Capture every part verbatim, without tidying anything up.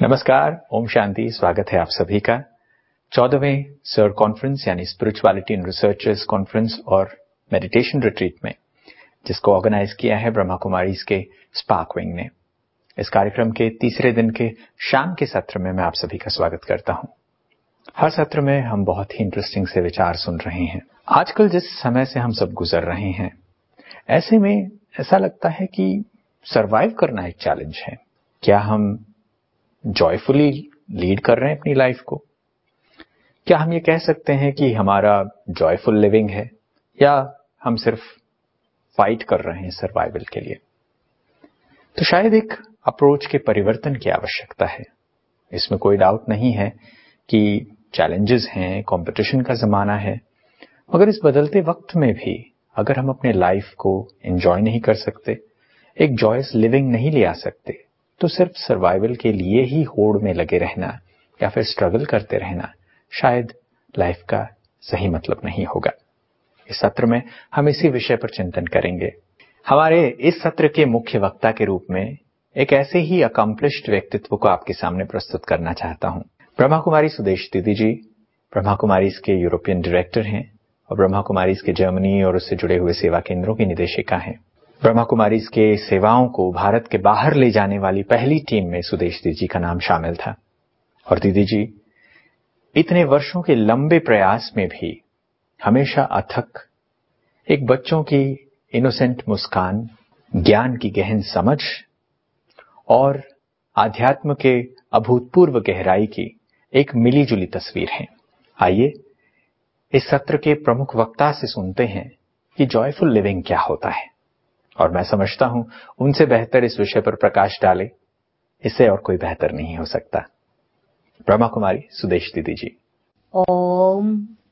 नमस्कार, ओम शांति। स्वागत है आप सभी का चौदहवें सर कॉन्फ्रेंस यानी स्पिरिचुअलिटी एंड रिसर्चर्स कॉन्फ्रेंस और मेडिटेशन रिट्रीट में, जिसको ऑर्गेनाइज किया है ब्रह्मा कुमारीज के स्पार्क विंग ने। इस कार्यक्रम के तीसरे दिन के शाम के सत्र में मैं आप सभी का स्वागत करता हूं। हर सत्र में हम बहुत ही इंटरेस्टिंग से विचार सुन रहे हैं। आजकल जिस समय से हम सब गुजर रहे हैं, ऐसे में ऐसा लगता है कि सरवाइव करना एक चैलेंज है। क्या हम जॉयफुली लीड कर रहे हैं अपनी लाइफ को? क्या हम ये कह सकते हैं कि हमारा जॉयफुल लिविंग है, या हम सिर्फ फाइट कर रहे हैं सर्वाइवल के लिए? तो शायद एक अप्रोच के परिवर्तन की आवश्यकता है। इसमें कोई डाउट नहीं है कि चैलेंजेस हैं, कंपटीशन का जमाना है, मगर इस बदलते वक्त में भी अगर हम अपने लाइफ को एंजॉय नहीं कर सकते, एक जॉयस लिविंग नहीं ले आ सकते, तो सिर्फ सर्वाइवल के लिए ही होड़ में लगे रहना या फिर स्ट्रगल करते रहना शायद लाइफ का सही मतलब नहीं होगा। इस सत्र में हम इसी विषय पर चिंतन करेंगे। हमारे इस सत्र के मुख्य वक्ता के रूप में एक ऐसे ही अकम्प्लिश्ड व्यक्तित्व को आपके सामने प्रस्तुत करना चाहता हूं। ब्रह्मा कुमारी सुदेश दीदी जी ब्रह्मा कुमारीज के यूरोपियन डायरेक्टर हैं और ब्रह्मा कुमारीज के जर्मनी और उससे जुड़े हुए सेवा केंद्रों की निदेशिका हैं। ब्रह्मा कुमारीज के सेवाओं को भारत के बाहर ले जाने वाली पहली टीम में सुदेश दीदी जी का नाम शामिल था। और दीदी जी इतने वर्षों के लंबे प्रयास में भी हमेशा अथक, एक बच्चों की इनोसेंट मुस्कान, ज्ञान की गहन समझ और आध्यात्म के अभूतपूर्व गहराई की एक मिलीजुली तस्वीर है। आइए इस सत्र के प्रमुख वक्ता से सुनते हैं कि जॉयफुल लिविंग क्या होता है, और मैं समझता हूं उनसे बेहतर इस विषय पर प्रकाश डाले इससे और कोई बेहतर नहीं हो सकता। ब्रह्मा कुमारी सुदेश दीदी जी। ओम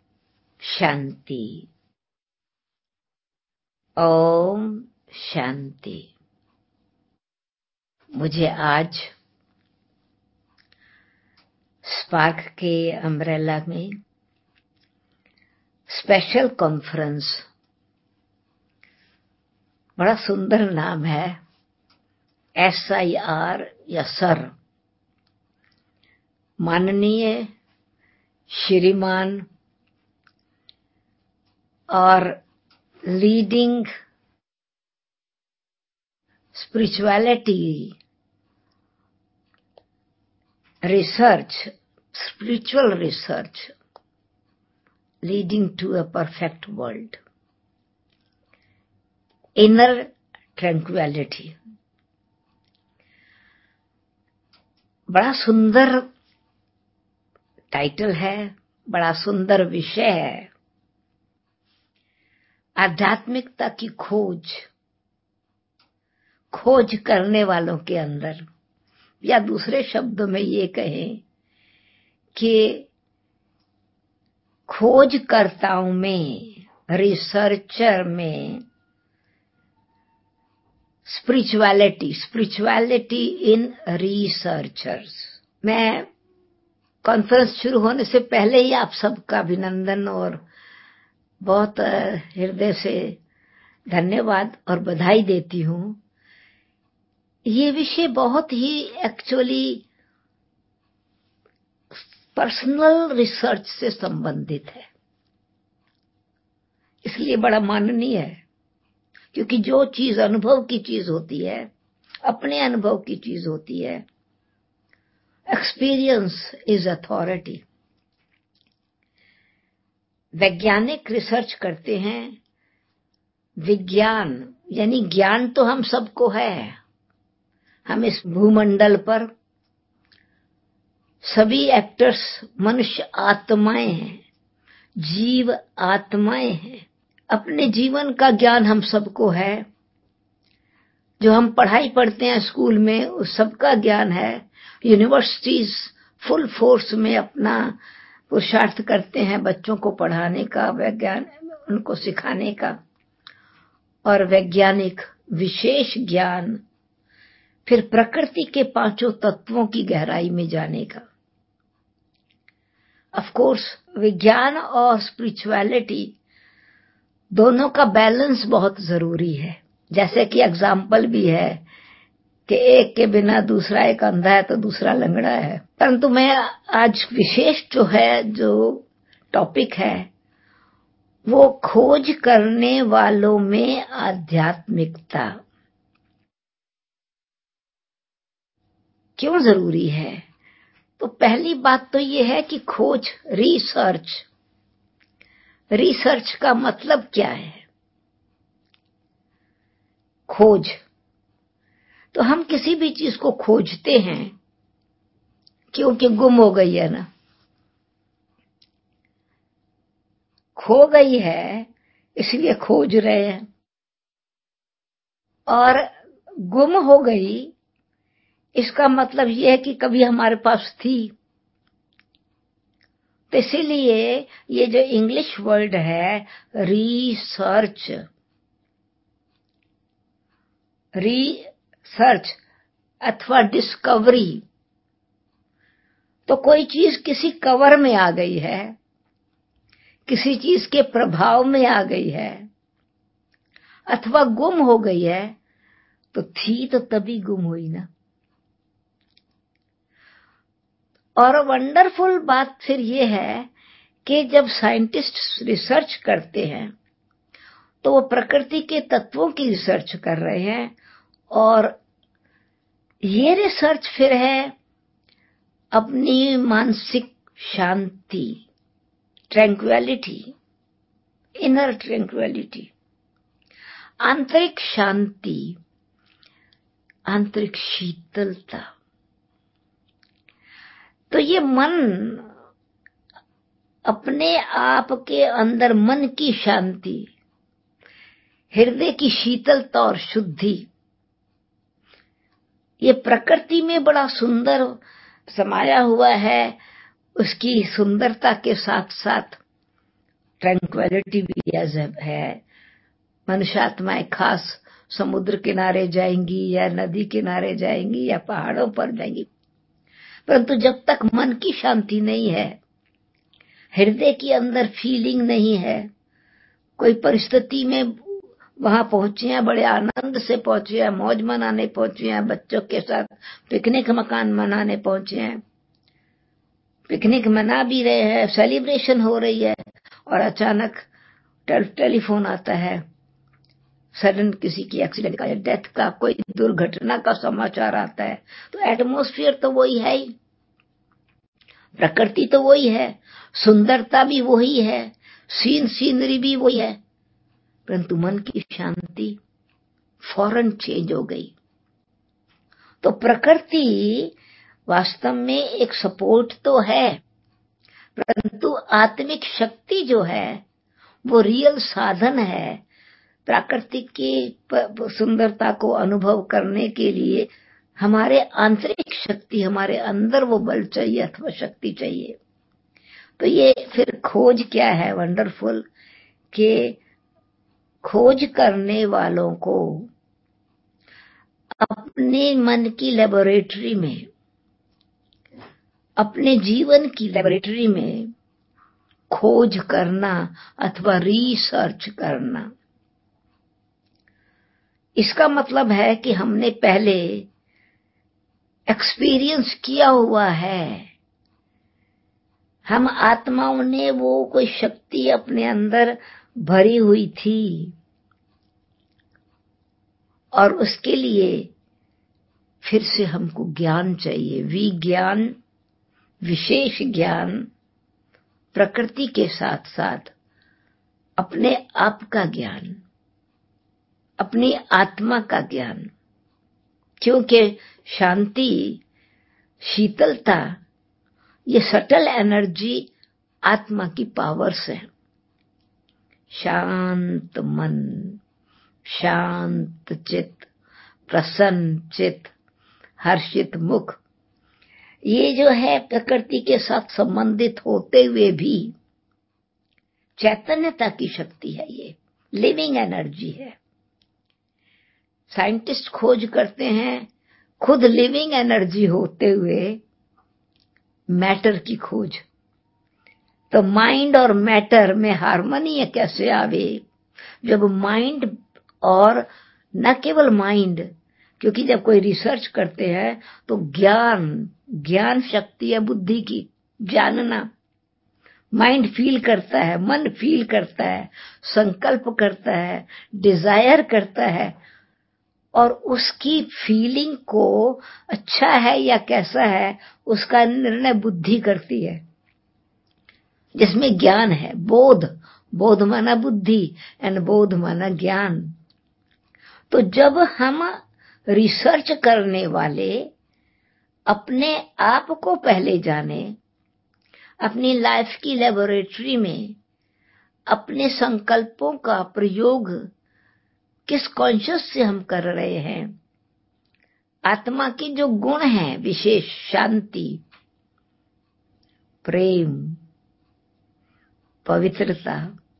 शांति। ओम शांति। मुझे आज स्पार्क के अम्ब्रेला में स्पेशल कॉन्फ्रेंस, बड़ा सुंदर नाम है, एस आई आर या सर, माननीय श्रीमान और leading spirituality research, spiritual research leading to a perfect world, inner tranquility। बड़ा सुंदर टाइटल है, बड़ा सुंदर विषय है। आध्यात्मिकता की खोज, खोज करने वालों के अंदर, या दूसरे शब्दों में ये कहें कि खोजकर्ताओं में, रिसर्चर में स्पिरिचुअलिटी, स्पिरिचुअलिटी इन रिसर्चर्स। मैं कॉन्फ्रेंस शुरू होने से पहले ही आप सबका अभिनंदन और बहुत हृदय से धन्यवाद और बधाई देती हूं। ये विषय बहुत ही एक्चुअली पर्सनल रिसर्च से संबंधित है, इसलिए बड़ा माननीय है, क्योंकि जो चीज अनुभव की चीज होती है, अपने अनुभव की चीज होती है, एक्सपीरियंस इज अथॉरिटी। वैज्ञानिक रिसर्च करते हैं, विज्ञान यानी ज्ञान तो हम सबको है। हम इस भूमंडल पर सभी एक्टर्स मनुष्य आत्माएं हैं, जीव आत्माएं हैं। अपने जीवन का ज्ञान हम सबको है। जो हम पढ़ाई पढ़ते हैं स्कूल में, उस सबका ज्ञान है। यूनिवर्सिटीज फुल फोर्स में अपना पुरुषार्थ करते हैं बच्चों को पढ़ाने का, वैज्ञान उनको सिखाने का, और वैज्ञानिक विशेष ज्ञान, फिर प्रकृति के पांचों तत्वों की गहराई में जाने का। ऑफ कोर्स विज्ञान और स्पिरिचुअलिटी दोनों का बैलेंस बहुत जरूरी है। जैसे कि एग्जाम्पल भी है कि एक के बिना दूसरा, एक अंधा है तो दूसरा लंगड़ा है। परंतु मैं आज विशेष जो है, जो टॉपिक है, वो खोज करने वालों में आध्यात्मिकता क्यों जरूरी है। तो पहली बात तो ये है कि खोज, रिसर्च। रिसर्च का मतलब क्या है? खोज, तो हम किसी भी चीज को खोजते हैं क्योंकि गुम हो गई है ना, खो गई है इसलिए खोज रहे हैं, और गुम हो गई इसका मतलब यह है कि कभी हमारे पास थी। तो इसीलिए ये जो इंग्लिश वर्ड है रिसर्च, रिसर्च अथवा डिस्कवरी, तो कोई चीज किसी कवर में आ गई है, किसी चीज के प्रभाव में आ गई है, अथवा गुम हो गई है, तो थी तो तभी गुम हुई ना। और वंडरफुल बात फिर ये है कि जब साइंटिस्ट रिसर्च करते हैं तो वो प्रकृति के तत्वों की रिसर्च कर रहे हैं, और ये रिसर्च फिर है अपनी मानसिक शांति, ट्रैंक्विलिटी, इनर ट्रैंक्विलिटी, आंतरिक शांति, आंतरिक शीतलता। तो ये मन अपने आप के अंदर, मन की शांति, हृदय की शीतलता और शुद्धि, ये प्रकृति में बड़ा सुंदर समाया हुआ है। उसकी सुंदरता के साथ साथ ट्रैंक्विलिटी भी है। मनुष्यात्माएं खास समुद्र किनारे जाएंगी या नदी किनारे जाएंगी या पहाड़ों पर जाएंगी, परंतु जब तक मन की शांति नहीं है, हृदय के अंदर फीलिंग नहीं है, कोई परिस्थिति में वहां पहुंचे हैं, बड़े आनंद से पहुंचे हैं, मौज मनाने पहुंचे हैं, बच्चों के साथ पिकनिक मकान मनाने पहुंचे हैं, पिकनिक मना भी रहे हैं, सेलिब्रेशन हो रही है, और अचानक टेल, टेलीफोन आता है, सडन किसी की एक्सीडेंट का या डेथ का, कोई दुर्घटना का समाचार आता है। तो एटमॉस्फेयर तो वही है ही, प्रकृति तो वही है, सुंदरता भी वही है, सीन सीनरी भी वही है, परंतु मन की शांति फौरन चेंज हो गई। तो प्रकृति वास्तव में एक सपोर्ट तो है, परंतु आत्मिक शक्ति जो है वो रियल साधन है प्राकृतिक की सुंदरता को अनुभव करने के लिए। हमारे आंतरिक शक्ति, हमारे अंदर वो बल चाहिए अथवा शक्ति चाहिए। तो ये फिर खोज क्या है वंडरफुल, कि खोज करने वालों को अपने मन की लेबोरेटरी में, अपने जीवन की लेबोरेटरी में खोज करना अथवा रिसर्च करना। इसका मतलब है कि हमने पहले एक्सपीरियंस किया हुआ है, हम आत्माओं ने वो कोई शक्ति अपने अंदर भरी हुई थी, और उसके लिए फिर से हमको ज्ञान चाहिए, विज्ञान, विशेष ज्ञान, प्रकृति के साथ साथ अपने आप का ज्ञान, अपनी आत्मा का ज्ञान। क्योंकि शांति, शीतलता, ये सटल एनर्जी आत्मा की पावर्स है। शांत मन, शांत चित्त, प्रसन्न चित्त, हर्षित मुख, ये जो है प्रकृति के साथ संबंधित होते हुए भी चैतन्यता की शक्ति है, ये लिविंग एनर्जी है। साइंटिस्ट खोज करते हैं खुद लिविंग एनर्जी होते हुए मैटर की खोज। तो माइंड और मैटर में हार्मनी कैसे आवे, जब माइंड, और न केवल माइंड, क्योंकि जब कोई रिसर्च करते हैं तो ज्ञान ज्ञान शक्ति है बुद्धि की, जानना। माइंड फील करता है, मन फील करता है, संकल्प करता है, डिजायर करता है, और उसकी फीलिंग को अच्छा है या कैसा है उसका निर्णय बुद्धि करती है, जिसमें ज्ञान है। बोध, बोध माना बुद्धि एंड बोध माना ज्ञान। तो जब हम रिसर्च करने वाले अपने आप को पहले जाने, अपनी लाइफ की लेबोरेटरी में अपने संकल्पों का प्रयोग किस कॉन्शियस से हम कर रहे हैं, आत्मा की जो गुण हैं विशेष, शांति, प्रेम, पवित्रता,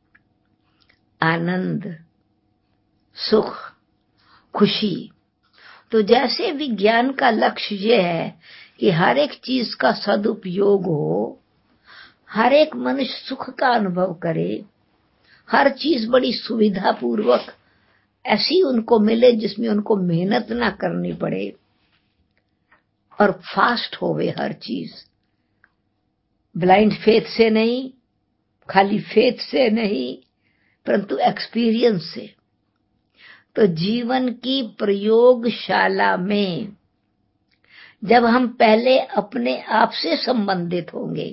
आनंद, सुख, खुशी। तो जैसे विज्ञान का लक्ष्य ये है कि हर एक चीज का सदुपयोग हो, हर एक मनुष्य सुख का अनुभव करे, हर चीज बड़ी सुविधा पूर्वक ऐसी उनको मिले जिसमें उनको मेहनत ना करनी पड़े, और फास्ट होवे हर चीज, ब्लाइंड फेथ से नहीं, खाली फेथ से नहीं, परंतु एक्सपीरियंस से। तो जीवन की प्रयोगशाला में जब हम पहले अपने आप से संबंधित होंगे,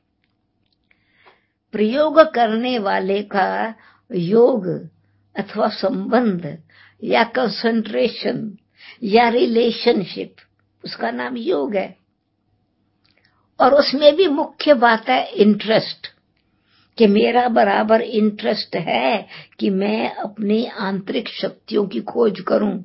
प्रयोग करने वाले का योग अथवा संबंध या कंसंट्रेशन या रिलेशनशिप, उसका नाम योग है। और उसमें भी मुख्य बात है इंटरेस्ट, कि मेरा बराबर इंटरेस्ट है कि मैं अपनी आंतरिक शक्तियों की खोज करूं,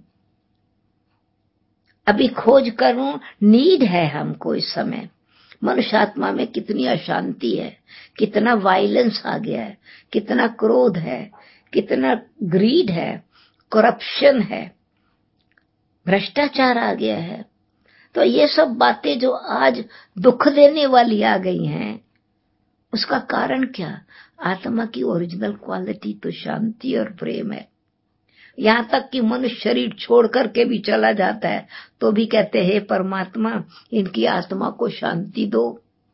अभी खोज करूं, नीड है हमको इस समय। मनुष्य आत्मा में कितनी अशांति है, कितना वायलेंस आ गया है, कितना क्रोध है, कितना ग्रीड है, करप्शन है, भ्रष्टाचार आ गया है। तो ये सब बातें जो आज दुख देने वाली आ गई हैं, उसका कारण क्या? आत्मा की ओरिजिनल क्वालिटी तो शांति और प्रेम है। यहाँ तक कि मनुष्य शरीर छोड़ करके भी चला जाता है तो भी कहते हैं परमात्मा इनकी आत्मा को शांति दो।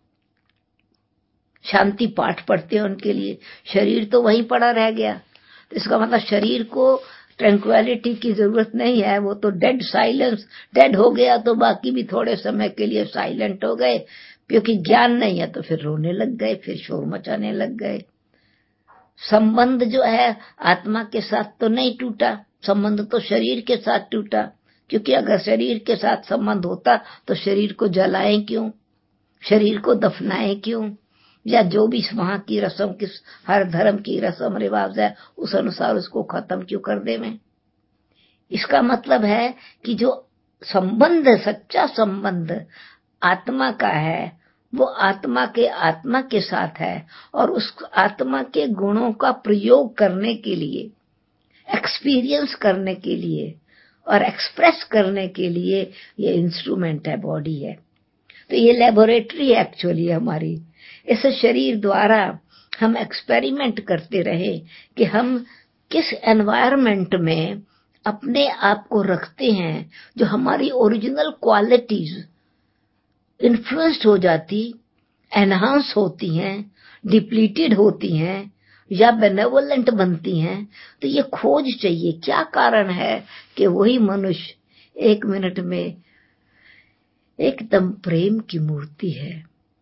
शांति पाठ पढ़ते हैं उनके लिए, शरीर तो वहीं पड़ा रह गया। तो इसका मतलब शरीर को ट्रैंक्विलिटी की जरूरत नहीं है, वो तो डेड साइलेंस, डेड हो गया तो बाकी भी थोड़े समय के लिए साइलेंट हो गए, क्योंकि ज्ञान नहीं है तो फिर रोने लग गए, फिर शोर मचाने लग गए। संबंध जो है आत्मा के साथ तो नहीं टूटा, संबंध तो शरीर के साथ टूटा, क्योंकि अगर शरीर के साथ संबंध होता तो शरीर को जलाएं क्यों, शरीर को दफनाएं क्यों, या जो भी वहां की रस्म, किस हर धर्म की रस्म रिवाज है उस अनुसार उसको खत्म क्यों कर दे में। इसका मतलब है कि जो संबंध, सच्चा संबंध आत्मा का है, वो आत्मा के आत्मा के साथ है, और उस आत्मा के गुणों का प्रयोग करने के लिए, एक्सपीरियंस करने के लिए और एक्सप्रेस करने के लिए ये इंस्ट्रूमेंट है, बॉडी है। तो ये लेबोरेटरी है एक्चुअली हमारी। इस शरीर द्वारा हम एक्सपेरिमेंट करते रहे कि हम किस एनवायरनमेंट में अपने आप को रखते हैं, जो हमारी ओरिजिनल क्वालिटीज इन्फ्लुएंस्ड हो जाती, एनहांस होती हैं, डिप्लीटेड होती हैं या बेनेवोलेंट बनती हैं। तो ये खोज चाहिए, क्या कारण है कि वही मनुष्य एक मिनट में एकदम प्रेम की मूर्ति है,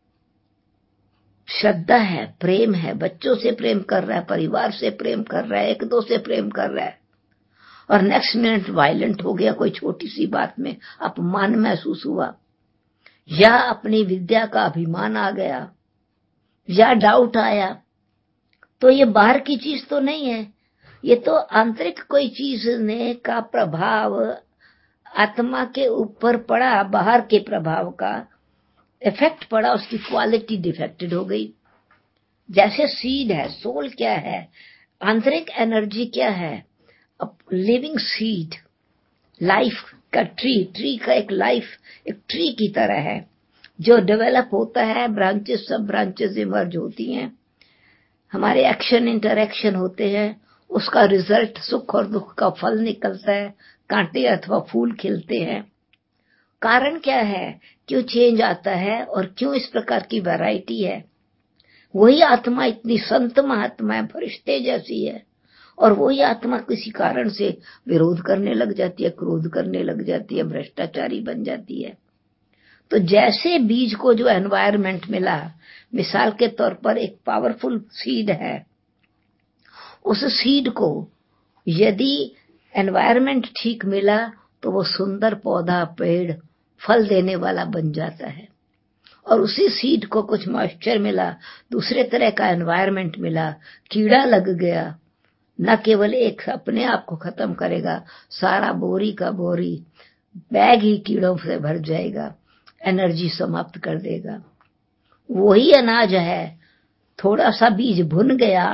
श्रद्धा है, प्रेम है, बच्चों से प्रेम कर रहा है, परिवार से प्रेम कर रहा है, एक दो से प्रेम कर रहा है, और नेक्स्ट मिनट वायलेंट हो गया, कोई छोटी सी बात में अपमान महसूस हुआ, या अपनी विद्या का अभिमान आ गया, या डाउट आया। तो ये बाहर की चीज तो नहीं है, ये तो आंतरिक कोई चीज ने का प्रभाव आत्मा के ऊपर पड़ा, बाहर के प्रभाव का इफेक्ट पड़ा, उसकी क्वालिटी डिफेक्टेड हो गई। जैसे सीड है, सोल क्या है, आंतरिक एनर्जी क्या है, लिविंग सीड, लाइफ का ट्री, ट्री का एक लाइफ एक ट्री की तरह है जो डेवलप होता है, ब्रांचेस, सब ब्रांचेस इमर्ज होती हैं, हमारे एक्शन इंटरैक्शन होते हैं, उसका रिजल्ट सुख और दुख का फल निकलता है, कांटे अथवा फूल खिलते हैं। कारण क्या है, क्यों चेंज आता है और क्यों इस प्रकार की वैरायटी है? वही आत्मा इतनी संत महात्मा है, फरिश्ते जैसी है, और वही आत्मा किसी कारण से विरोध करने लग जाती है, क्रोध करने लग जाती है, भ्रष्टाचारी बन जाती है। तो जैसे बीज को जो एनवायरनमेंट मिला, मिसाल के तौर पर एक पावरफुल सीड है, उस सीड को यदि एनवायरनमेंट ठीक मिला तो वो सुंदर पौधा, पेड़, फल देने वाला बन जाता है। और उसी सीड को कुछ मॉइस्चर मिला, दूसरे तरह का एनवायरनमेंट मिला, कीड़ा लग गया, न केवल एक अपने आप को खत्म करेगा, सारा बोरी का बोरी बैग ही कीड़ों से भर जाएगा, एनर्जी समाप्त कर देगा। वही अनाज है, थोड़ा सा बीज भुन गया,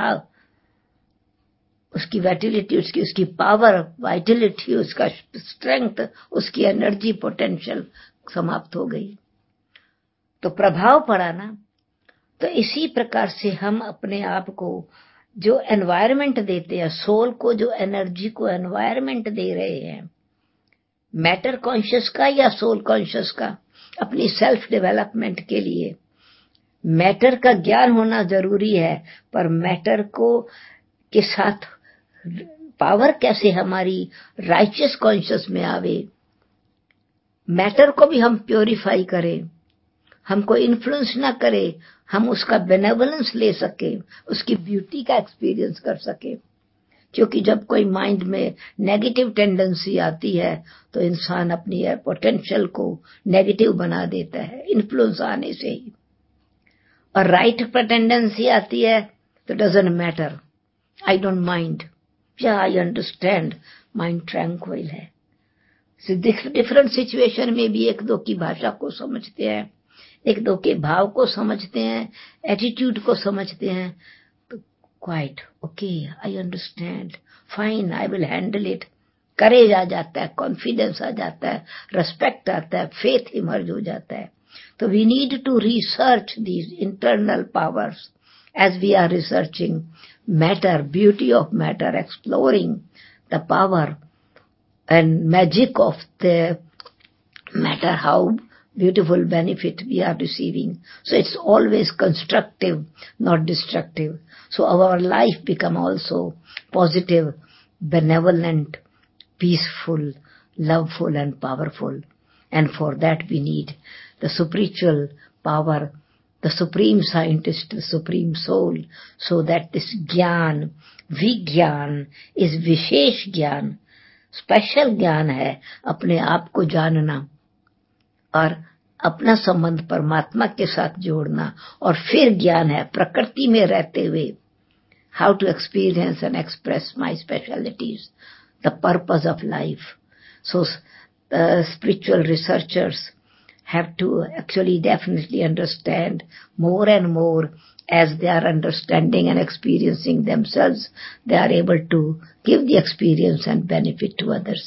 उसकी वाइटलिटी, उसकी उसकी पावर, वाइटलिटी, उसका स्ट्रेंथ, उसकी एनर्जी, पोटेंशियल समाप्त हो गई, तो प्रभाव पड़ा ना। तो इसी प्रकार से हम अपने आप को जो एनवायरनमेंट देते हैं, सोल को जो एनर्जी को एनवायरनमेंट दे रहे हैं, मैटर कॉन्शियस का या सोल कॉन्शियस का, अपनी सेल्फ डेवलपमेंट के लिए मैटर का ज्ञान होना जरूरी है, पर मैटर को के साथ पावर कैसे हमारी राइचियस कॉन्शियस में आवे, मैटर को भी हम प्योरीफाई करें, हमको इन्फ्लुएंस ना करे, हम उसका बेनेवलेंस ले सके, उसकी ब्यूटी का एक्सपीरियंस कर सके। क्योंकि जब कोई माइंड में नेगेटिव टेंडेंसी आती है तो इंसान अपनी पोटेंशियल को नेगेटिव बना देता है, इन्फ्लुएंस आने से ही। और राइट पर टेंडेंसी आती है तो doesn't matter, I don't mind, या आई अंडरस्टैंड, माइंड ट्रैंक्विल है। डिफरेंट सिचुएशन में भी एक दो की भाषा को समझते हैं, एक दो के भाव को समझते हैं, एटीट्यूड को समझते हैं, तो quite okay, I understand, fine, I will handle it. Courage आ जाता है, कॉन्फिडेंस आ जाता है, रेस्पेक्ट आता है, फेथ इमर्ज हो जाता है। तो we need to research these internal powers as we are researching matter, beauty of matter, exploring the power and magic of the matter, how beautiful benefit we are receiving. So it's always constructive, not destructive. So our life become also positive, benevolent, peaceful, loveful and powerful. And for that we need the spiritual power, the supreme scientist, the supreme soul, so that this ज्ञान, विज्ञान, is विशेष ज्ञान, special ज्ञान है, अपने आप को जानना और अपना संबंध परमात्मा के साथ जोड़ना। और फिर ज्ञान है प्रकृति में रहते हुए how to experience and express my specialities, the purpose of life. So the spiritual researchers have to actually definitely understand more and more. As they are understanding and experiencing themselves, they are able to give the experience and benefit to others.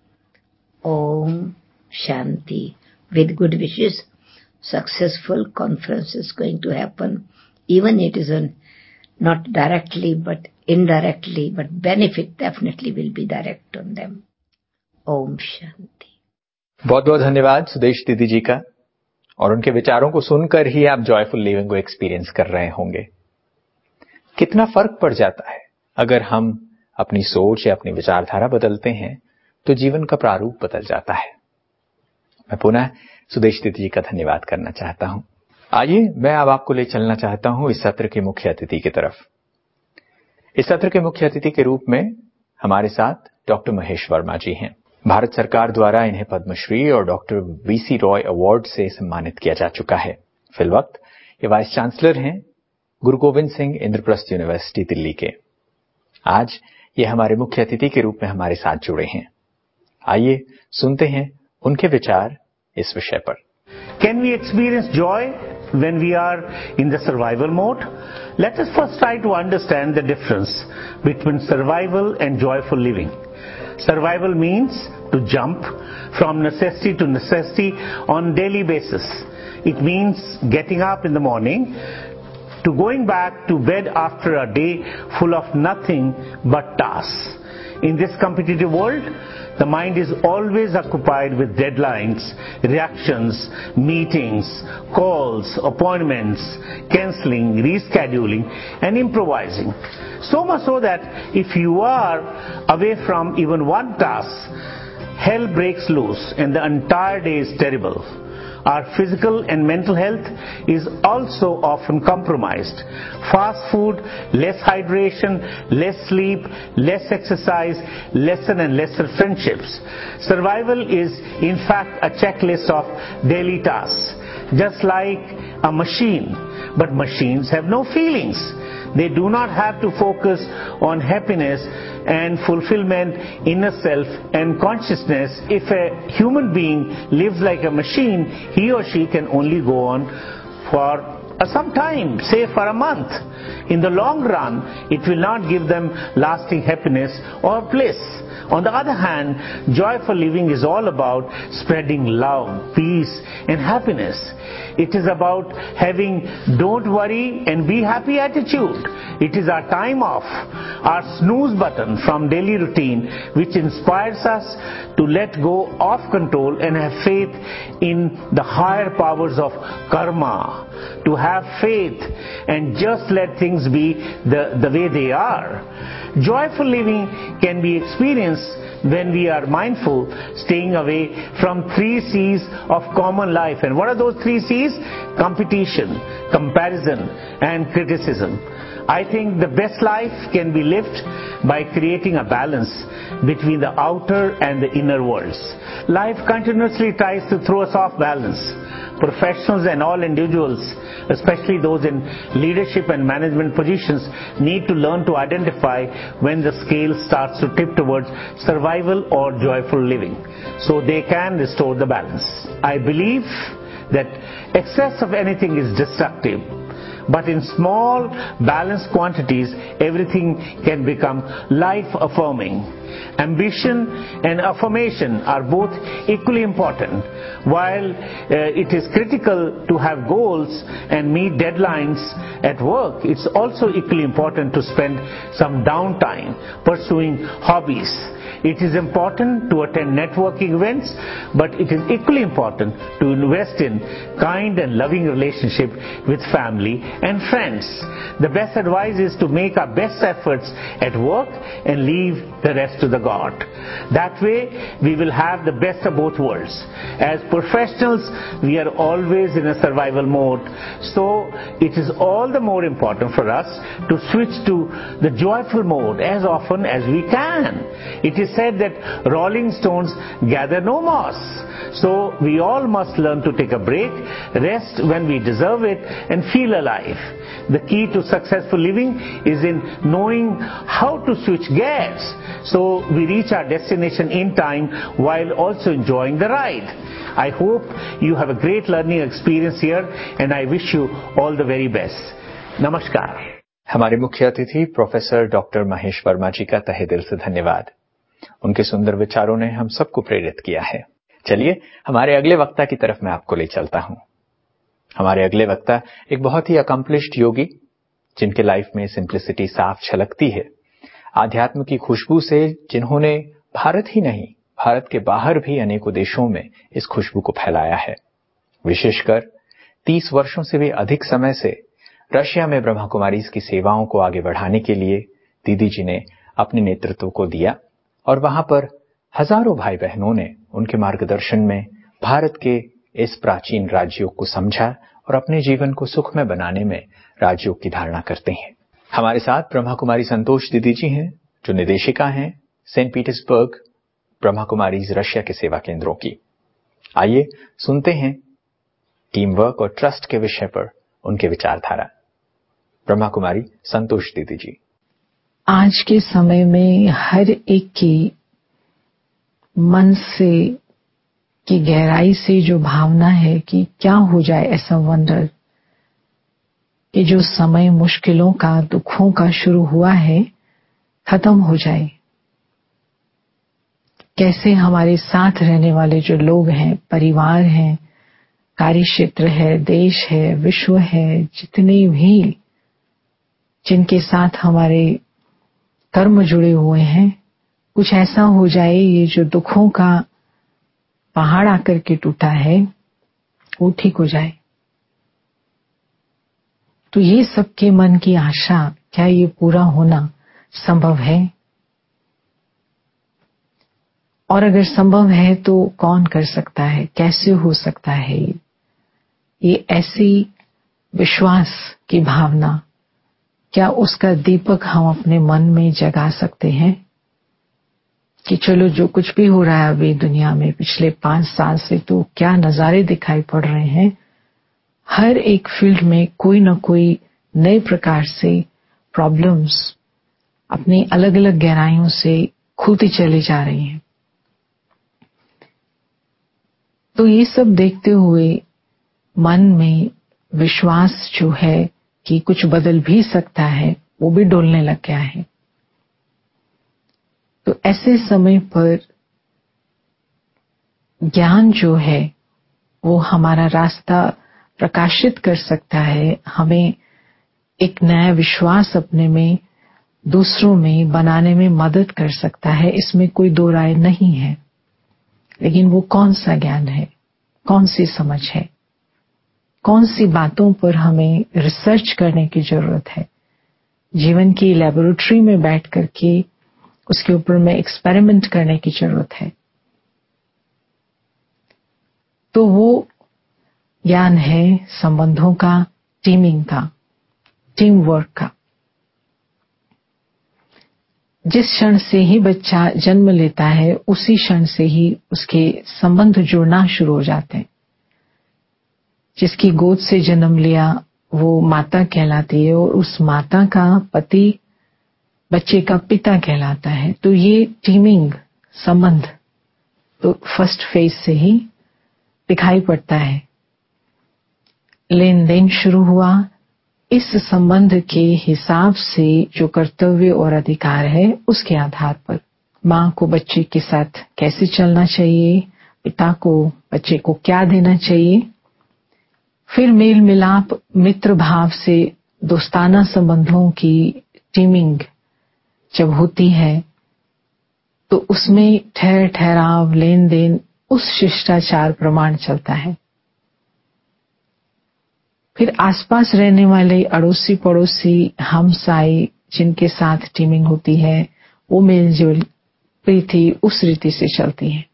Om Shanti. With good wishes, successful conference is going to happen, even it is an, not directly but indirectly, but benefit definitely will be direct on them. Om Shanti. बहुत बहुत धन्यवाद सुदेश दीदी जी का। और उनके विचारों को सुनकर ही आप जॉयफुल लिविंग को एक्सपीरियंस कर रहे होंगे। कितना फर्क पड़ जाता है अगर हम अपनी सोच या अपनी विचारधारा बदलते हैं तो जीवन का प्रारूप बदल जाता है। मैं पुनः सुदेश दीदी जी का धन्यवाद करना चाहता हूं। आइए मैं अब आपको ले चलना चाहता हूं इस सत्र के मुख्य अतिथि की तरफ। इस सत्र के मुख्य अतिथि के रूप में हमारे साथ डॉक्टर महेश वर्मा जी हैं। भारत सरकार द्वारा इन्हें पद्मश्री और डॉक्टर वीसी रॉय अवार्ड से सम्मानित किया जा चुका है। फिलवक्त ये वाइस चांसलर हैं गुरु गोविंद सिंह इंद्रप्रस्थ यूनिवर्सिटी दिल्ली के। आज ये हमारे मुख्य अतिथि के रूप में हमारे साथ जुड़े हैं। आइए सुनते हैं उनके विचार इस विषय पर। Can we experience joy when we are in the survival mode? Let us first try to understand the difference between survival and joyful living. Survival means to jump from necessity to necessity on daily basis. It means getting up in the morning to going back to bed after a day full of nothing but tasks. In this competitive world, the mind is always occupied with deadlines, reactions, meetings, calls, appointments, cancelling, rescheduling, and improvising. So much so that if you are away from even one task, hell breaks loose and the entire day is terrible. Our physical and mental health is also often compromised. Fast food, less hydration, less sleep, less exercise, lesser and lesser friendships. Survival is in fact a checklist of daily tasks, just like a machine. But machines have no feelings. They do not have to focus on happiness and fulfillment, inner self and consciousness. If a human being lives like a machine, he or she can only go on for some time, say for a month. In the long run, it will not give them lasting happiness or bliss. On the other hand, joyful living is all about spreading love, peace and happiness. It is about having don't worry and be happy attitude. It is our time off, our snooze button from daily routine, which inspires us to let go of control and have faith in the higher powers of karma, to have faith and just let things be the, the way they are. Joyful living can be experienced when we are mindful, staying away from three C's of common life. And what are those three C's? Competition, comparison, and criticism. I think the best life can be lived by creating a balance between the outer and the inner worlds. Life continuously tries to throw us off balance. Professionals and all individuals, especially those in leadership and management positions, need to learn to identify when the scale starts to tip towards survival or joyful living, so they can restore the balance. I believe that excess of anything is destructive, but in small, balanced quantities, everything can become life-affirming. Ambition and affirmation are both equally important. While uh, it is critical to have goals and meet deadlines at work, it's also equally important to spend some downtime pursuing hobbies. It is important to attend networking events, but it is equally important to invest in kind and loving relationship with family and friends. The best advice is to make our best efforts at work and leave the rest to the God. That way we will have the best of both worlds. As professionals, we are always in a survival mode, so it is all the more important for us to switch to the joyful mode as often as we can. It is said that rolling stones gather no moss. So we all must learn to take a break, rest when we deserve it, and feel alive. The key to successful living is in knowing how to switch gears so we reach our destination in time while also enjoying the ride. I hope you have a great learning experience here, and I wish you all the very best. Namaskar. हमारे मुख्य अतिथि professor doctor Mahesh Verma ji का तहे दिल से धन्यवाद। उनके सुंदर विचारों ने हम सबको प्रेरित किया है। चलिए हमारे अगले वक्ता की तरफ मैं आपको ले चलता हूं। हमारे अगले वक्ता एक बहुत ही अकम्प्लिश्ड योगी, जिनके लाइफ में सिंप्लिसिटी साफ झलकती है। आध्यात्म की खुशबू से जिन्होंने भारत ही नहीं, भारत के बाहर भी अनेकों देशों में इस खुशबू को फैलाया है। विशेषकर तीस वर्षों से भी अधिक समय से रशिया में ब्रह्मा कुमारीज की सेवाओं को आगे बढ़ाने के लिए दीदी जी ने अपने नेतृत्व को दिया और वहां पर हजारों भाई बहनों ने उनके मार्गदर्शन में भारत के इस प्राचीन राजयोग को समझा और अपने जीवन को सुखमय बनाने में राजयोग की धारणा करते हैं। हमारे साथ ब्रह्मा कुमारी संतोष दीदी जी हैं, जो निदेशिका हैं Saint Petersburg Brahma Kumaris Russia के सेवा केंद्रों की। आइए सुनते हैं टीम वर्क और ट्रस्ट के विषय पर उनके विचारधारा। ब्रह्मा कुमारी संतोष दीदी जी। आज के समय में हर एक की मन से की गहराई से जो भावना है कि क्या हो जाए ऐसा वंडर, कि जो समय मुश्किलों का, दुखों का शुरू हुआ है खत्म हो जाए। कैसे हमारे साथ रहने वाले जो लोग हैं, परिवार हैं, कार्य क्षेत्र है, देश है, विश्व है, जितने भी जिनके साथ हमारे कर्म जुड़े हुए हैं, कुछ ऐसा हो जाए ये जो दुखों का पहाड़ आकर के टूटा है वो ठीक हो जाए। तो ये सबके मन की आशा, क्या ये पूरा होना संभव है? और अगर संभव है तो कौन कर सकता है, कैसे हो सकता है? ये ये ऐसी विश्वास की भावना, क्या उसका दीपक हम अपने मन में जगा सकते हैं कि चलो जो कुछ भी हो रहा है अभी दुनिया में पिछले पांच साल से, तो क्या नजारे दिखाई पड़ रहे हैं। हर एक फील्ड में कोई ना कोई नए प्रकार से प्रॉब्लम्स अपनी अलग अलग गहराइयों से खुलती चली जा रही हैं। तो ये सब देखते हुए मन में विश्वास जो है कि कुछ बदल भी सकता है वो भी डोलने लग गया है। तो ऐसे समय पर ज्ञान जो है वो हमारा रास्ता प्रकाशित कर सकता है, हमें एक नया विश्वास अपने में, दूसरों में बनाने में मदद कर सकता है। इसमें कोई दो राय नहीं है। लेकिन वो कौन सा ज्ञान है, कौन सी समझ है, कौन सी बातों पर हमें रिसर्च करने की जरूरत है, जीवन की लेबोरेटरी में बैठ करके उसके ऊपर में एक्सपेरिमेंट करने की जरूरत है। तो वो ज्ञान है संबंधों का, टीमिंग का, टीम वर्क का। जिस क्षण से ही बच्चा जन्म लेता है उसी क्षण से ही उसके संबंध जुड़ना शुरू हो जाते हैं। जिसकी गोद से जन्म लिया वो माता कहलाती है और उस माता का पति बच्चे का पिता कहलाता है। तो ये टीमिंग संबंध तो फर्स्ट फेज से ही दिखाई पड़ता है। लेन देन शुरू हुआ, इस संबंध के हिसाब से जो कर्तव्य और अधिकार है उसके आधार पर माँ को बच्चे के साथ कैसे चलना चाहिए, पिता को बच्चे को क्या देना चाहिए। फिर मेल मिलाप, मित्र भाव से दोस्ताना संबंधों की टीमिंग जब होती है तो उसमें ठहर ठहराव, लेन देन, उस शिष्टाचार प्रमाण चलता है। फिर आसपास रहने वाले अड़ोसी पड़ोसी, हमसाई जिनके साथ टीमिंग होती है वो मेलजोल प्रीति उस रीति से चलती है।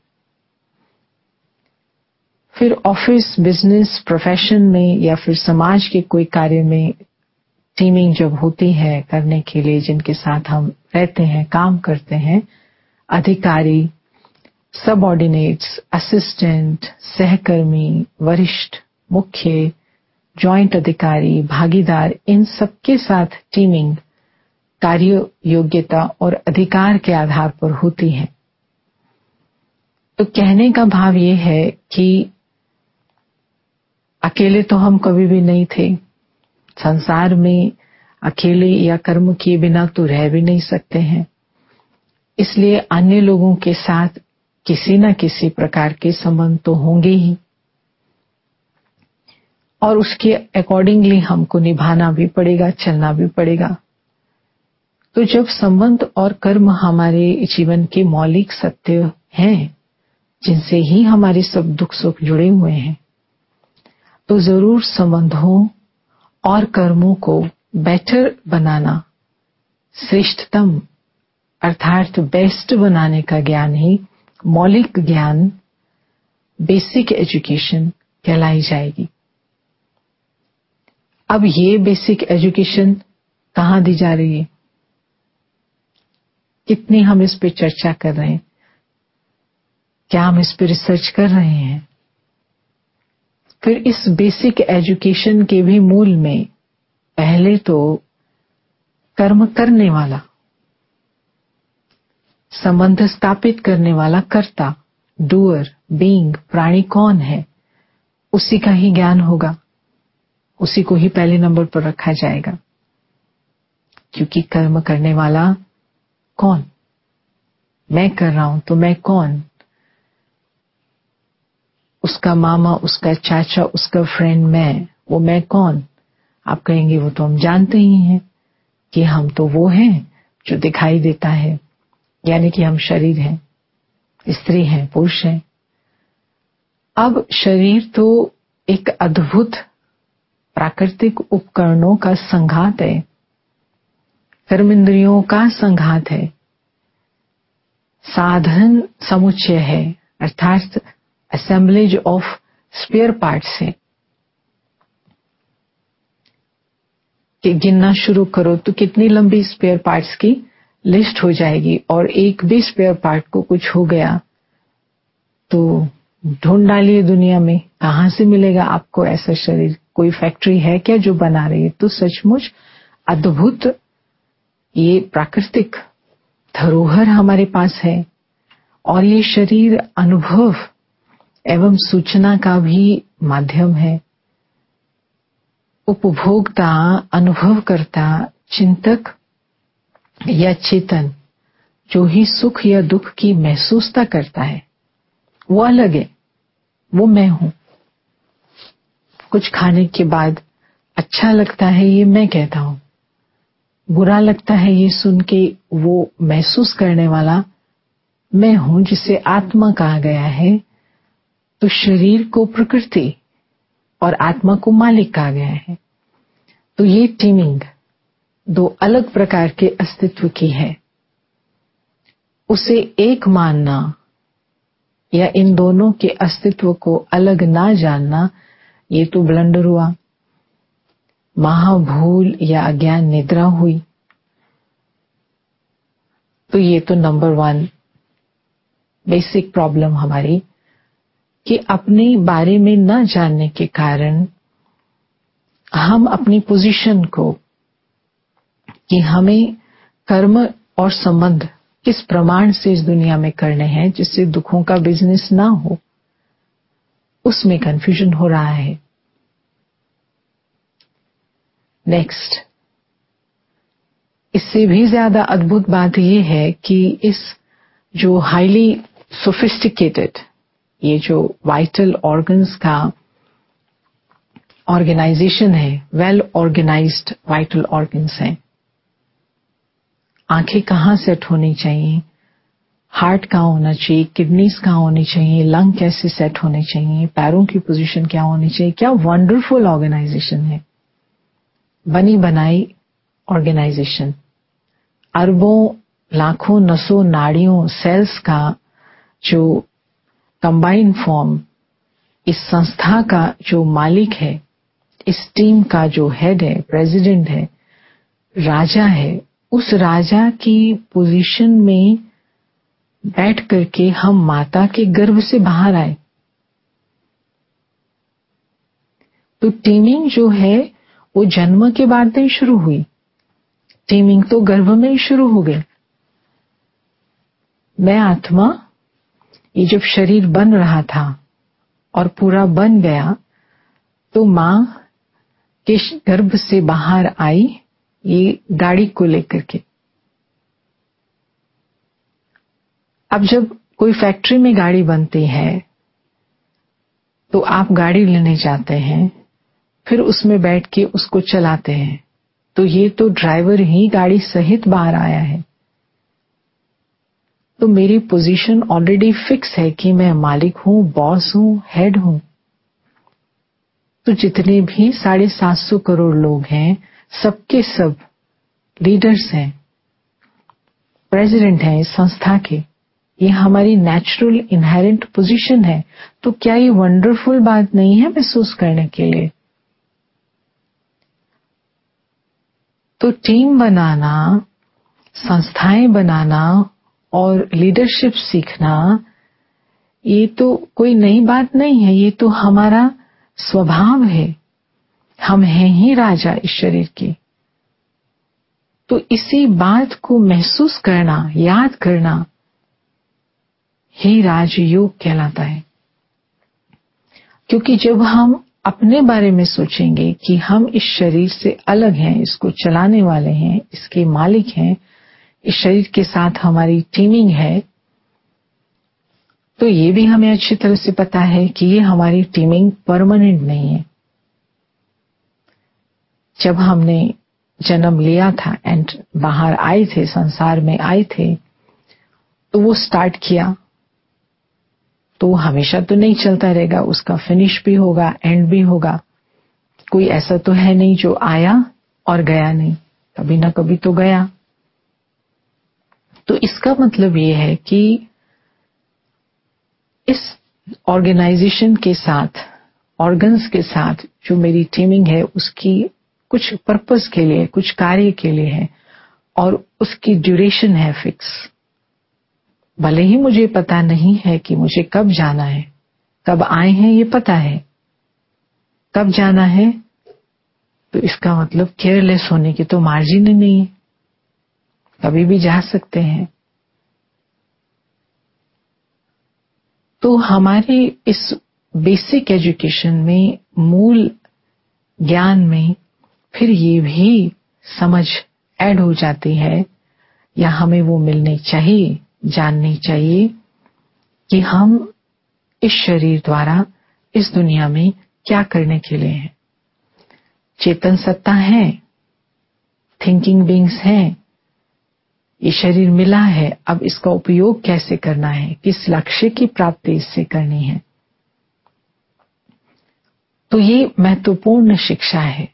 फिर ऑफिस, बिजनेस, प्रोफेशन में या फिर समाज के कोई कार्य में टीमिंग जब होती है करने के लिए, जिनके साथ हम रहते हैं, काम करते हैं, अधिकारी, सबऑर्डिनेट्स, असिस्टेंट, सहकर्मी, वरिष्ठ, मुख्य, जॉइंट अधिकारी, भागीदार, इन सबके साथ टीमिंग कार्य योग्यता और अधिकार के आधार पर होती है। तो कहने का भाव ये है कि अकेले तो हम कभी भी नहीं थे। संसार में अकेले या कर्म किए बिना तो रह भी नहीं सकते हैं। इसलिए अन्य लोगों के साथ किसी न किसी प्रकार के संबंध तो होंगे ही और उसके अकॉर्डिंगली हमको निभाना भी पड़ेगा, चलना भी पड़ेगा। तो जब संबंध और कर्म हमारे जीवन के मौलिक सत्य हैं, जिनसे ही हमारे सब दुख सुख जुड़े हुए हैं, तो जरूर संबंधों और कर्मों को बेटर बनाना, श्रेष्ठतम अर्थात बेस्ट बनाने का ज्ञान ही मौलिक ज्ञान, बेसिक एजुकेशन कहलाई जाएगी। अब ये बेसिक एजुकेशन कहाँ दी जा रही है, कितनी हम इस पे चर्चा कर रहे हैं, क्या हम इस पे रिसर्च कर रहे हैं। फिर इस बेसिक एजुकेशन के भी मूल में पहले तो कर्म करने वाला, संबंध स्थापित करने वाला कर्ता, डूअर, बीइंग, प्राणी कौन है, उसी का ही ज्ञान होगा, उसी को ही पहले नंबर पर रखा जाएगा। क्योंकि कर्म करने वाला कौन, मैं कर रहा हूं तो मैं कौन, उसका मामा, उसका चाचा, उसका फ्रेंड मैं, वो मैं कौन। आप कहेंगे वो तो हम जानते ही हैं, कि हम तो वो हैं जो दिखाई देता है, यानी कि हम शरीर हैं, स्त्री हैं, पुरुष हैं। अब शरीर तो एक अद्भुत प्राकृतिक उपकरणों का संघात है, कर्मेंद्रियों का संघात है, साधन समुच्चय है, अर्थात असेंबलेज ऑफ स्पेयर पार्ट्स है। कि गिनना शुरू करो तो कितनी लंबी स्पेयर पार्ट्स की लिस्ट हो जाएगी, और एक भी स्पेयर पार्ट को कुछ हो गया तो ढूंढ डालिए दुनिया में, कहां से मिलेगा आपको ऐसा शरीर? कोई फैक्ट्री है क्या जो बना रही है? तो सचमुच अद्भुत ये प्राकृतिक धरोहर हमारे पास है, और ये शरीर अनुभव एवं सूचना का भी माध्यम है। उपभोक्ता, अनुभवकर्ता, चिंतक या चेतन जो ही सुख या दुख की महसूसता करता है वो अलग है, वो मैं हूं। कुछ खाने के बाद अच्छा लगता है ये मैं कहता हूं, बुरा लगता है ये सुन के वो महसूस करने वाला मैं हूं, जिसे आत्मा कहा गया है। तो शरीर को प्रकृति और आत्मा को मालिक कहा गया है। तो ये टीमिंग दो अलग प्रकार के अस्तित्व की है। उसे एक मानना या इन दोनों के अस्तित्व को अलग ना जानना, ये तो ब्लंडर हुआ, महाभूल या अज्ञान निद्रा हुई। तो ये तो नंबर वन बेसिक प्रॉब्लम हमारी, कि अपने बारे में न जानने के कारण हम अपनी पोजीशन को, कि हमें कर्म और संबंध किस प्रमाण से इस दुनिया में करने हैं जिससे दुखों का बिजनेस ना हो, उसमें कंफ्यूजन हो रहा है। नेक्स्ट, इससे भी ज्यादा अद्भुत बात यह है कि इस जो हाईली सोफिस्टिकेटेड, ये जो वाइटल ऑर्गन्स का ऑर्गेनाइजेशन है, वेल ऑर्गेनाइज्ड वाइटल ऑर्गन्स हैं। आंखें कहाँ सेट होनी चाहिए, हार्ट कहाँ होना चाहिए, किडनीज कहाँ होनी चाहिए, लंग कैसे सेट होने चाहिए, पैरों की पोजीशन क्या होनी चाहिए। क्या वंडरफुल ऑर्गेनाइजेशन है, बनी बनाई ऑर्गेनाइजेशन। अरबों लाखों नसों नाड़ियों सेल्स का जो कंबाइंड फॉर्म, इस संस्था का जो मालिक है, इस टीम का जो हेड है, प्रेसिडेंट है, राजा है, उस राजा की पोजीशन में बैठ करके हम माता के गर्भ से बाहर आए। तो टीमिंग जो है वो जन्म के बाद नहीं शुरू हुई, टीमिंग तो गर्भ में ही शुरू हो गई। मैं आत्मा, ये जब शरीर बन रहा था और पूरा बन गया तो मां के गर्भ से बाहर आई, ये गाड़ी को लेकर के। अब जब कोई फैक्ट्री में गाड़ी बनती है तो आप गाड़ी लेने जाते हैं, फिर उसमें बैठ के उसको चलाते हैं, तो ये तो ड्राइवर ही गाड़ी सहित बाहर आया है। तो मेरी पोजीशन ऑलरेडी फिक्स है कि मैं मालिक हूं, बॉस हूं, हेड हूं। तो जितने भी साढ़े सात सौ करोड़ लोग हैं, सबके सब लीडर्स हैं, प्रेसिडेंट हैं इस संस्था के। ये हमारी नेचुरल इनहेरेंट पोजीशन है। तो क्या ये वंडरफुल बात नहीं है महसूस करने के लिए? तो टीम बनाना, संस्थाएं बनाना और लीडरशिप सीखना, ये तो कोई नई बात नहीं है, ये तो हमारा स्वभाव है। हम हैं ही राजा इस शरीर के। तो इसी बात को महसूस करना, याद करना ही राजयोग कहलाता है। क्योंकि जब हम अपने बारे में सोचेंगे कि हम इस शरीर से अलग हैं, इसको चलाने वाले हैं, इसके मालिक हैं, इस शरीर के साथ हमारी टीमिंग है, तो ये भी हमें अच्छी तरह से पता है कि ये हमारी टीमिंग परमानेंट नहीं है। जब हमने जन्म लिया था एंड बाहर आए थे, संसार में आए थे, तो वो स्टार्ट किया तो हमेशा तो नहीं चलता रहेगा, उसका फिनिश भी होगा, एंड भी होगा। कोई ऐसा तो है नहीं जो आया और गया नहीं, कभी ना कभी तो गया। तो इसका मतलब ये है कि इस ऑर्गेनाइजेशन के साथ, ऑर्गन्स के साथ जो मेरी टीमिंग है उसकी कुछ पर्पस के लिए, कुछ कार्य के लिए है और उसकी ड्यूरेशन है फिक्स। भले ही मुझे पता नहीं है कि मुझे कब जाना है, कब आए हैं ये पता है, कब जाना है, तो इसका मतलब केयरलेस होने की तो मार्जिन ही नहीं है, कभी भी जा सकते हैं। तो हमारे इस बेसिक एजुकेशन में, मूल ज्ञान में फिर ये भी समझ ऐड हो जाती है या हमें वो मिलनी चाहिए, जाननी चाहिए कि हम इस शरीर द्वारा इस दुनिया में क्या करने के लिए हैं। चेतन सत्ता है, थिंकिंग बीइंग्स हैं, ये शरीर मिला है, अब इसका उपयोग कैसे करना है, किस लक्ष्य की प्राप्ति इससे करनी है। तो ये महत्वपूर्ण शिक्षा है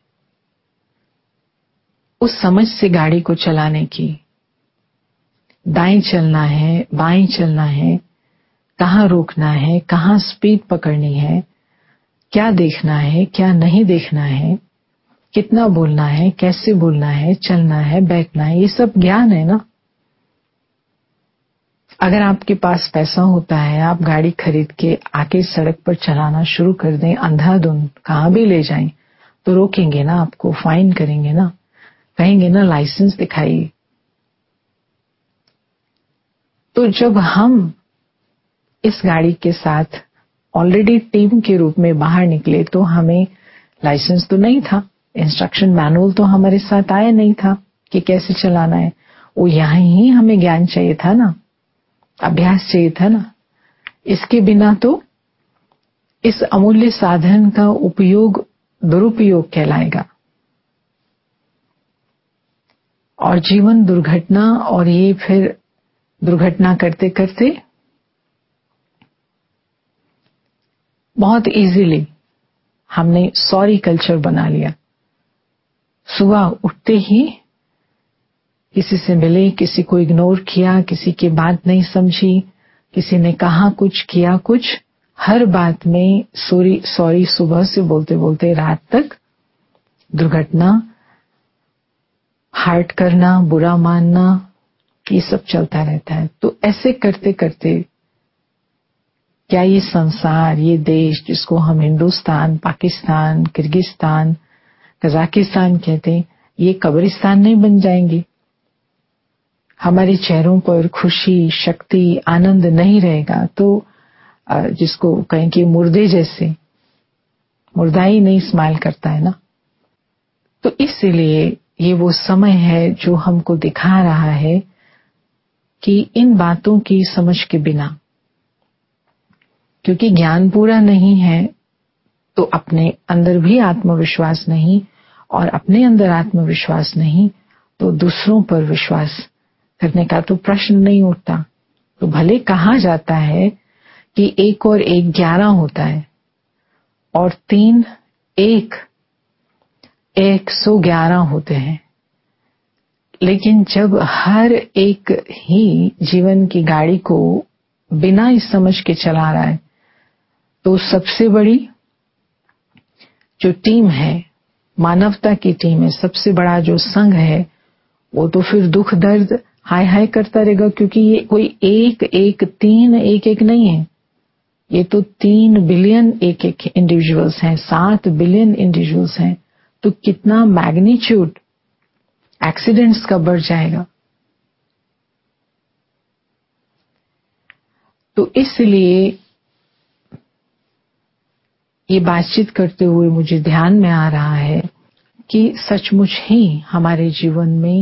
उस समझ से गाड़ी को चलाने की। दाएं चलना है, बाएं चलना है, कहाँ रोकना है, कहाँ स्पीड पकड़नी है, क्या देखना है, क्या नहीं देखना है, कितना बोलना है, कैसे बोलना है, चलना है, बैठना है, ये सब ज्ञान है ना। अगर आपके पास पैसा होता है, आप गाड़ी खरीद के आके सड़क पर चलाना शुरू कर दें, अंधाधुंध कहाँ भी ले जाएं, तो रोकेंगे ना, आपको फाइन करेंगे ना, कहेंगे ना लाइसेंस दिखाइए। तो जब हम इस गाड़ी के साथ ऑलरेडी टीम के रूप में बाहर निकले तो हमें लाइसेंस तो नहीं था, इंस्ट्रक्शन मैनुअल तो हमारे साथ आया नहीं था कि कैसे चलाना है। वो यहाँ ही हमें ज्ञान चाहिए था ना, अभ्यास चाहिए था ना। इसके बिना तो इस अमूल्य साधन का उपयोग दुरुपयोग कहलाएगा और जीवन दुर्घटना, और ये फिर दुर्घटना करते करते बहुत इजीली हमने सॉरी कल्चर बना लिया। सुबह उठते ही किसी से मिले, किसी को इग्नोर किया, किसी की बात नहीं समझी, किसी ने कहा कुछ, किया कुछ, हर बात में सॉरी सॉरी सुबह से बोलते बोलते रात तक दुर्घटना, हार्ट करना, बुरा मानना, ये सब चलता रहता है। तो ऐसे करते करते क्या ये संसार, ये देश जिसको हम हिंदुस्तान, पाकिस्तान, किर्गिस्तान, कजाकिस्तान कहते हैं, ये कब्रिस्तान नहीं बन जाएंगे? हमारे चेहरों पर खुशी, शक्ति, आनंद नहीं रहेगा तो जिसको कहें कि मुर्दे जैसे, मुर्दा ही नहीं स्माइल करता है ना। तो इसलिए ये वो समय है जो हमको दिखा रहा है कि इन बातों की समझ के बिना, क्योंकि ज्ञान पूरा नहीं है तो अपने अंदर भी आत्मविश्वास नहीं, और अपने अंदर आत्मविश्वास नहीं तो दूसरों पर विश्वास करने का तो प्रश्न नहीं उठता। तो भले कहा जाता है कि एक और एक ग्यारह होता है और तीन एक एक सौ ग्यारह होते हैं, लेकिन जब हर एक ही जीवन की गाड़ी को बिना इस समझ के चला रहा है तो सबसे बड़ी जो टीम है, मानवता की टीम है, सबसे बड़ा जो संघ है, वो तो फिर दुख दर्द हाय हाय करता रहेगा, क्योंकि ये कोई एक एक तीन एक एक नहीं है, ये तो तीन बिलियन एक एक इंडिविजुअल्स हैं, सात बिलियन इंडिविजुअल्स हैं। तो कितना मैग्नीट्यूड एक्सीडेंट्स का बढ़ जाएगा। तो इसलिए ये बातचीत करते हुए मुझे ध्यान में आ रहा है कि सचमुच ही हमारे जीवन में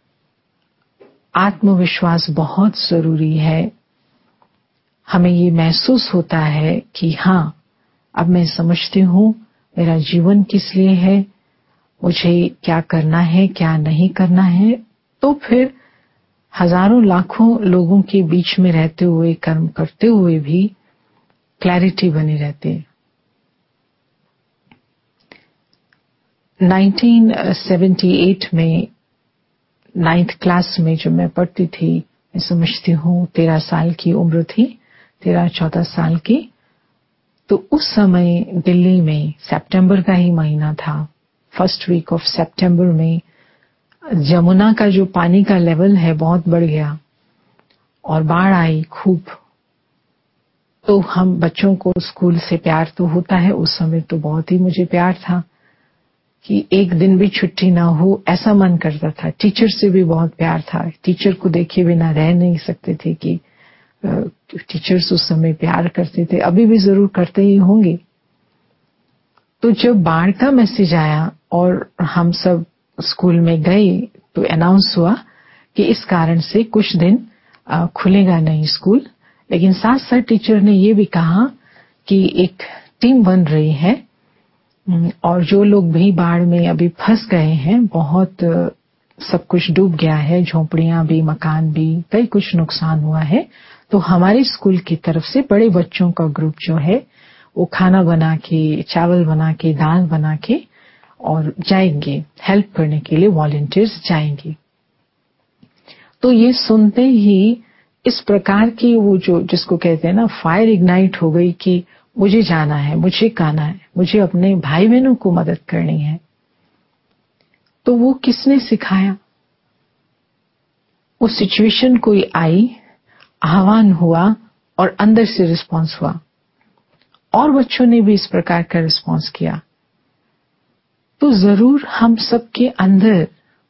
आत्मविश्वास बहुत जरूरी है। हमें ये महसूस होता है कि हाँ, अब मैं समझती हूँ मेरा जीवन किस लिए है, मुझे क्या करना है क्या नहीं करना है, तो फिर हजारों लाखों लोगों के बीच में रहते हुए, कर्म करते हुए भी क्लैरिटी बनी रहती है। उन्नीस सौ अठहत्तर में नाइन्थ क्लास में जब मैं पढ़ती थी, मैं समझती हूँ तेरह साल की उम्र थी, तेरह चौदह साल की। तो उस समय दिल्ली में सितंबर का ही महीना था, फर्स्ट वीक ऑफ सितंबर में जमुना का जो पानी का लेवल है बहुत बढ़ गया और बाढ़ आई खूब। तो हम बच्चों को स्कूल से प्यार तो होता है, उस समय तो बहुत ही मुझे प्यार था कि एक दिन भी छुट्टी ना हो, ऐसा मन करता था। टीचर से भी बहुत प्यार था, टीचर को देखे बिना रह नहीं सकते थे कि टीचर्स उस समय प्यार करते थे, अभी भी जरूर करते ही होंगे। तो जब बाढ़ का मैसेज आया और हम सब स्कूल में गए तो अनाउंस हुआ कि इस कारण से कुछ दिन खुलेगा नहीं स्कूल, लेकिन साथ साथ टीचर ने ये भी कहा कि एक टीम बन रही है और जो लोग भी बाढ़ में अभी फंस गए हैं, बहुत सब कुछ डूब गया है, झोपड़ियां भी, मकान भी, कई कुछ नुकसान हुआ है, तो हमारे स्कूल की तरफ से बड़े बच्चों का ग्रुप जो है वो खाना बना के, चावल बना के, दाल बना के और जाएंगे हेल्प करने के लिए, वॉलंटियर्स जाएंगे। तो ये सुनते ही इस प्रकार की वो जो जिसको कहते हैं ना फायर इग्नाइट हो गई कि मुझे जाना है, मुझे गाना है, मुझे अपने भाई बहनों को मदद करनी है। तो वो किसने सिखाया? उस सिचुएशन कोई आई, आह्वान हुआ और अंदर से रिस्पांस हुआ और बच्चों ने भी इस प्रकार का रिस्पांस किया। तो जरूर हम सबके अंदर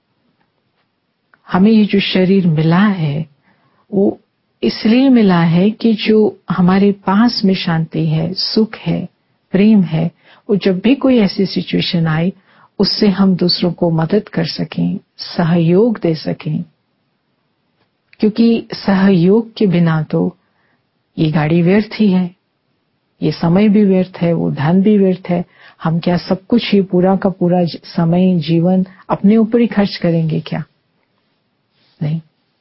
हमें ये जो शरीर मिला है वो इसलिए मिला है कि जो हमारे पास में शांति है, सुख है, प्रेम है, वो जब भी कोई ऐसी सिचुएशन आए उससे हम दूसरों को मदद कर सकें, सहयोग दे सकें। क्योंकि सहयोग के बिना तो ये गाड़ी व्यर्थ ही है, ये समय भी व्यर्थ है, वो धन भी व्यर्थ है। हम क्या सब कुछ ही पूरा का पूरा समय, जीवन अपने ऊपर ही खर्च करेंगे क्या? नहीं।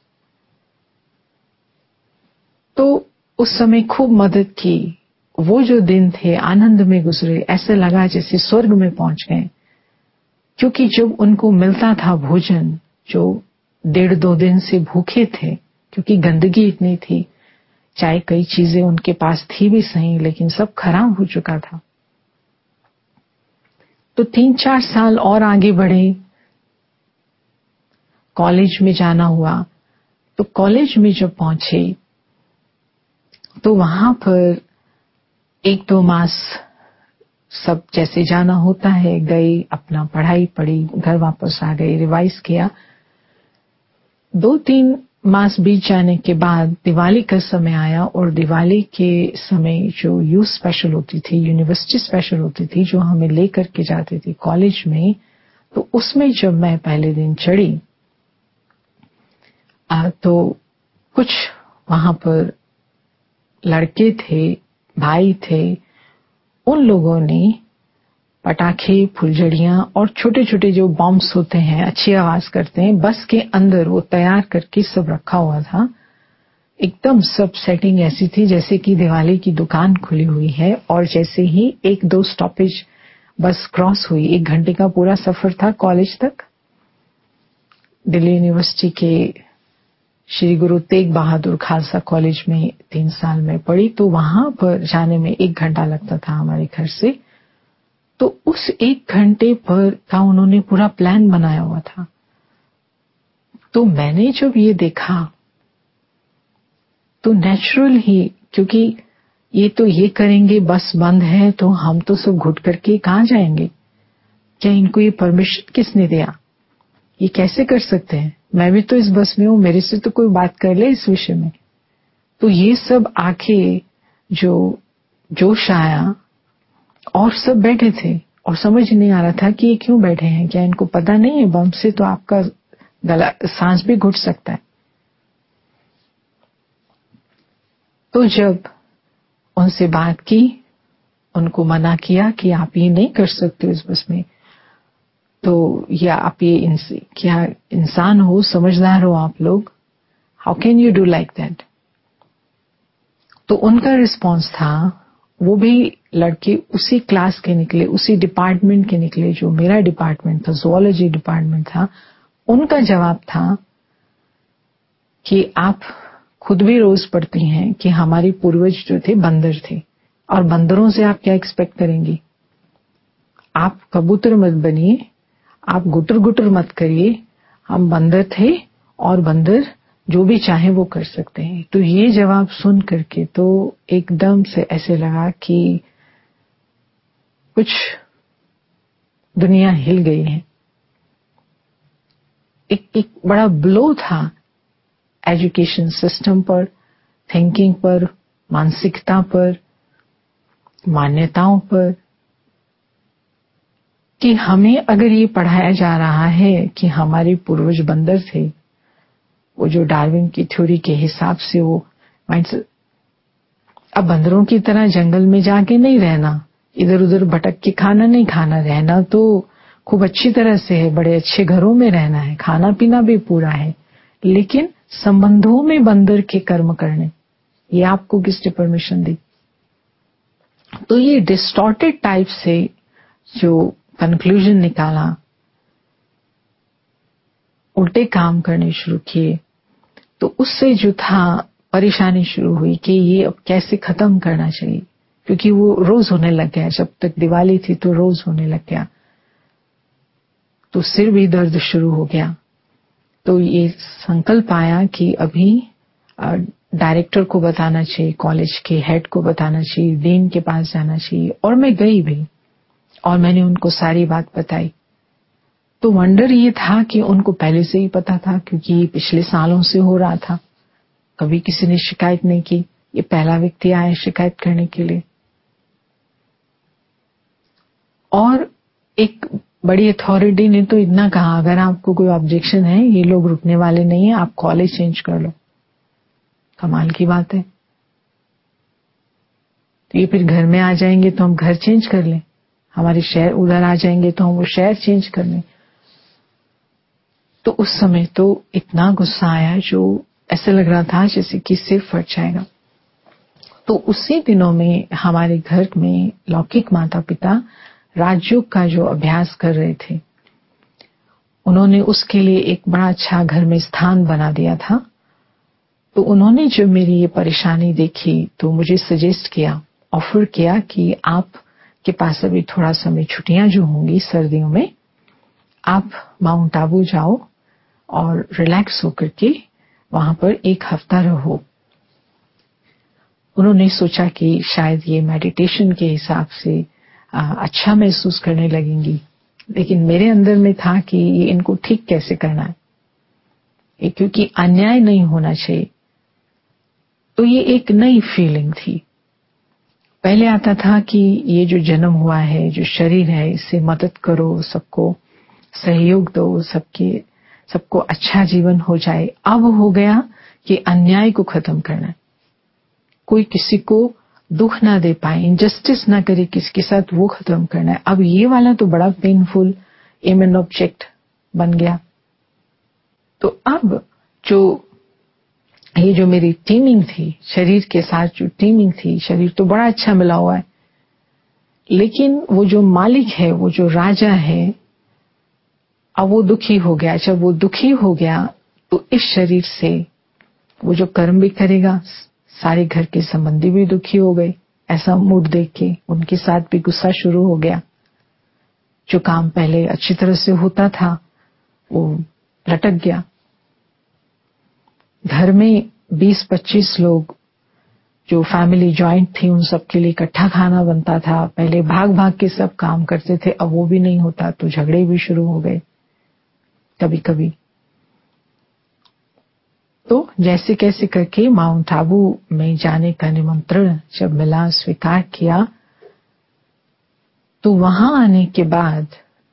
तो उस समय खूब मदद की। वो जो दिन थे आनंद में गुजरे, ऐसे लगा जैसे स्वर्ग में पहुंच गए। क्योंकि जब उनको मिलता था भोजन, जो डेढ़ दो दिन से भूखे थे क्योंकि गंदगी इतनी थी, चाहे कई चीजें उनके पास थी भी सही लेकिन सब खराब हो चुका था। तो तीन चार साल और आगे बढ़े, कॉलेज में जाना हुआ। तो कॉलेज में जब पहुंचे तो वहां पर एक दो मास सब जैसे जाना होता है, गए, अपना पढ़ाई पढ़ी, घर वापस आ गए, रिवाइज किया। दो तीन मास बीत जाने के बाद दिवाली का समय आया और दिवाली के समय जो यूथ स्पेशल होती थी, यूनिवर्सिटी स्पेशल होती थी, जो हमें लेकर के जाती थी कॉलेज में, तो उसमें जब मैं पहले दिन चढ़ी तो कुछ वहां पर लड़के थे, भाई थे, उन लोगों ने पटाखे, फुलझड़ियां और छोटे छोटे जो बॉम्ब्स होते हैं, अच्छी आवाज करते हैं, बस के अंदर वो तैयार करके सब रखा हुआ था। एकदम सब सेटिंग ऐसी थी जैसे कि दिवाली की दुकान खुली हुई है और जैसे ही एक दो स्टॉपेज बस क्रॉस हुई, एक घंटे का पूरा सफर था कॉलेज तक। दिल्ली यूनिवर्सिटी के श्री गुरु तेग बहादुर खालसा कॉलेज में तीन साल में पढ़ी, तो वहां पर जाने में एक घंटा लगता था हमारे घर से। तो उस एक घंटे पर का उन्होंने पूरा प्लान बनाया हुआ था। तो मैंने जब ये देखा तो नेचुरल ही, क्योंकि ये तो ये करेंगे, बस बंद है तो हम तो सब घुट करके कहां जाएंगे? क्या इनको ये परमिशन किसने दिया? ये कैसे कर सकते हैं? मैं भी तो इस बस में हूं, मेरे से तो कोई बात कर ले इस विषय में। तो ये सब आके जो जोश आया और सब बैठे थे और समझ नहीं आ रहा था कि ये क्यों बैठे हैं। क्या इनको पता नहीं है बम से तो आपका गला, सांस भी घुट सकता है? तो जब उनसे बात की, उनको मना किया कि आप ये नहीं कर सकते इस बस में, तो या आप ये इंस, क्या इंसान हो, समझदार हो आप लोग, how can you do like that? तो उनका रिस्पांस था, वो भी लड़के उसी क्लास के निकले, उसी डिपार्टमेंट के निकले जो मेरा डिपार्टमेंट था, ज़ूलॉजी डिपार्टमेंट था। उनका जवाब था कि आप खुद भी रोज पढ़ती हैं कि हमारे पूर्वज जो थे बंदर थे, और बंदरों से आप क्या एक्सपेक्ट करेंगी? आप कबूतर मत बनिए, आप गुटर गुटर मत करिए, हम बंदर थे और बंदर जो भी चाहे वो कर सकते हैं। तो ये जवाब सुन करके तो एकदम से ऐसे लगा कि कुछ दुनिया हिल गई है। एक एक बड़ा ब्लो था एजुकेशन सिस्टम पर, थिंकिंग पर, मानसिकता पर, मान्यताओं पर, कि हमें अगर ये पढ़ाया जा रहा है कि हमारे पूर्वज बंदर थे, वो जो डार्विन की थ्योरी के हिसाब से वो माइंडसेट, अब बंदरों की तरह जंगल में जाके नहीं रहना, इधर उधर भटक के खाना नहीं खाना, रहना तो खूब अच्छी तरह से है, बड़े अच्छे घरों में रहना है, खाना पीना भी पूरा है, लेकिन संबंधों में बंदर के कर्म करने, ये आपको किसने परमिशन दी? तो ये डिस्टॉर्टेड टाइप से जो कंक्लूजन निकाला, उल्टे काम करने शुरू किए, तो उससे जो था परेशानी शुरू हुई कि ये अब कैसे खत्म करना चाहिए, क्योंकि वो रोज होने लग गया। जब तक दिवाली थी तो रोज होने लग गया, तो सिर भी दर्द शुरू हो गया। तो ये संकल्प आया कि अभी डायरेक्टर को बताना चाहिए, कॉलेज के हेड को बताना चाहिए, डीन के पास जाना चाहिए। और मैं गई भी और मैंने उनको सारी बात बताई। तो वंडर ये था कि उनको पहले से ही पता था, क्योंकि ये पिछले सालों से हो रहा था, कभी किसी ने शिकायत नहीं की, ये पहला व्यक्ति आया शिकायत करने के लिए। और एक बड़ी अथॉरिटी ने तो इतना कहा, अगर आपको कोई ऑब्जेक्शन है, ये लोग रुकने वाले नहीं है, आप कॉलेज चेंज कर लो। कमाल की बात है। तो ये फिर घर में आ जाएंगे तो हम घर चेंज कर लें, हमारे शहर उधर आ जाएंगे तो हम वो शहर चेंज कर लें। तो उस समय तो इतना गुस्सा आया, जो ऐसे लग रहा था जैसे कि सिर फट जाएगा। तो उसी दिनों में हमारे घर में लौकिक माता पिता राजयोग का जो अभ्यास कर रहे थे, उन्होंने उसके लिए एक बड़ा अच्छा घर में स्थान बना दिया था। तो उन्होंने जब मेरी ये परेशानी देखी तो मुझे सजेस्ट किया, ऑफर किया कि आप के पास अभी थोड़ा समय छुट्टियां जो होंगी सर्दियों में, आप माउंट आबू जाओ और रिलैक्स होकर के वहां पर एक हफ्ता रहो। उन्होंने सोचा कि शायद ये मेडिटेशन के हिसाब से आ, अच्छा महसूस करने लगेंगी, लेकिन मेरे अंदर में था कि ये इनको ठीक कैसे करना है, ये क्योंकि अन्याय नहीं होना चाहिए। तो ये एक नई फीलिंग थी। पहले आता था कि ये जो जन्म हुआ है, जो शरीर है, इससे मदद करो, सबको सहयोग दो, सबके सबको अच्छा जीवन हो जाए। अब हो गया कि अन्याय को खत्म करना है, कोई किसी को दुख ना दे पाए, इनजस्टिस ना करे किसी के साथ, वो खत्म करना है। अब ये वाला तो बड़ा पेनफुल एम एंड ऑब्जेक्ट बन गया। तो अब जो ये जो मेरी टीमिंग थी, शरीर के साथ जो टीमिंग थी, शरीर तो बड़ा अच्छा मिला हुआ है, लेकिन वो जो मालिक है, वो जो राजा है, अब वो दुखी हो गया। जब वो दुखी हो गया तो इस शरीर से वो जो कर्म भी करेगा, सारे घर के संबंधी भी दुखी हो गए। ऐसा मूड देख के उनके साथ भी गुस्सा शुरू हो गया। जो काम पहले अच्छी तरह से होता था वो लटक गया। घर में बीस पच्चीस लोग, जो फैमिली जॉइंट थी, उन सब के लिए इकट्ठा खाना बनता था। पहले भाग भाग के सब काम करते थे, अब वो भी नहीं होता, तो झगड़े भी शुरू हो गए कभी कभी। तो जैसे कैसे करके माउंट आबू में जाने का निमंत्रण जब मिला, स्वीकार किया, तो वहां आने के बाद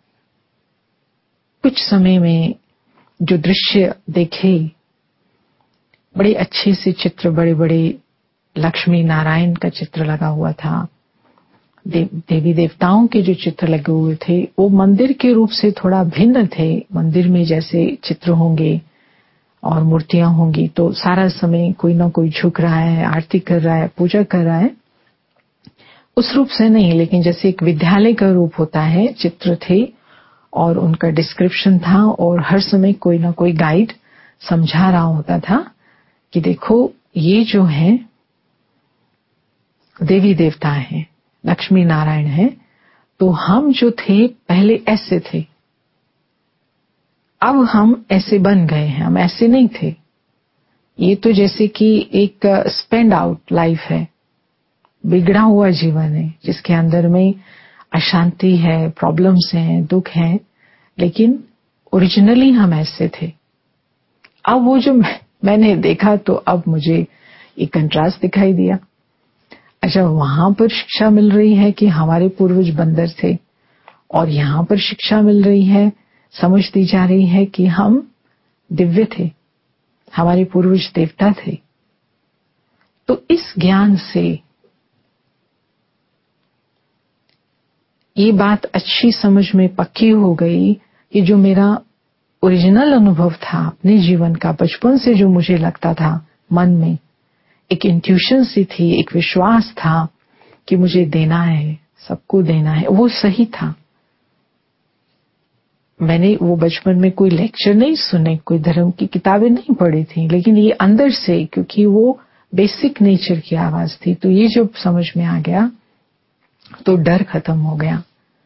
कुछ समय में जो दृश्य देखे, बड़े अच्छे से चित्र, बड़े बड़े लक्ष्मी नारायण का चित्र लगा हुआ था, दे, देवी देवताओं के जो चित्र लगे हुए थे वो मंदिर के रूप से थोड़ा भिन्न थे। मंदिर में जैसे चित्र होंगे और मूर्तियां होंगी तो सारा समय कोई ना कोई झुक रहा है, आरती कर रहा है, पूजा कर रहा है, उस रूप से नहीं, लेकिन जैसे एक विद्यालय का रूप होता है, चित्र थे और उनका डिस्क्रिप्शन था और हर समय कोई ना कोई गाइड समझा रहा होता था कि देखो ये जो है देवी देवता हैं, लक्ष्मी नारायण हैं, तो हम जो थे पहले ऐसे थे, अब हम ऐसे बन गए हैं, हम ऐसे नहीं थे। ये तो जैसे कि एक स्पेंड आउट लाइफ है, बिगड़ा हुआ जीवन है जिसके अंदर में अशांति है, प्रॉब्लम्स हैं, दुख हैं, लेकिन ओरिजिनली हम ऐसे थे। अब वो जो मैं, मैंने देखा तो अब मुझे एक कंट्रास्ट दिखाई दिया। अच्छा, वहां पर शिक्षा मिल रही है कि हमारे पूर्वज बंदर थे और यहाँ पर शिक्षा मिल रही है, समझ दी जा रही है कि हम दिव्य थे, हमारे पूर्वज देवता थे। तो इस ज्ञान से ये बात अच्छी समझ में पक्की हो गई कि जो मेरा ओरिजिनल अनुभव था अपने जीवन का, बचपन से जो मुझे लगता था मन में एक इंट्यूशन सी थी, एक विश्वास था कि मुझे देना है, सबको देना है, वो सही था। मैंने वो बचपन में कोई लेक्चर नहीं सुने, कोई धर्म की किताबें नहीं पढ़ी थी, लेकिन ये अंदर से, क्योंकि वो बेसिक नेचर की आवाज थी, तो ये जब समझ में आ गया तो डर खत्म हो गया।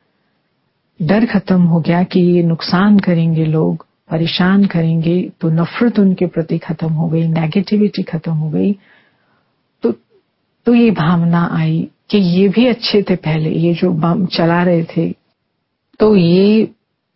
डर खत्म हो गया कि ये नुकसान करेंगे, लोग परेशान करेंगे, तो नफरत उनके प्रति खत्म हो गई, नेगेटिविटी खत्म हो गई। तो तो ये भावना आई कि ये भी अच्छे थे पहले, ये जो बम चला रहे थे, तो ये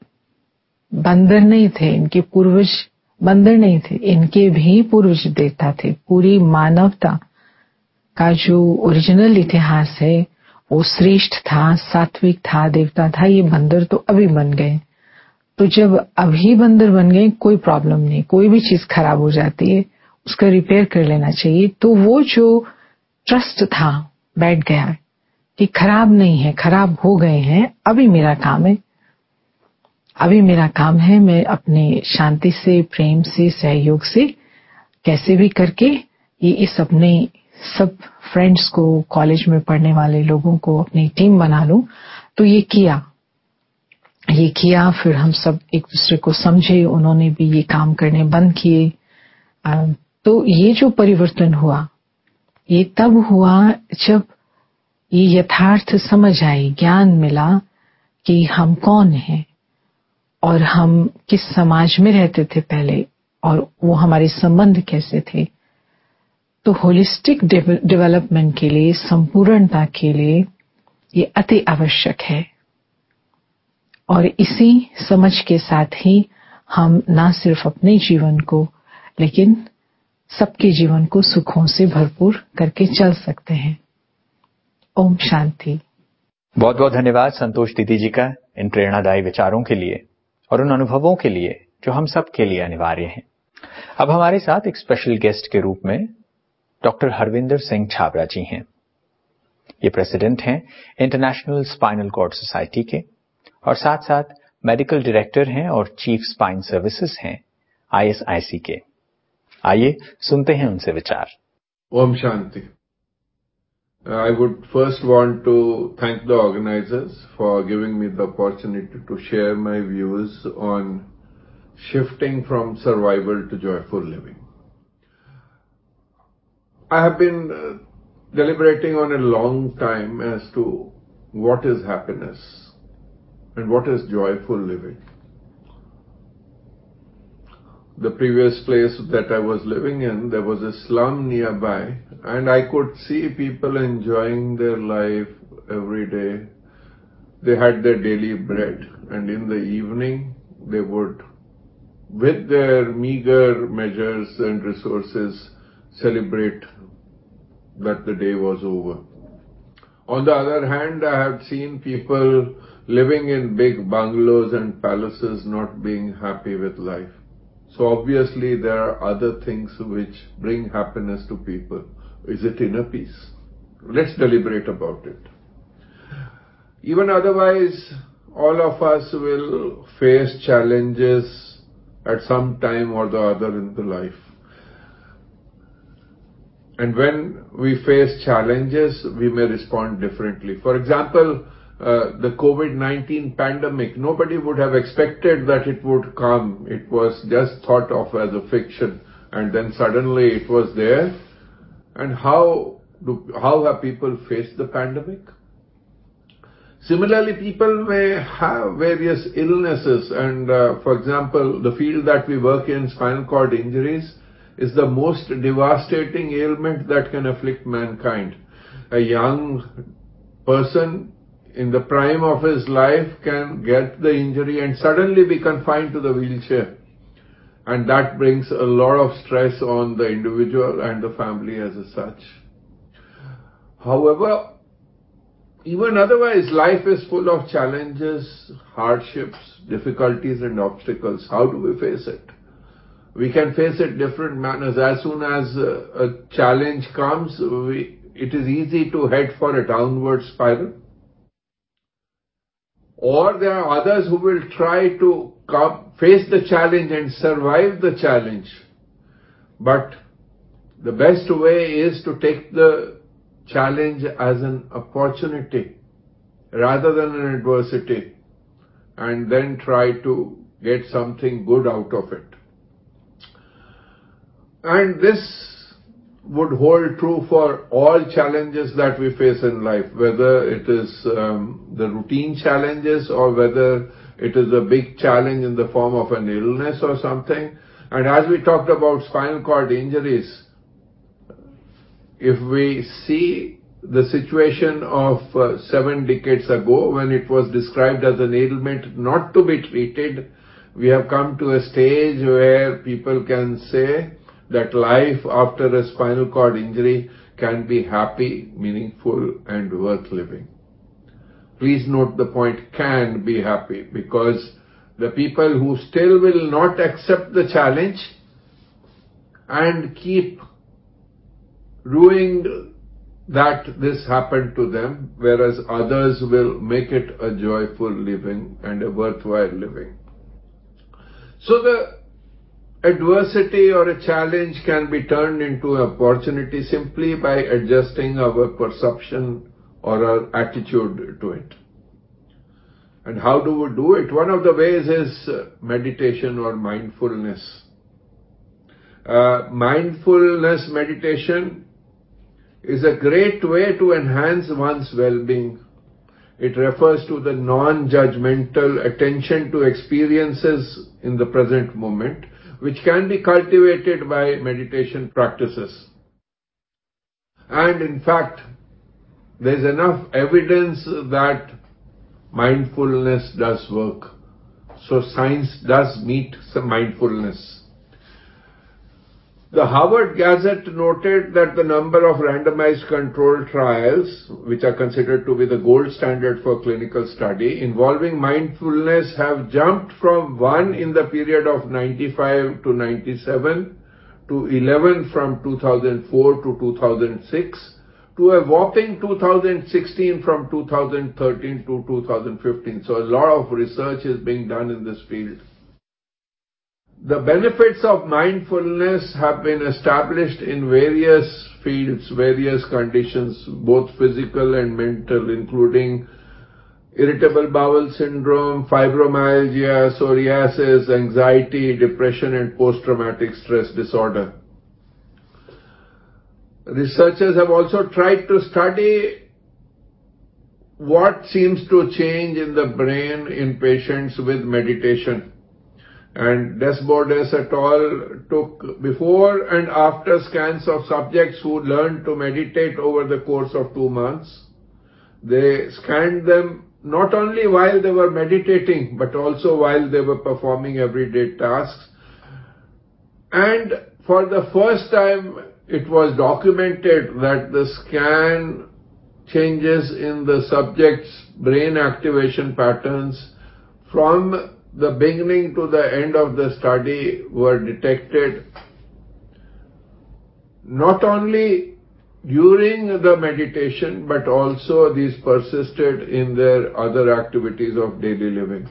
बंदर नहीं थे, इनके पूर्वज बंदर नहीं थे, इनके भी पूर्वज देवता थे। पूरी मानवता का जो ओरिजिनल इतिहास है वो श्रेष्ठ था, सात्विक था, देवता था। ये बंदर तो अभी बन गए। तो जब अभी बंदर बन गए, कोई प्रॉब्लम नहीं, कोई भी चीज खराब हो जाती है उसका रिपेयर कर लेना चाहिए। तो वो जो ट्रस्ट था बैठ गया कि खराब नहीं है, खराब हो गए हैं, अभी मेरा काम है, अभी मेरा काम है, मैं अपने शांति से, प्रेम से, सहयोग से कैसे भी करके ये इस अपने सब फ्रेंड्स को, कॉलेज में पढ़ने वाले लोगों को अपनी टीम बना लूं। तो ये किया ये किया फिर हम सब एक दूसरे को समझे, उन्होंने भी ये काम करने बंद किए। तो ये जो परिवर्तन हुआ ये तब हुआ जब ये यथार्थ समझ आई, ज्ञान मिला कि हम कौन हैं और हम किस समाज में रहते थे पहले और वो हमारे संबंध कैसे थे। तो होलिस्टिक डेवलपमेंट के लिए, संपूर्णता के लिए ये अति आवश्यक है। और इसी समझ के साथ ही हम ना सिर्फ अपने जीवन को लेकिन सबके जीवन को सुखों से भरपूर करके चल सकते हैं। ओम शांति। बहुत बहुत धन्यवाद संतोष दीदी जी का इन प्रेरणादायी विचारों के लिए और उन अनुभवों के लिए जो हम सब के लिए अनिवार्य हैं। अब हमारे साथ एक स्पेशल गेस्ट के रूप में डॉक्टर हरविंदर सिंह छाबरा जी हैं। ये प्रेसिडेंट हैं इंटरनेशनल स्पाइनल कॉर्ड सोसाइटी के और साथ साथ मेडिकल डायरेक्टर हैं और चीफ स्पाइन सर्विसेज हैं आई एस आई सी के। आइए सुनते हैं उनसे विचार। Om Shanti. I would first want to thank the organizers for giving me the opportunity to share my views on shifting from survival to joyful living. I have been uh, deliberating on a long time as to what is happiness and what is joyful living. The previous place that I was living in, there was a slum nearby, and I could see people enjoying their life every day. They had their daily bread, and in the evening they would, with their meager measures and resources, celebrate that the day was over. On the other hand, I have seen people living in big bungalows and palaces not being happy with life. So obviously there are other things which bring happiness to people. Is it inner peace? Let's deliberate about it. Even otherwise, all of us will face challenges at some time or the other in the life. And when we face challenges, we may respond differently. For example, uh, the COVID nineteen pandemic, nobody would have expected that it would come. It was just thought of as a fiction, and then suddenly it was there. And how do, how have people faced the pandemic? Similarly, people may have various illnesses, and uh, for example, the field that we work in, spinal cord injuries, is the most devastating ailment that can afflict mankind. A young person in the prime of his life can get the injury and suddenly be confined to the wheelchair. And that brings a lot of stress on the individual and the family as such. However, even otherwise, life is full of challenges, hardships, difficulties and obstacles. How do we face it? We can face it different manners. As soon as a, a challenge comes, we, it is easy to head for a downward spiral. Or there are others who will try to come, face the challenge and survive the challenge. But the best way is to take the challenge as an opportunity rather than an adversity, and then try to get something good out of it. And this would hold true for all challenges that we face in life, whether it is um, the routine challenges or whether it is a big challenge in the form of an illness or something. And as we talked about spinal cord injuries, if we see the situation of uh, seven decades ago when it was described as an ailment not to be treated, we have come to a stage where people can say that life after a spinal cord injury can be happy, meaningful and worth living. Please note the point, can be happy, because the people who still will not accept the challenge and keep ruining that this happened to them, whereas others will make it a joyful living and a worthwhile living. So the adversity or a challenge can be turned into an opportunity simply by adjusting our perception or our attitude to it. And how do we do it? One of the ways is meditation or mindfulness. Uh, mindfulness meditation is a great way to enhance one's well-being. It refers to the non-judgmental attention to experiences in the present moment, which can be cultivated by meditation practices. And in fact, there's enough evidence that mindfulness does work. So science does meet some mindfulness. The Harvard Gazette noted that the number of randomized controlled trials, which are considered to be the gold standard for clinical study, involving mindfulness have jumped from one in the period of ninety-five to ninety-seven to eleven from two thousand four to two thousand six to a whopping two thousand sixteen from two thousand thirteen to two thousand fifteen. So a lot of research is being done in this field. The benefits of mindfulness have been established in various fields, various conditions, both physical and mental, including irritable bowel syndrome, fibromyalgia, psoriasis, anxiety, depression, and post-traumatic stress disorder. Researchers have also tried to study what seems to change in the brain in patients with meditation. And Desbordes et al. Took before and after scans of subjects who learned to meditate over the course of two months. They scanned them not only while they were meditating, but also while they were performing everyday tasks. And for the first time, it was documented that the scan changes in the subject's brain activation patterns from the beginning to the end of the study were detected not only during the meditation, but also these persisted in their other activities of daily living.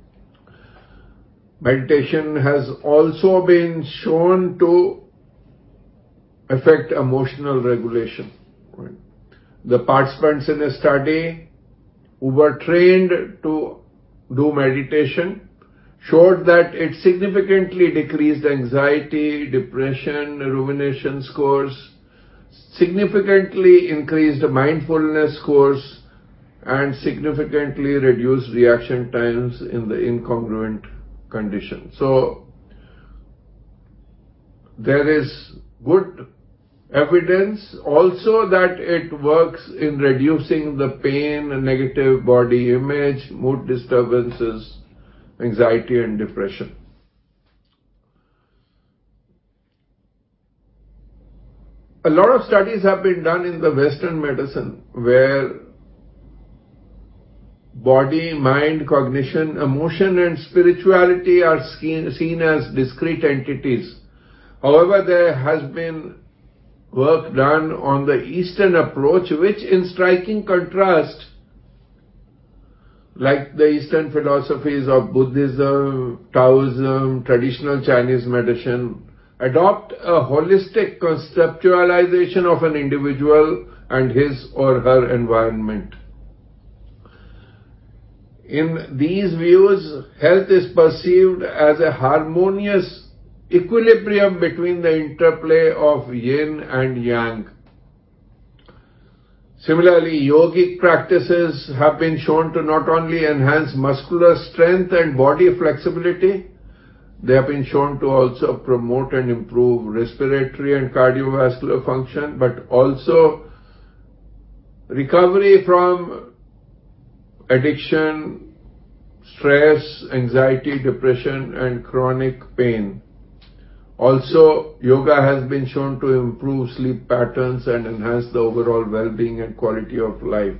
Meditation has also been shown to affect emotional regulation. Right? The participants in a study who were trained to do meditation showed that it significantly decreased anxiety, depression, rumination scores, significantly increased mindfulness scores, and significantly reduced reaction times in the incongruent condition. So, there is good evidence also that it works in reducing the pain, negative body image, mood disturbances, anxiety and depression. A lot of studies have been done in the Western medicine where body, mind, cognition, emotion and spirituality are seen as discrete entities. However, there has been work done on the Eastern approach, which in striking contrast, like the Eastern philosophies of Buddhism, Taoism, traditional Chinese medicine, adopt a holistic conceptualization of an individual and his or her environment. In these views, health is perceived as a harmonious equilibrium between the interplay of yin and yang. Similarly, yogic practices have been shown to not only enhance muscular strength and body flexibility, they have been shown to also promote and improve respiratory and cardiovascular function, but also recovery from addiction, stress, anxiety, depression, and chronic pain. Also, yoga has been shown to improve sleep patterns and enhance the overall well-being and quality of life.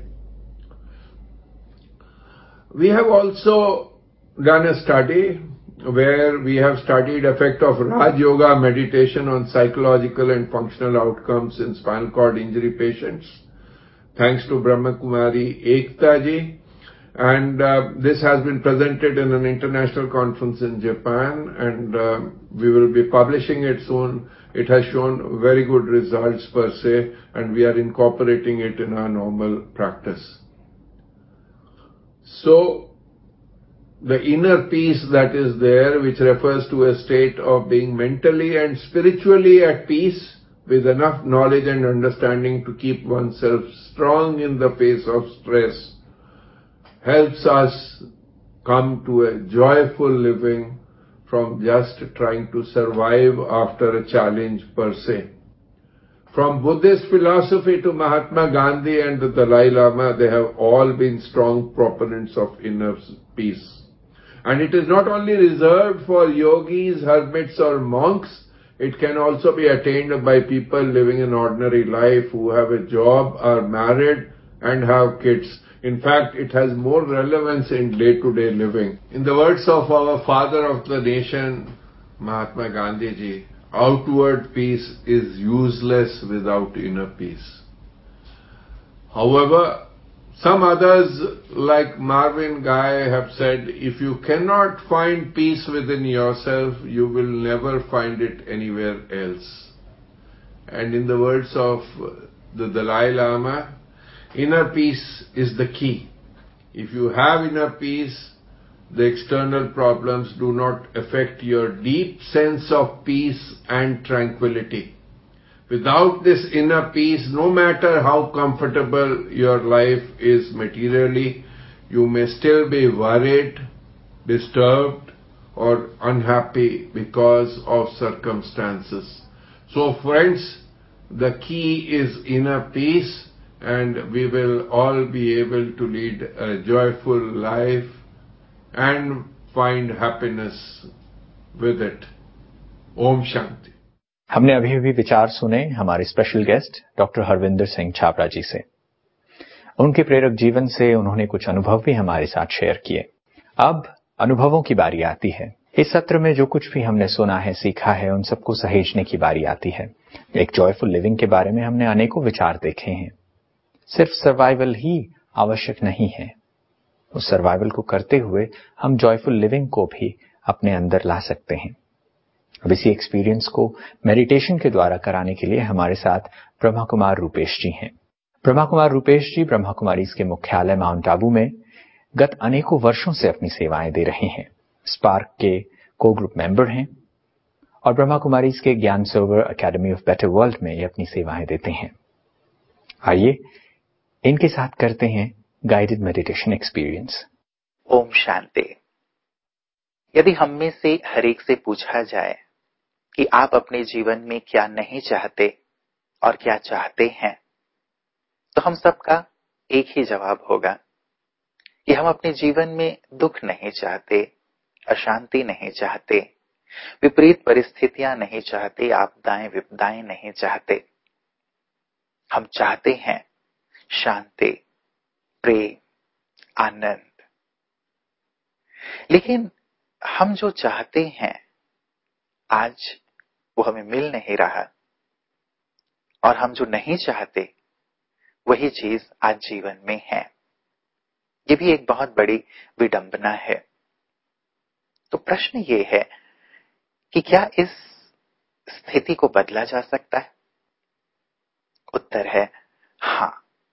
We have also done a study where we have studied effect of Raj Yoga meditation on psychological and functional outcomes in spinal cord injury patients, thanks to Brahma Kumari Ekta ji. And uh, this has been presented in an international conference in Japan, and uh, we will be publishing it soon. It has shown very good results per se, and we are incorporating it in our normal practice. So, the inner peace that is there, which refers to a state of being mentally and spiritually at peace with enough knowledge and understanding to keep oneself strong in the face of stress, helps us come to a joyful living from just trying to survive after a challenge per se. From Buddhist philosophy to Mahatma Gandhi and the Dalai Lama, they have all been strong proponents of inner peace. And it is not only reserved for yogis, hermits or monks, it can also be attained by people living an ordinary life who have a job, are married and have kids. In fact, it has more relevance in day-to-day living. In the words of our father of the nation, Mahatma Gandhi ji, outward peace is useless without inner peace. However, some others like Marvin Gaye have said, if you cannot find peace within yourself, you will never find it anywhere else. And in the words of the Dalai Lama, inner peace is the key. If you have inner peace, the external problems do not affect your deep sense of peace and tranquility. Without this inner peace, no matter how comfortable your life is materially, you may still be worried, disturbed, or unhappy because of circumstances. So friends, the key is inner peace, and we will all be able to lead a joyful life and find happiness with it. Om Shanti. हमने अभी अभी विचार सुने हमारे special guest doctor Harvinder Singh Chhabra ji से। उनके प्रेरक जीवन से उन्होंने कुछ अनुभव भी हमारे साथ शेयर किए। अब अनुभवों की बारी आती है। इस सत्र में जो कुछ भी हमने सुना है, सीखा है, उन सबको सहेजने की बारी आती है। एक जॉयफुल लिविंग के बारे में हमने अनेकों विचार देखे हैं। सिर्फ सर्वाइवल ही आवश्यक नहीं है, उस सर्वाइवल को करते हुए हम जॉयफुल लिविंग को भी अपने अंदर ला सकते हैं। अब इसी एक्सपीरियंस को मेडिटेशन के द्वारा कराने के लिए हमारे साथ ब्रह्मा कुमार रूपेश जी हैं। ब्रह्मा कुमार रूपेश जी ब्रह्मा कुमारीज के मुख्यालय माउंट आबू में गत अनेकों वर्षों से अपनी सेवाएं दे रहे हैं। स्पार्क के को ग्रुप मेंबर हैं और ब्रह्मा कुमारीज के ज्ञान सरोवर एकेडमी ऑफ बेटर वर्ल्ड में ये अपनी सेवाएं देते हैं। आइए इनके साथ करते हैं गाइडेड मेडिटेशन एक्सपीरियंस। ओम शांति। यदि हम में से हर एक से पूछा जाए कि आप अपने जीवन में क्या नहीं चाहते और क्या चाहते हैं, तो हम सबका एक ही जवाब होगा कि हम अपने जीवन में दुख नहीं चाहते, अशांति नहीं चाहते, विपरीत परिस्थितियां नहीं चाहते, आपदाएं विपदाएं नहीं चाहते। हम चाहते हैं शांति, प्रेम, आनंद। लेकिन हम जो चाहते हैं आज वो हमें मिल नहीं रहा, और हम जो नहीं चाहते वही चीज आज जीवन में है। ये भी एक बहुत बड़ी विडंबना है। तो प्रश्न ये है कि क्या इस स्थिति को बदला जा सकता है? उत्तर है हां।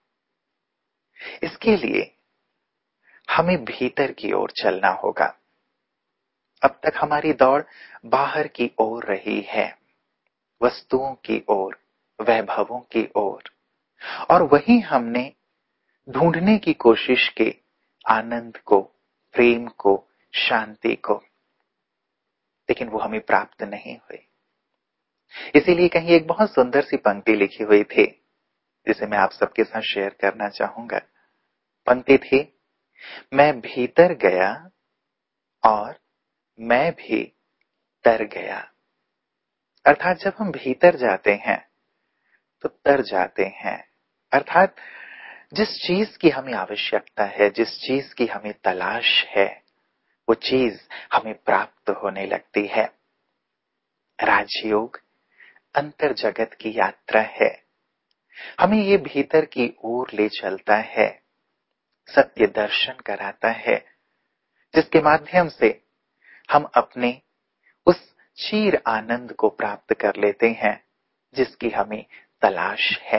इसके लिए हमें भीतर की ओर चलना होगा। अब तक हमारी दौड़ बाहर की ओर रही है, वस्तुओं की ओर, वैभवों की ओर, और वहीं हमने ढूंढने की कोशिश की आनंद को, प्रेम को, शांति को, लेकिन वो हमें प्राप्त नहीं हुई। इसीलिए कहीं एक बहुत सुंदर सी पंक्ति लिखी हुई थी जिसे मैं आप सबके साथ शेयर करना चाहूंगा। पंक्ति थी, मैं भीतर गया और मैं भी तर गया। अर्थात जब हम भीतर जाते हैं तो तर जाते हैं। अर्थात जिस चीज की हमें आवश्यकता है, जिस चीज की हमें तलाश है, वो चीज हमें प्राप्त होने लगती है। राजयोग अंतर जगत की यात्रा है, हमें ये भीतर की ओर ले चलता है, सत्य दर्शन कराता है, जिसके माध्यम से हम अपने उस चीर आनंद को प्राप्त कर लेते हैं जिसकी हमें तलाश है।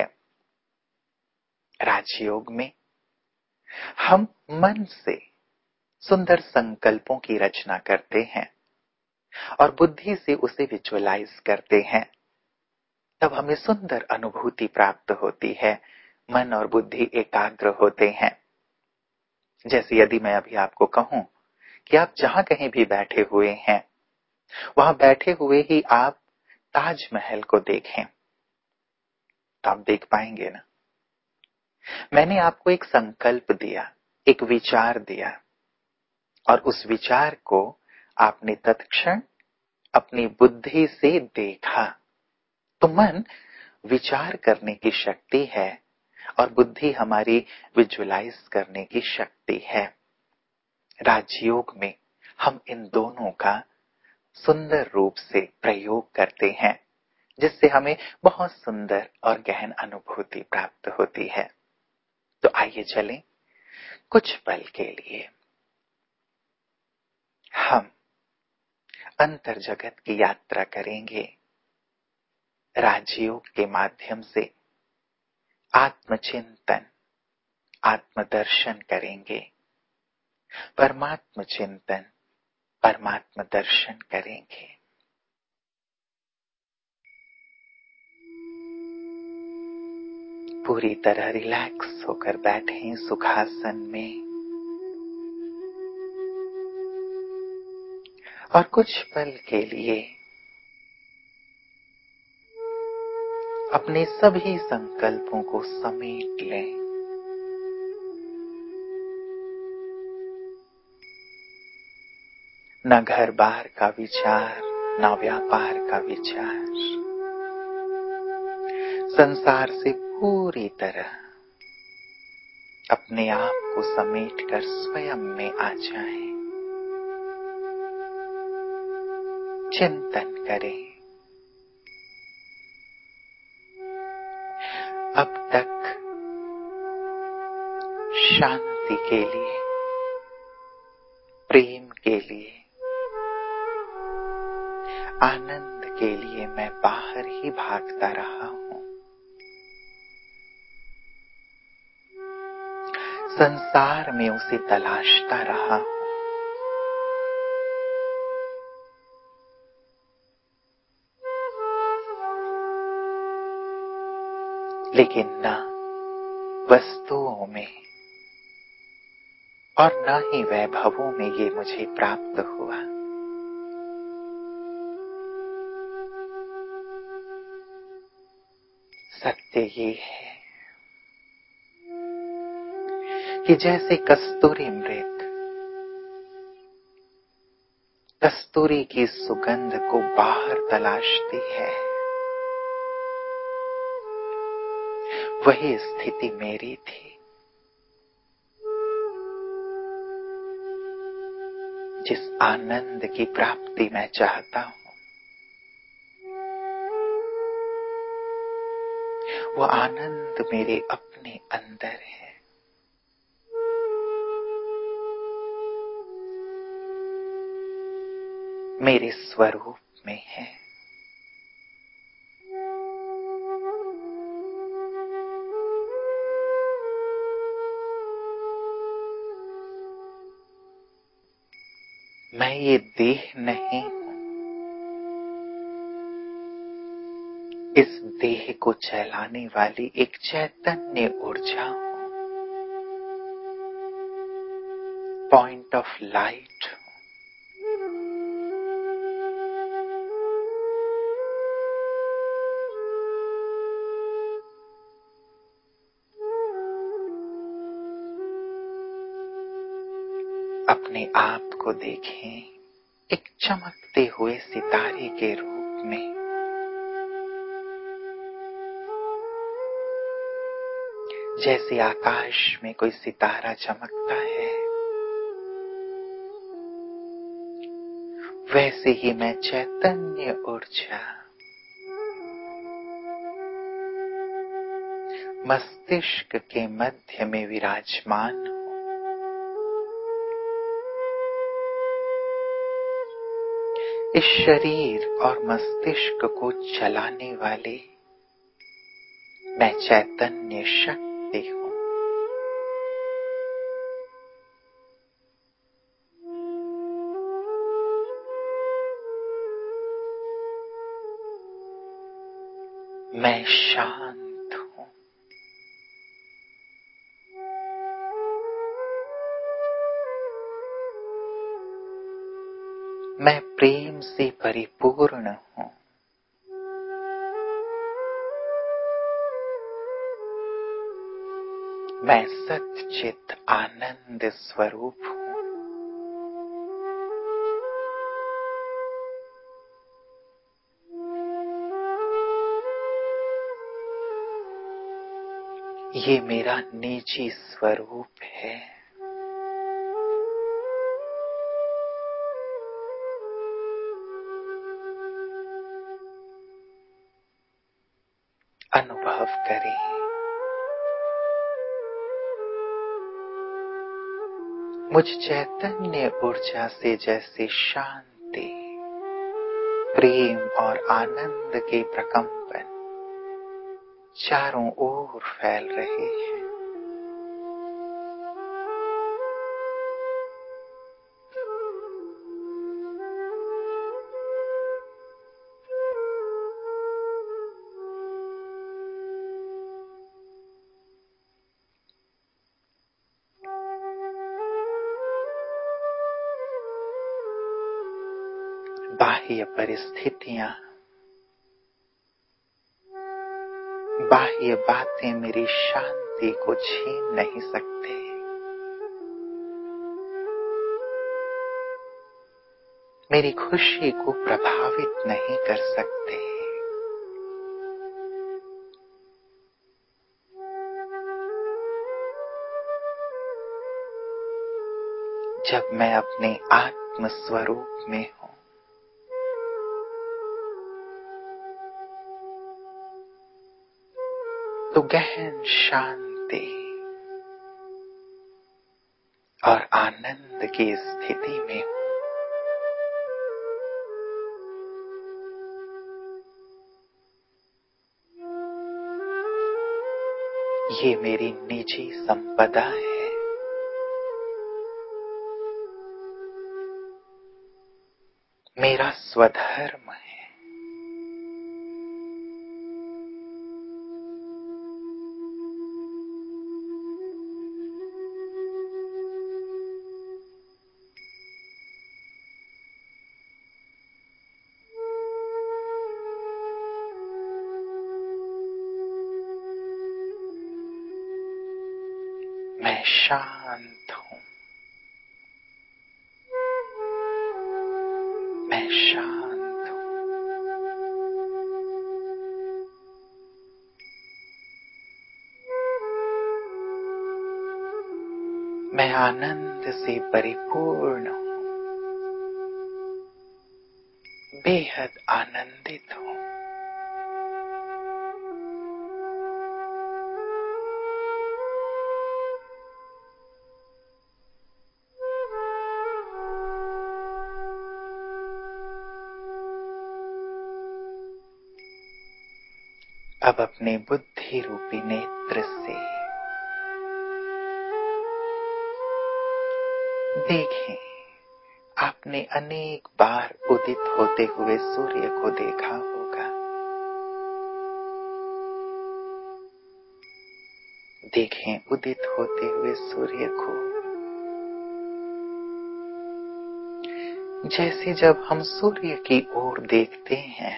राजयोग में हम मन से सुंदर संकल्पों की रचना करते हैं और बुद्धि से उसे विजुअलाइज करते हैं। तब हमें सुंदर अनुभूति प्राप्त होती है, मन और बुद्धि एकाग्र होते हैं। जैसे यदि मैं अभी आपको कहूं कि आप जहां कहीं भी बैठे हुए हैं, वहां बैठे हुए ही आप ताजमहल को देखें, तो आप देख पाएंगे ना। मैंने आपको एक संकल्प दिया, एक विचार दिया, और उस विचार को आपने तत्क्षण अपनी बुद्धि से देखा। तो मन विचार करने की शक्ति है और बुद्धि हमारी विजुअलाइज करने की शक्ति है। राजयोग में हम इन दोनों का सुंदर रूप से प्रयोग करते हैं, जिससे हमें बहुत सुंदर और गहन अनुभूति प्राप्त होती है। तो आइए चलें कुछ पल के लिए हम अंतर जगत की यात्रा करेंगे। राजयोग के माध्यम से आत्मचिंतन, आत्मदर्शन करेंगे, परमात्म चिंतन, परमात्म दर्शन करेंगे। पूरी तरह रिलैक्स होकर बैठें सुखासन में और कुछ पल के लिए अपने सभी संकल्पों को समेट लें। न घर बार का विचार, न व्यापार का विचार, संसार से पूरी तरह अपने आप को समेटकर स्वयं में आ जाएं। चिंतन करें। अब तक शांति के लिए, प्रेम के लिए, आनंद के लिए मैं बाहर ही भागता रहा हूं। संसार में उसे तलाशता रहा हूं। लेकिन न वस्तुओं में और न ही वैभवों में ये मुझे प्राप्त हुआ। सत्य ये है कि जैसे कस्तूरी मृग कस्तूरी की सुगंध को बाहर तलाशती है, वही स्थिति मेरी थी। जिस आनंद की प्राप्ति मैं चाहता हूं, वो आनंद मेरे अपने अंदर है। मेरे स्वरूप में है। मैं ये देह नहीं हूं। इस देह को चलाने वाली एक चैतन्य ऊर्जा हूं। पॉइंट ऑफ लाइट हूं। अपने आप को देखें एक चमकते हुए सितारे के रूप में। जैसे आकाश में कोई सितारा चमकता है, वैसे ही मैं चैतन्य ऊर्जा मस्तिष्क के मध्य में विराजमान हूं। इस शरीर और मस्तिष्क को चलाने वाले मैं चैतन्य शक्ति हूं। मैं शांत हूं। मैं प्रेम से परिपूर्ण हूं। मैं सच्चित आनंद स्वरूप हूं। ये मेरा निजी स्वरूप है। अनुभव करें। मुझ चैतन्य ऊर्जा से जैसे शांति, प्रेम और आनंद के प्रकंपन चारों ओर फैल रहे हैं। बाह्य परिस्थितियां, बाह्य बातें मेरी शांति को छीन नहीं सकते। मेरी खुशी को प्रभावित नहीं कर सकते। जब मैं अपने आत्म स्वरूप में हूं, तो गहन शांति और आनंद की स्थिति में हूं। ये मेरी निजी संपदा है। मेरा स्वधर्म है। मैं शांत हूं। मैं शांत हूं। मैं आनंद से परिपूर्ण हूं। बेहद आनंदित हूं। अब अपने बुद्धि रूपी नेत्र से देखें, आपने अनेक बार उदित होते हुए सूर्य को देखा होगा। देखें उदित होते हुए सूर्य को। जैसे जब हम सूर्य की ओर देखते हैं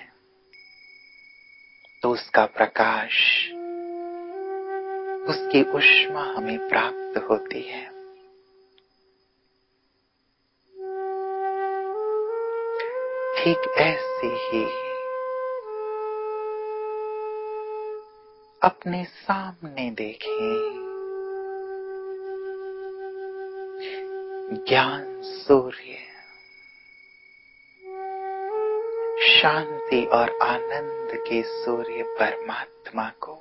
तो उसका प्रकाश, उसकी ऊष्मा हमें प्राप्त होती है। ठीक ऐसे ही अपने सामने देखें, ज्ञान सूर्य, शांति और आनंद के सूर्य परमात्मा को।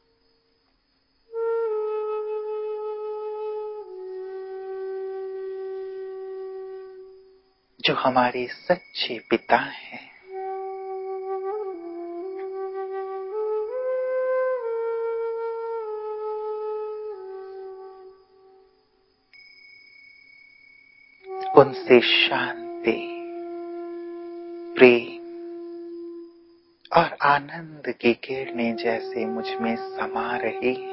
जो हमारे सच्चे पिता हैं। उनसे शांति, प्रेम और आनंद की किरणें जैसे मुझ में समा रही हैं।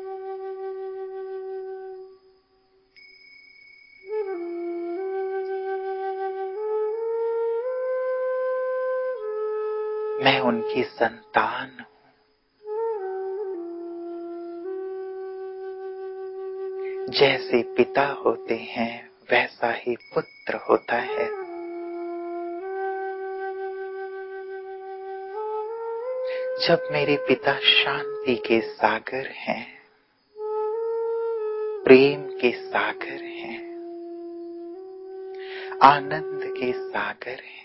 मैं उनकी संतान हूं। जैसे पिता होते हैं वैसा ही पुत्र होता है। जब मेरे पिता शांति के सागर हैं, प्रेम के सागर हैं, आनंद के सागर हैं,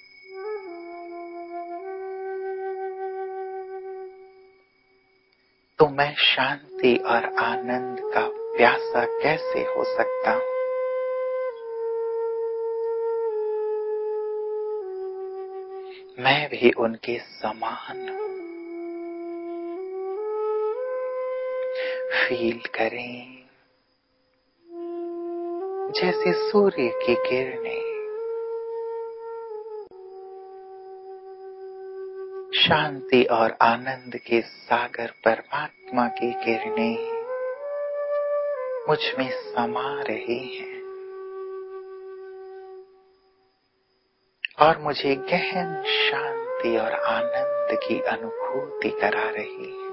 तो मैं शांति और आनंद का प्यासा कैसे हो सकता हूं? मैं भी उनके समान हूं। फील करें जैसे सूर्य की किरणें शांति और आनंद के सागर परमात्मा की किरणें मुझ में समा रही हैं और मुझे गहन शांति और आनंद की अनुभूति करा रही है।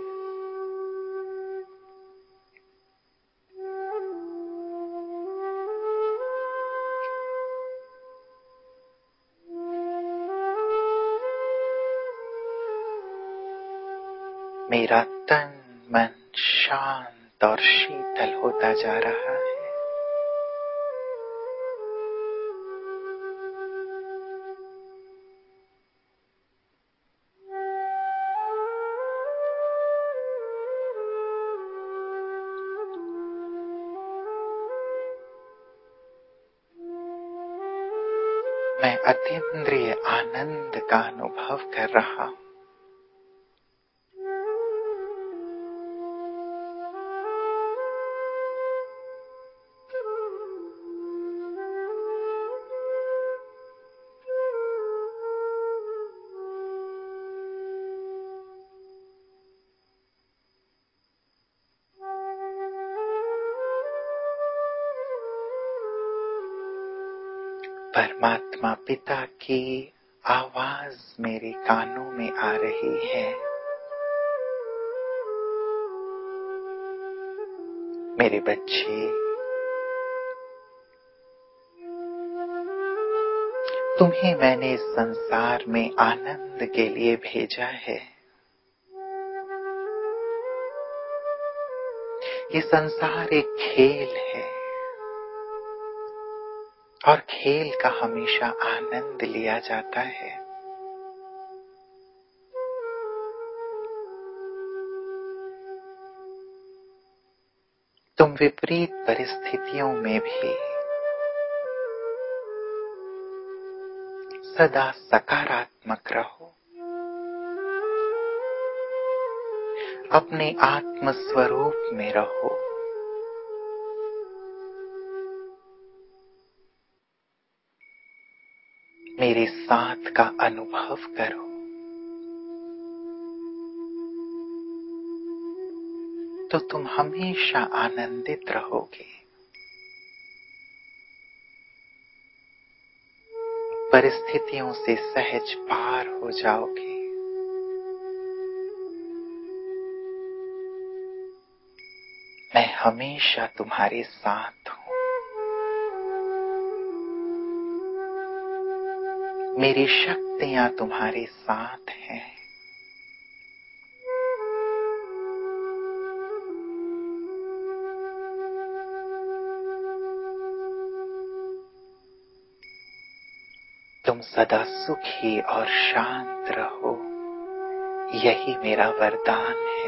मेरा तन मन शांत और शीतल होता जा रहा है। मैं अतीन्द्रिय आनंद का अनुभव कर रहा हूं। परमात्मा पिता की आवाज मेरे कानों में आ रही है। मेरे बच्चे, तुम्हें मैंने इस संसार में आनंद के लिए भेजा है। ये संसार एक खेल है और खेल का हमेशा आनंद लिया जाता है। तुम विपरीत परिस्थितियों में भी सदा सकारात्मक रहो। अपने आत्म स्वरूप में रहो। मेरे साथ का अनुभव करो। तो तुम हमेशा आनंदित रहोगे। परिस्थितियों से सहज पार हो जाओगे। मैं हमेशा तुम्हारे साथ हूं। मेरी शक्तियां तुम्हारे साथ हैं। तुम सदा सुखी और शांत रहो। यही मेरा वरदान है।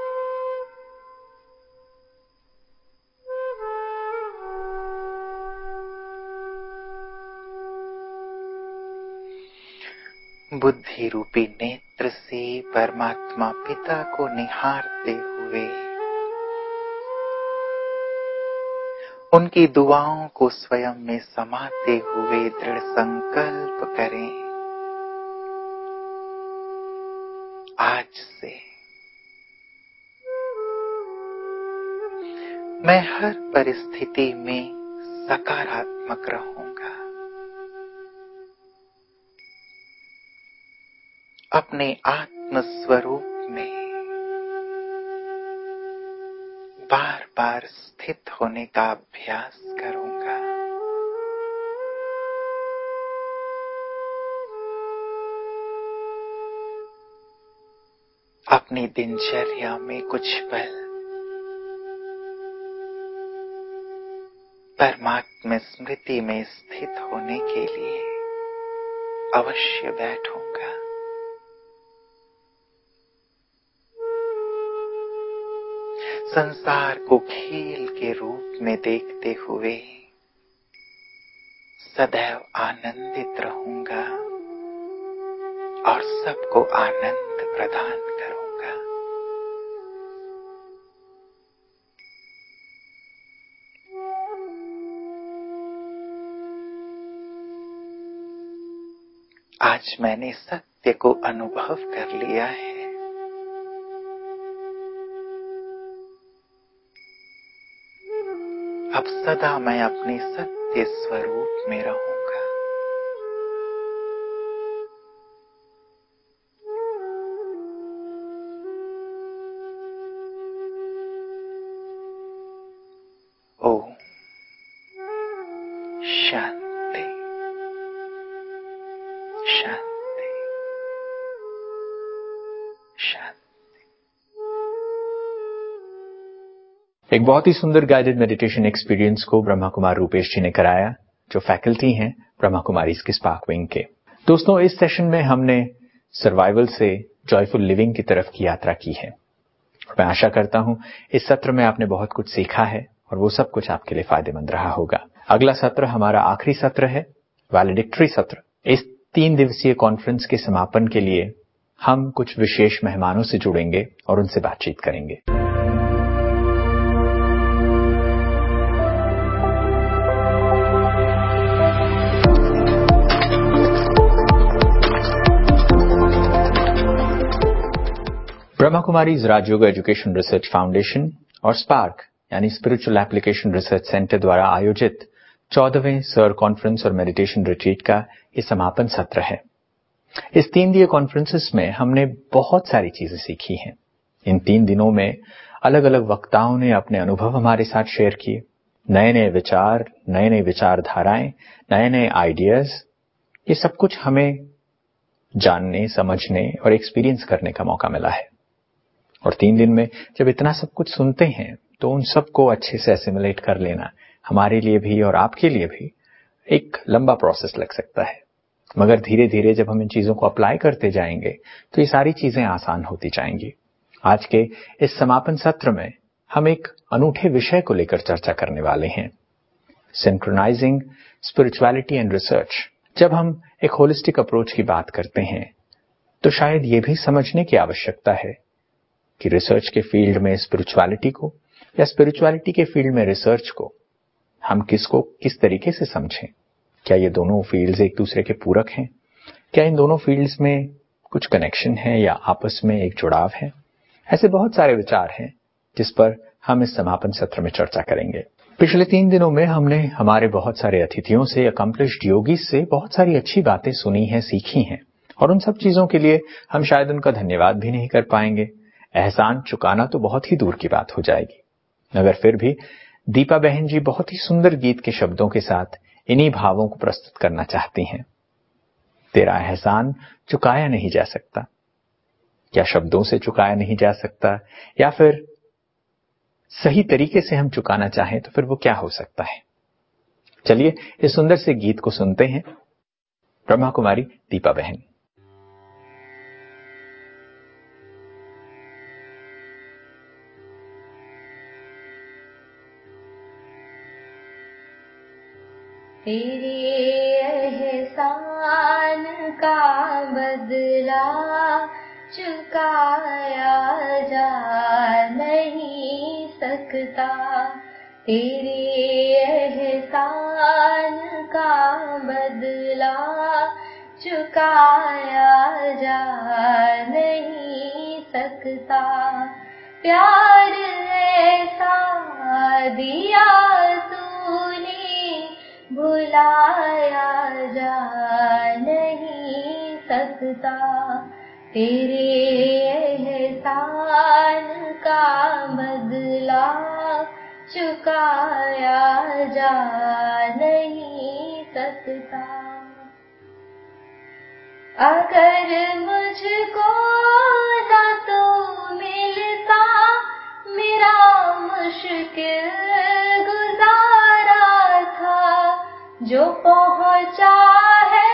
बुद्धि रूपी नेत्र से परमात्मा पिता को निहारते हुए उनकी दुआओं को स्वयं में समाते हुए दृढ़ संकल्प करें। आज से मैं हर परिस्थिति में सकारात्मक रहूंगा। अपने आत्म स्वरूप में बार बार स्थित होने का अभ्यास करूंगा। अपनी दिनचर्या में कुछ पल परमात्मा स्मृति में स्थित होने के लिए अवश्य बैठूंगा। संसार को खेल के रूप में देखते हुए सदैव आनंदित रहूंगा और सबको आनंद प्रदान करूंगा। आज मैंने सत्य को अनुभव कर लिया है। अब सदा मैं अपने सत्य स्वरूप में रहूंगा। ओम शांति शांति शांति। एक बहुत ही सुंदर गाइडेड मेडिटेशन एक्सपीरियंस को ब्रह्मा कुमार रूपेश जी ने कराया, जो फैकल्टी हैं ब्रह्मा कुमारीज के स्पार्क विंग के। दोस्तों, इस सेशन में हमने सर्वाइवल से जॉयफुल लिविंग की तरफ की यात्रा की है। मैं आशा करता हूं इस सत्र में आपने बहुत कुछ सीखा है और वो सब कुछ आपके लिए फायदेमंद रहा होगा। अगला सत्र हमारा आखिरी सत्र है वैलिडिक्टरी सत्र, इस तीन दिवसीय कॉन्फ्रेंस के समापन के लिए हम कुछ विशेष मेहमानों से जुड़ेंगे और उनसे बातचीत करेंगे। Brahma Kumaris Rajyoga education research foundation और स्पार्क यानी स्पिरिचुअल एप्लीकेशन रिसर्च सेंटर द्वारा आयोजित चौदहवें सर कॉन्फ्रेंस और मेडिटेशन रिट्रीट का ये समापन सत्र है। इस तीन दिवसीय कॉन्फ्रेंसेस में हमने बहुत सारी चीजें सीखी हैं। इन तीन दिनों में अलग अलग वक्ताओं ने अपने अनुभव हमारे साथ शेयर किए, नए नए विचार, नए नए विचारधाराएं, नए नए आइडियाज, ये सब कुछ हमें जानने, समझने और एक्सपीरियंस करने का मौका मिला है। और तीन दिन में जब इतना सब कुछ सुनते हैं तो उन सबको अच्छे से एसिमुलेट कर लेना हमारे लिए भी और आपके लिए भी एक लंबा प्रोसेस लग सकता है, मगर धीरे धीरे जब हम इन चीजों को अप्लाई करते जाएंगे तो ये सारी चीजें आसान होती जाएंगी। आज के इस समापन सत्र में हम एक अनूठे विषय को लेकर चर्चा करने वाले हैं, सिंक्रोनाइजिंग स्पिरिचुअलिटी एंड रिसर्च। जब हम एक होलिस्टिक अप्रोच की बात करते हैं तो शायद ये भी समझने की आवश्यकता है कि रिसर्च के फील्ड में स्पिरिचुअलिटी को या स्पिरिचुअलिटी के फील्ड में रिसर्च को हम किसको किस तरीके से समझें। क्या ये दोनों फील्ड्स एक दूसरे के पूरक हैं? क्या इन दोनों फील्ड्स में कुछ कनेक्शन है या आपस में एक जुड़ाव है? ऐसे बहुत सारे विचार हैं जिस पर हम इस समापन सत्र में चर्चा करेंगे। पिछले तीन दिनों में हमने हमारे बहुत सारे अतिथियों से, अकम्प्लिश्ड योगी से बहुत सारी अच्छी बातें सुनी हैं, सीखी हैं, और उन सब चीजों के लिए हम शायद उनका धन्यवाद भी नहीं कर पाएंगे। एहसान चुकाना तो बहुत ही दूर की बात हो जाएगी, मगर फिर भी दीपा बहन जी बहुत ही सुंदर गीत के शब्दों के साथ इन्हीं भावों को प्रस्तुत करना चाहती हैं। तेरा एहसान चुकाया नहीं जा सकता। क्या शब्दों से चुकाया नहीं जा सकता, या फिर सही तरीके से हम चुकाना चाहें तो फिर वो क्या हो सकता है? चलिए इस सुंदर से गीत को सुनते हैं। ब्रह्मा कुमारी दीपा बहन। तेरे एहसान का बदला चुकाया जा नहीं सकता। तेरे एहसान का बदला चुकाया जा नहीं सकता। प्यार ऐसा दिया तूने भुलाया जा नहीं सकता। तेरे एहसान का बदला चुकाया जा नहीं सकता। अगर मुझको ना तो मिलता मेरा मुश्किल गुजारा था, जो पहुंचा है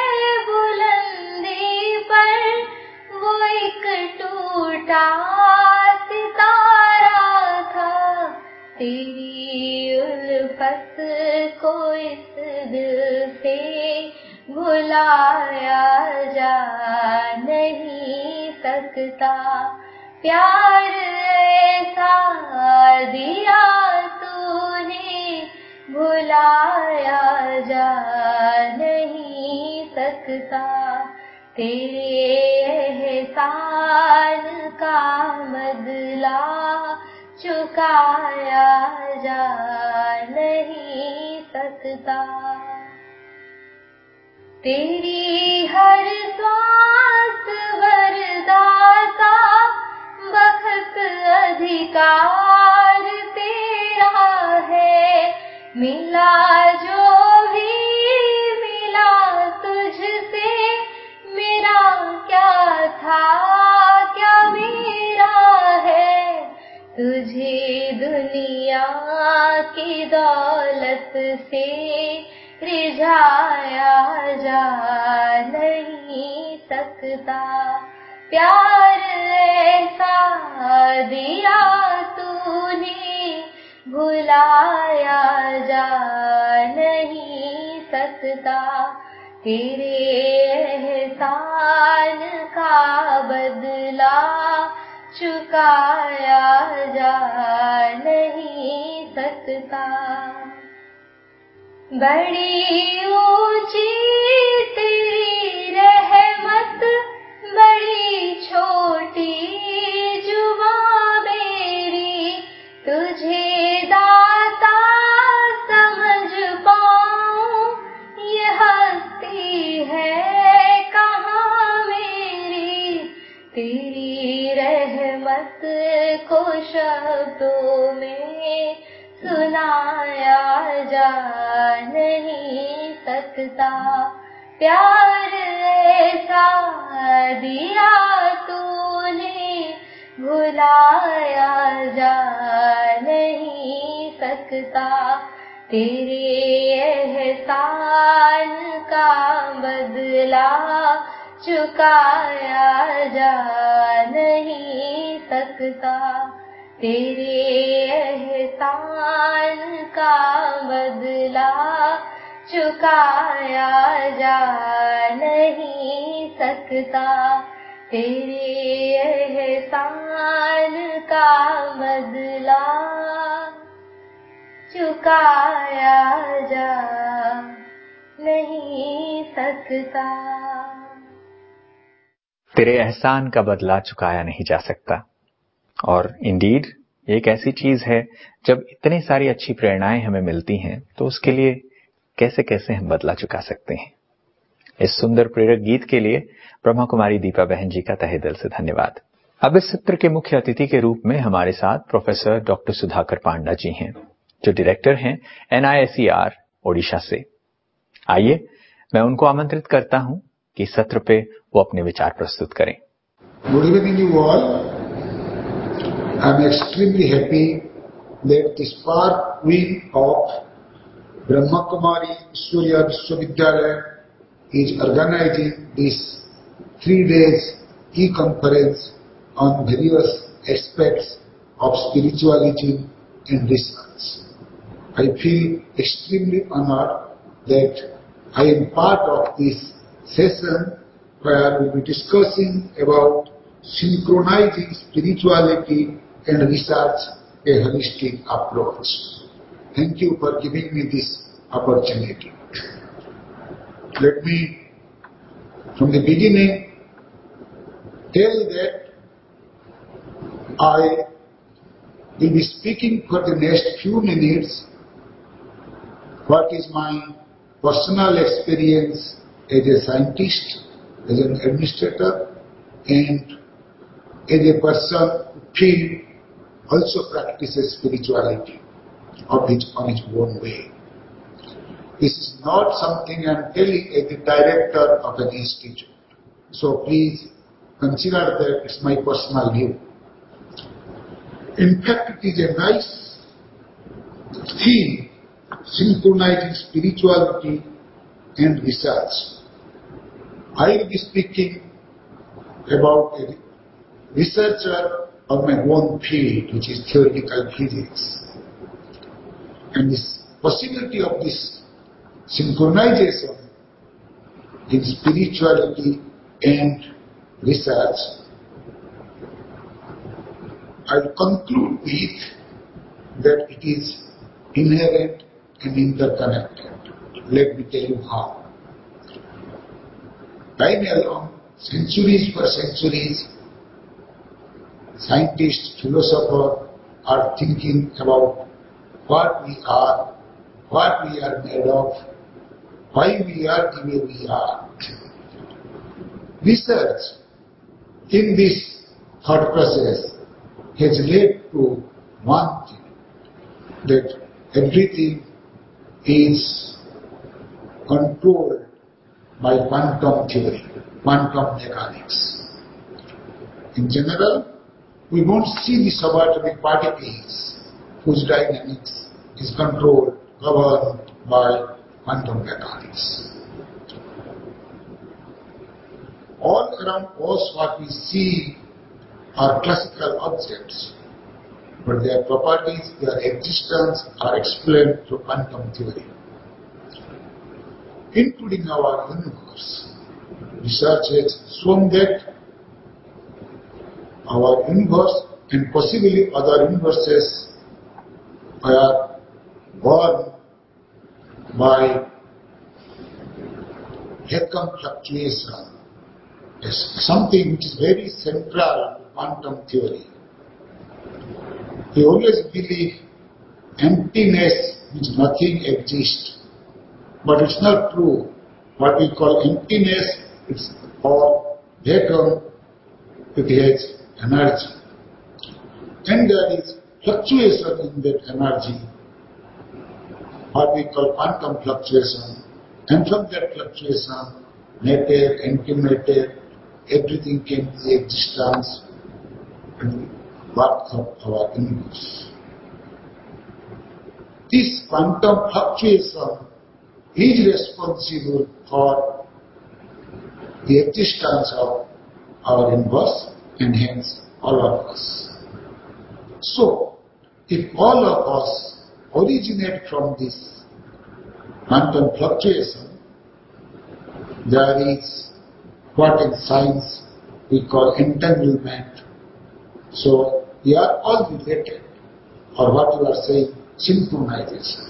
बुलंदी पर वो एक टूटा सितारा था। तेरी उल्फत को इस दिल से भुलाया जा नहीं सकता। प्यार ऐसा दिया तूने भुलाया जा नहीं सकता। तेरे एहसान का बदला चुकाया जा नहीं सकता। तेरी हर सांस वरदाता बखत अधिकार तेरा है। मिला जो भी मिला तुझसे मेरा क्या था क्या मेरा है। तुझे दुनिया की दौलत से रिझाया जा नहीं सकता। प्यार ऐसा दिया तूने भुलाया जा नहीं सकता, तेरे एहसान का बदला चुकाया जा नहीं सकता। बड़ी ऊंची तेरी रहमत, बड़ी छोटी जुबां मेरी, तुझे दाता समझ पाऊं ये हस्ती है कहाँ मेरी। तेरी रहमत को शब्दों में सुनाया जा नहीं सकता, प्यार ऐसा दिया तूने भुलाया जा नहीं सकता, तेरे एहसान का बदला चुकाया जा नहीं सकता, तेरे एहसान का बदला चुकाया जा नहीं सकता, तेरे एहसान का बदला चुकाया जा नहीं सकता। तेरे एहसान का बदला चुकाया नहीं जा सकता। और इंडीड एक ऐसी चीज है, जब इतनी सारी अच्छी प्रेरणाएं हमें मिलती हैं तो उसके लिए कैसे कैसे हम बदला चुका सकते हैं। इस सुंदर प्रेरक गीत के लिए ब्रह्मा कुमारी दीपा बहन जी का तहे दिल से धन्यवाद। अब इस सत्र के मुख्य अतिथि के रूप में हमारे साथ प्रोफेसर डॉक्टर सुधाकर पांडा जी हैं, जो डायरेक्टर हैं N I S E R Odisha से। आइए मैं उनको आमंत्रित करता हूं कि सत्र पे वो अपने विचार प्रस्तुत करें। Good evening you all. I am extremely happy that the spark wing of Brahma Kumari Ishwariya Vishwavidyalaya is organizing this three days e-conference on various aspects of spirituality and research. I feel extremely honored that I am part of this session where we will be discussing about synchronizing spirituality and research, a holistic approach. Thank you for giving me this opportunity. Let me, from the beginning, tell that I will be speaking for the next few minutes what is my personal experience as a scientist, as an administrator, and as a person who also practices spirituality of his, on his own way. This is not something I am telling as the director of an institute. So please consider that it's my personal view. In fact, it is a nice theme, synchronizing spirituality and research. I will be speaking about a researcher of my own field, which is theoretical physics. And this possibility of this synchronization in spirituality and research, I will conclude with that it is inherent and interconnected. Let me tell you how. Time along, centuries for centuries, scientists, philosophers are thinking about what we are, what we are made of, why we are the way we are. Research in this thought process has led to one thing, that everything is controlled by quantum theory, quantum mechanics. In general, we don't see the subatomic particles whose dynamics is controlled, governed by quantum mechanics. All around us what we see are classical objects, but their properties, their existence are explained through quantum theory. including our universe. Research has shown that our universe and possibly other universes are born by vacuum fluctuation as something which is very central to quantum theory. We always believe emptiness means nothing exists, but it's not true. What we call emptiness, it's all vacuum, it has energy. And there is fluctuation in that energy, what we call quantum fluctuation. And from that fluctuation, matter, antimatter, everything came to existence and birth of our universe. This quantum fluctuation is responsible for the existence of our universe and hence all of us. So, if all of us originate from this quantum fluctuation, there is what in science we call entanglement. So, we are all related, or what you are saying, synchronization.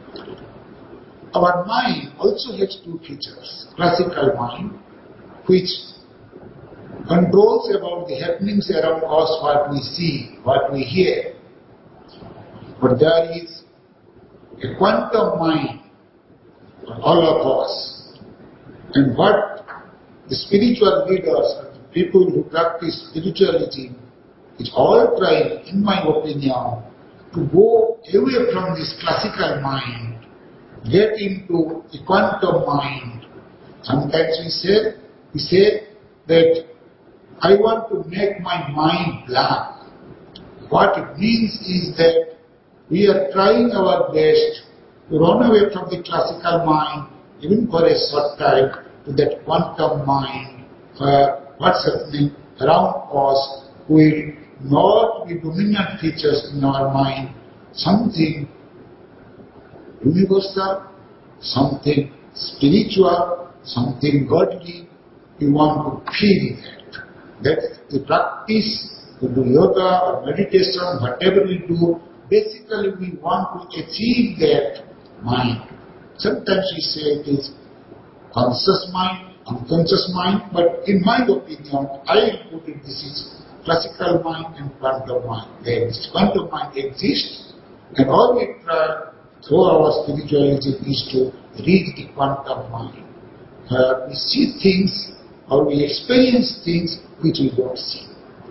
Our mind also has two features. Classical mind, which controls about the happenings around us, what we see, what we hear. But there is a quantum mind for all of us. And what the spiritual leaders, the people who practice spirituality, is all trying, in my opinion, to go away from this classical mind, get into the quantum mind. Sometimes we say, we say that I want to make my mind blank. What it means is that we are trying our best to run away from the classical mind, even for a short time, to that quantum mind, where what's happening around us will not be dominant features in our mind, something universal, something spiritual, something godly. We want to feel that. That's the practice, we do yoga or meditation, whatever we do, basically we want to achieve that mind. Sometimes we say it is conscious mind, unconscious mind, but in my opinion, I put it, this is classical mind and quantum mind. They exist. Quantum mind exists, and all we try through our spirituality is to reach the quantum mind. Uh, we see things or we experience things which we don't see.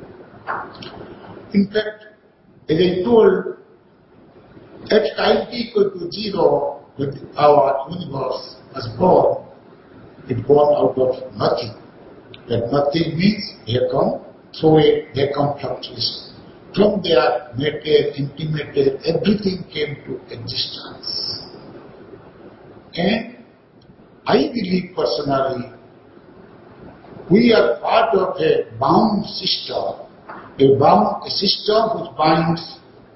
In fact, as I told, at time t equal to zero, when our universe was born, it born out of nothing. That nothing means vacuum, through a vacuum fluctuation. From there, matter, antimatter, everything came to existence. And I believe personally, we are part of a bound system, a bound a system which binds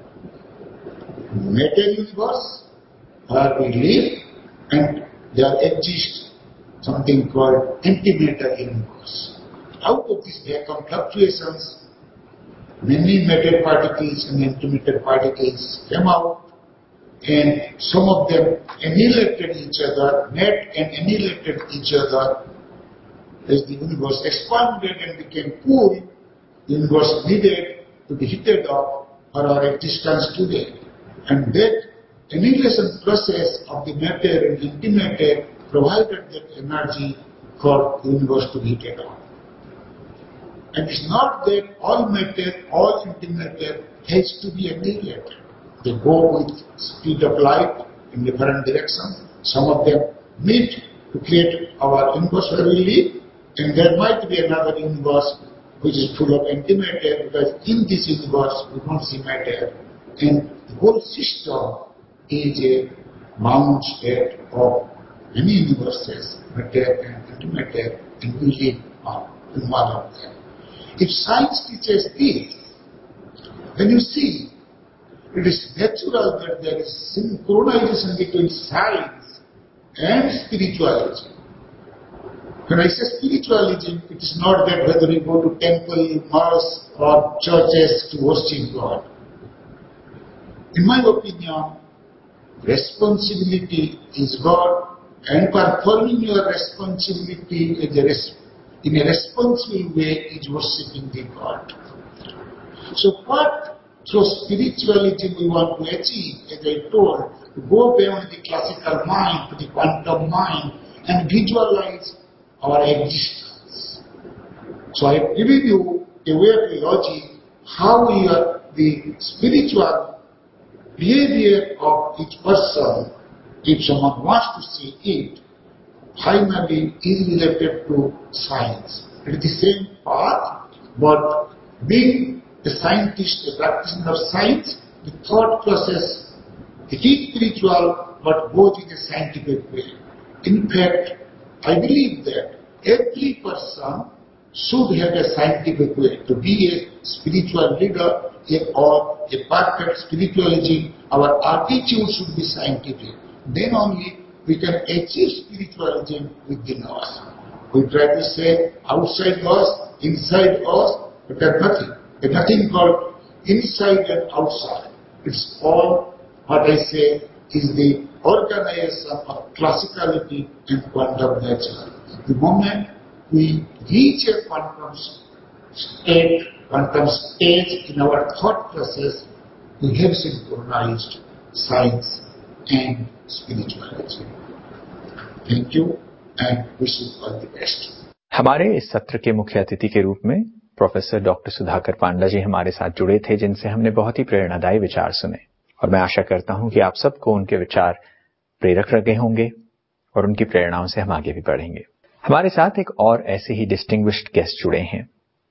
matter universe where we live, and there exists something called antimatter universe. Out of these vacuum fluctuations, many matter particles and antimatter particles came out, and some of them annihilated each other, met and annihilated each other. As the universe expanded and became cool, the universe needed to be heated up for our existence today. And that annihilation process of the matter and antimatter provided that energy for the universe to be heated up. And it's not that all matter, all antimatter has to be annihilated. They go with speed of light in different directions. Some of them meet to create our universe where we live, and there might be another universe which is full of antimatter, because in this universe we don't see matter, and the whole system is a bound state of many universes, matter and antimatter, and we live on in one of them. If science teaches this, then you see it is natural that there is synchronization between science and spiritualism. When I say spiritualism, it is not that whether we go to temple, mosque or churches to worship God. In my opinion, responsibility is God, and performing your responsibility is a res- in a responsible way is worshipping the God. So what through spirituality we want to achieve, as I told, to go beyond the classical mind to the quantum mind and visualize our existence. So I have given you a way of logic how we are, the spiritual behavior of each person, if someone wants to see it, finally is related to science. It is the same path, but being a scientist, a practitioner of science, the thought process, it is spiritual, but goes in a scientific way. In fact, I believe that every person should have a scientific way to be a spiritual leader or a perfect spiritualism. Our attitude should be scientific. Then only we can achieve spiritualism within us. We try to say outside us, inside us, but there's nothing. There's nothing called inside and outside. It's all what I say is the organization of classicality and quantum nature. The moment we reach a quantum state, quantum stage in our thought process, we have synchronized science and spirituality. Thank you and wish you all the best. हमारे इस सत्र के मुख्य अतिथि के रूप में professor doctor Sudhakar Panda ji हमारे साथ जुड़े थे, जिनसे हमने बहुत ही प्रेरणादायी विचार सुने और मैं आशा करता हूं कि आप सबको उनके विचार प्रेरक लगे होंगे और उनकी प्रेरणाओं से हम आगे भी बढ़ेंगे। हमारे साथ एक और ऐसे ही डिस्टिंग्विश्ड गेस्ट जुड़े हैं।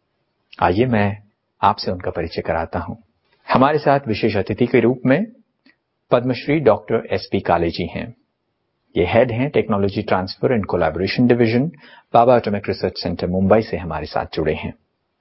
आइए मैं आपसे उनका परिचय कराता हूं। हमारे साथ विशेष अतिथि के रूप में Padmashri doctor S P Kale जी हैं। ये हेड हैं technology transfer and collaboration division, Bhabha atomic research centre Mumbai से हमारे साथ जुड़े हैं।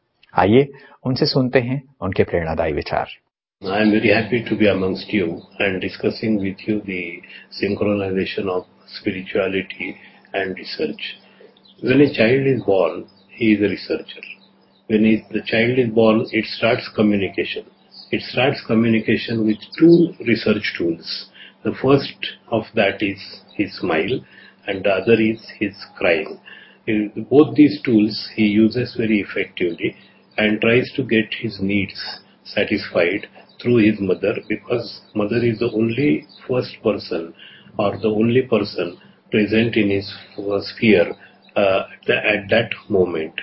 आइए उनसे सुनते हैं उनके प्रेरणादायी विचार। I am very happy to be amongst you and discussing with you the synchronization of spirituality and research. When a child is born, he is a researcher. When he, the child is born, it starts communication. It starts communication with two research tools. The first of that is his smile and the other is his crying. In both these tools he uses very effectively and tries to get his needs satisfied through his mother, because mother is the only first person or the only person present in his sphere uh, at that moment.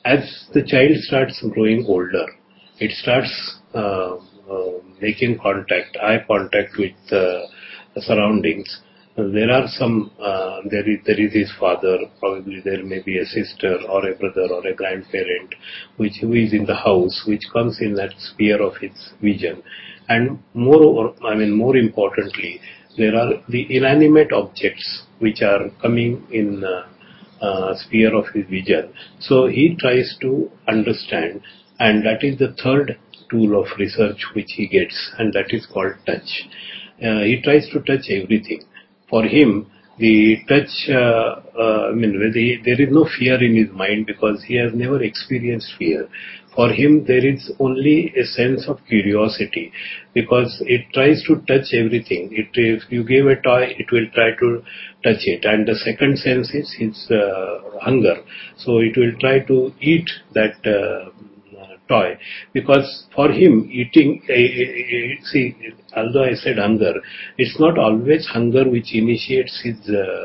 As the child starts growing older, it starts uh, uh, making contact, eye contact with uh, the surroundings. There are some, uh, there is there is his father, probably there may be a sister or a brother or a grandparent which who is in the house, which comes in that sphere of his vision. And more, I mean, more importantly, there are the inanimate objects which are coming in uh, uh, sphere of his vision. So he tries to understand, and that is the third tool of research which he gets, and that is called touch. Uh, he tries to touch everything. For him, the touch, uh, uh, I mean, he, there is no fear in his mind because he has never experienced fear. For him, there is only a sense of curiosity because it tries to touch everything. It, if you give a toy, it will try to touch it. And the second sense is his uh, hunger. So it will try to eat that uh, toy, because for him eating, uh, uh, see, although I said hunger, it's not always hunger which initiates his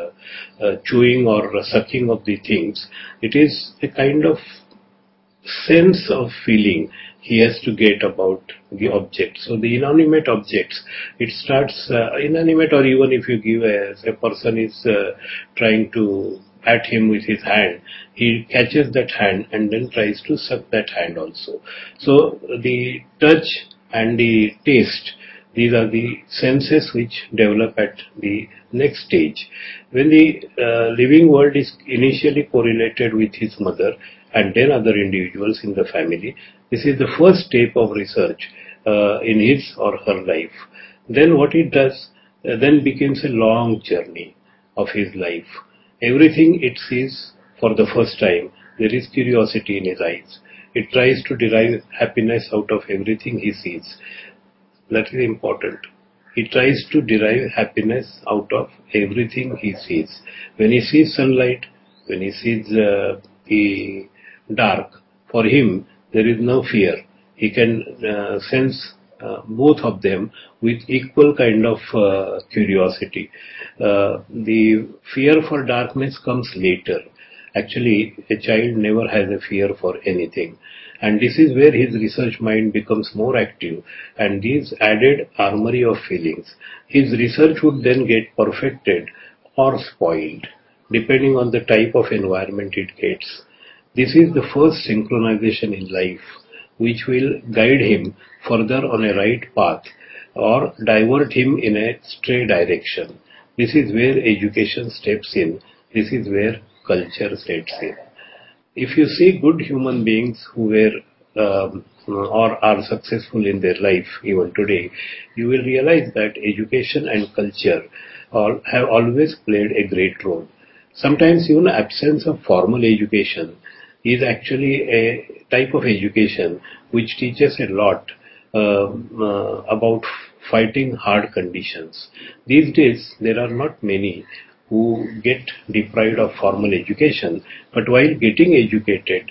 uh, uh, chewing or uh, sucking of the things. It is a kind of sense of feeling he has to get about the object. So the inanimate objects, it starts uh, inanimate, or even if you give a, a person is uh, trying to pat him with his hand, he catches that hand and then tries to suck that hand also. So the touch and the taste, these are the senses which develop at the next stage. When the uh, living world is initially correlated with his mother and then other individuals in the family, this is the first step of research uh, in his or her life. Then what it does, uh, then becomes a long journey. of his life. Everything it sees for the first time, there is curiosity in his eyes. It tries to derive happiness out of everything he sees. That is important. He tries to derive happiness out of everything he sees. When he sees sunlight, when he sees uh, the dark, for him there is no fear. He can uh, sense uh, both of them with equal kind of uh, curiosity. Uh, the fear for darkness comes later. Actually, a child never has a fear for anything. And this is where his research mind becomes more active, and these added armory of feelings. His research would then get perfected or spoiled, depending on the type of environment it gets. This is the first synchronization in life, which will guide him further on a right path or divert him in a stray direction. This is where education steps in. This is where culture sets in. If you see good human beings who were um, or are successful in their life even today, you will realize that education and culture all, have always played a great role. Sometimes even absence of formal education is actually a type of education which teaches a lot um, uh, about fighting hard conditions. These days, there are not many who get deprived of formal education, but while getting educated,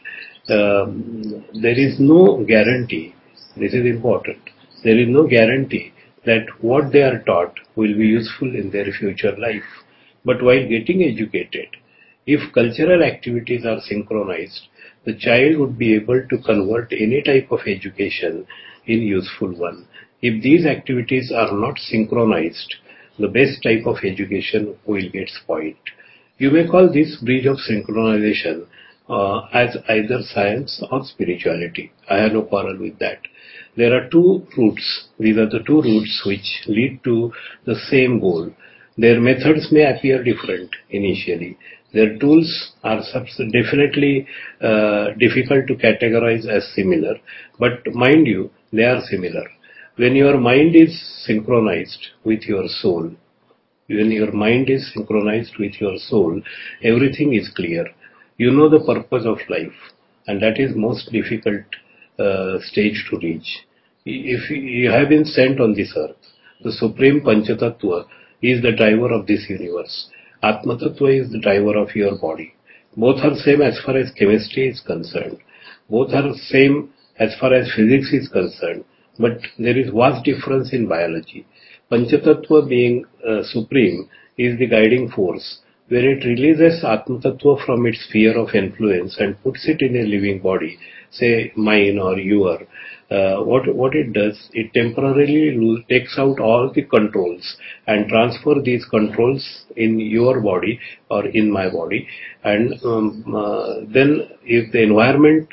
um, there is no guarantee, this is important, there is no guarantee that what they are taught will be useful in their future life. But while getting educated, if cultural activities are synchronized, the child would be able to convert any type of education in useful one. If these activities are not synchronized, the best type of education will get spoiled. You may call this bridge of synchronization uh, as either science or spirituality. I have no quarrel with that. There are two routes. These are the two routes which lead to the same goal. Their methods may appear different initially. Their tools are definitely uh, difficult to categorize as similar, but mind you, they are similar. When your mind is synchronized with your soul, when your mind is synchronized with your soul, everything is clear. You know the purpose of life, and that is most difficult uh, stage to reach. If you have been sent on this earth, the supreme Panchatattva is the driver of this universe. Atma Tattva is the driver of your body. Both are same as far as chemistry is concerned. Both are same as far as physics is concerned. But there is vast difference in biology. Panchatattva being uh, supreme is the guiding force. When it releases Atma Tattva from its sphere of influence and puts it in a living body, say mine or your, uh, what, what it does, it temporarily lo- takes out all the controls and transfer these controls in your body or in my body. And um, uh, then if the environment,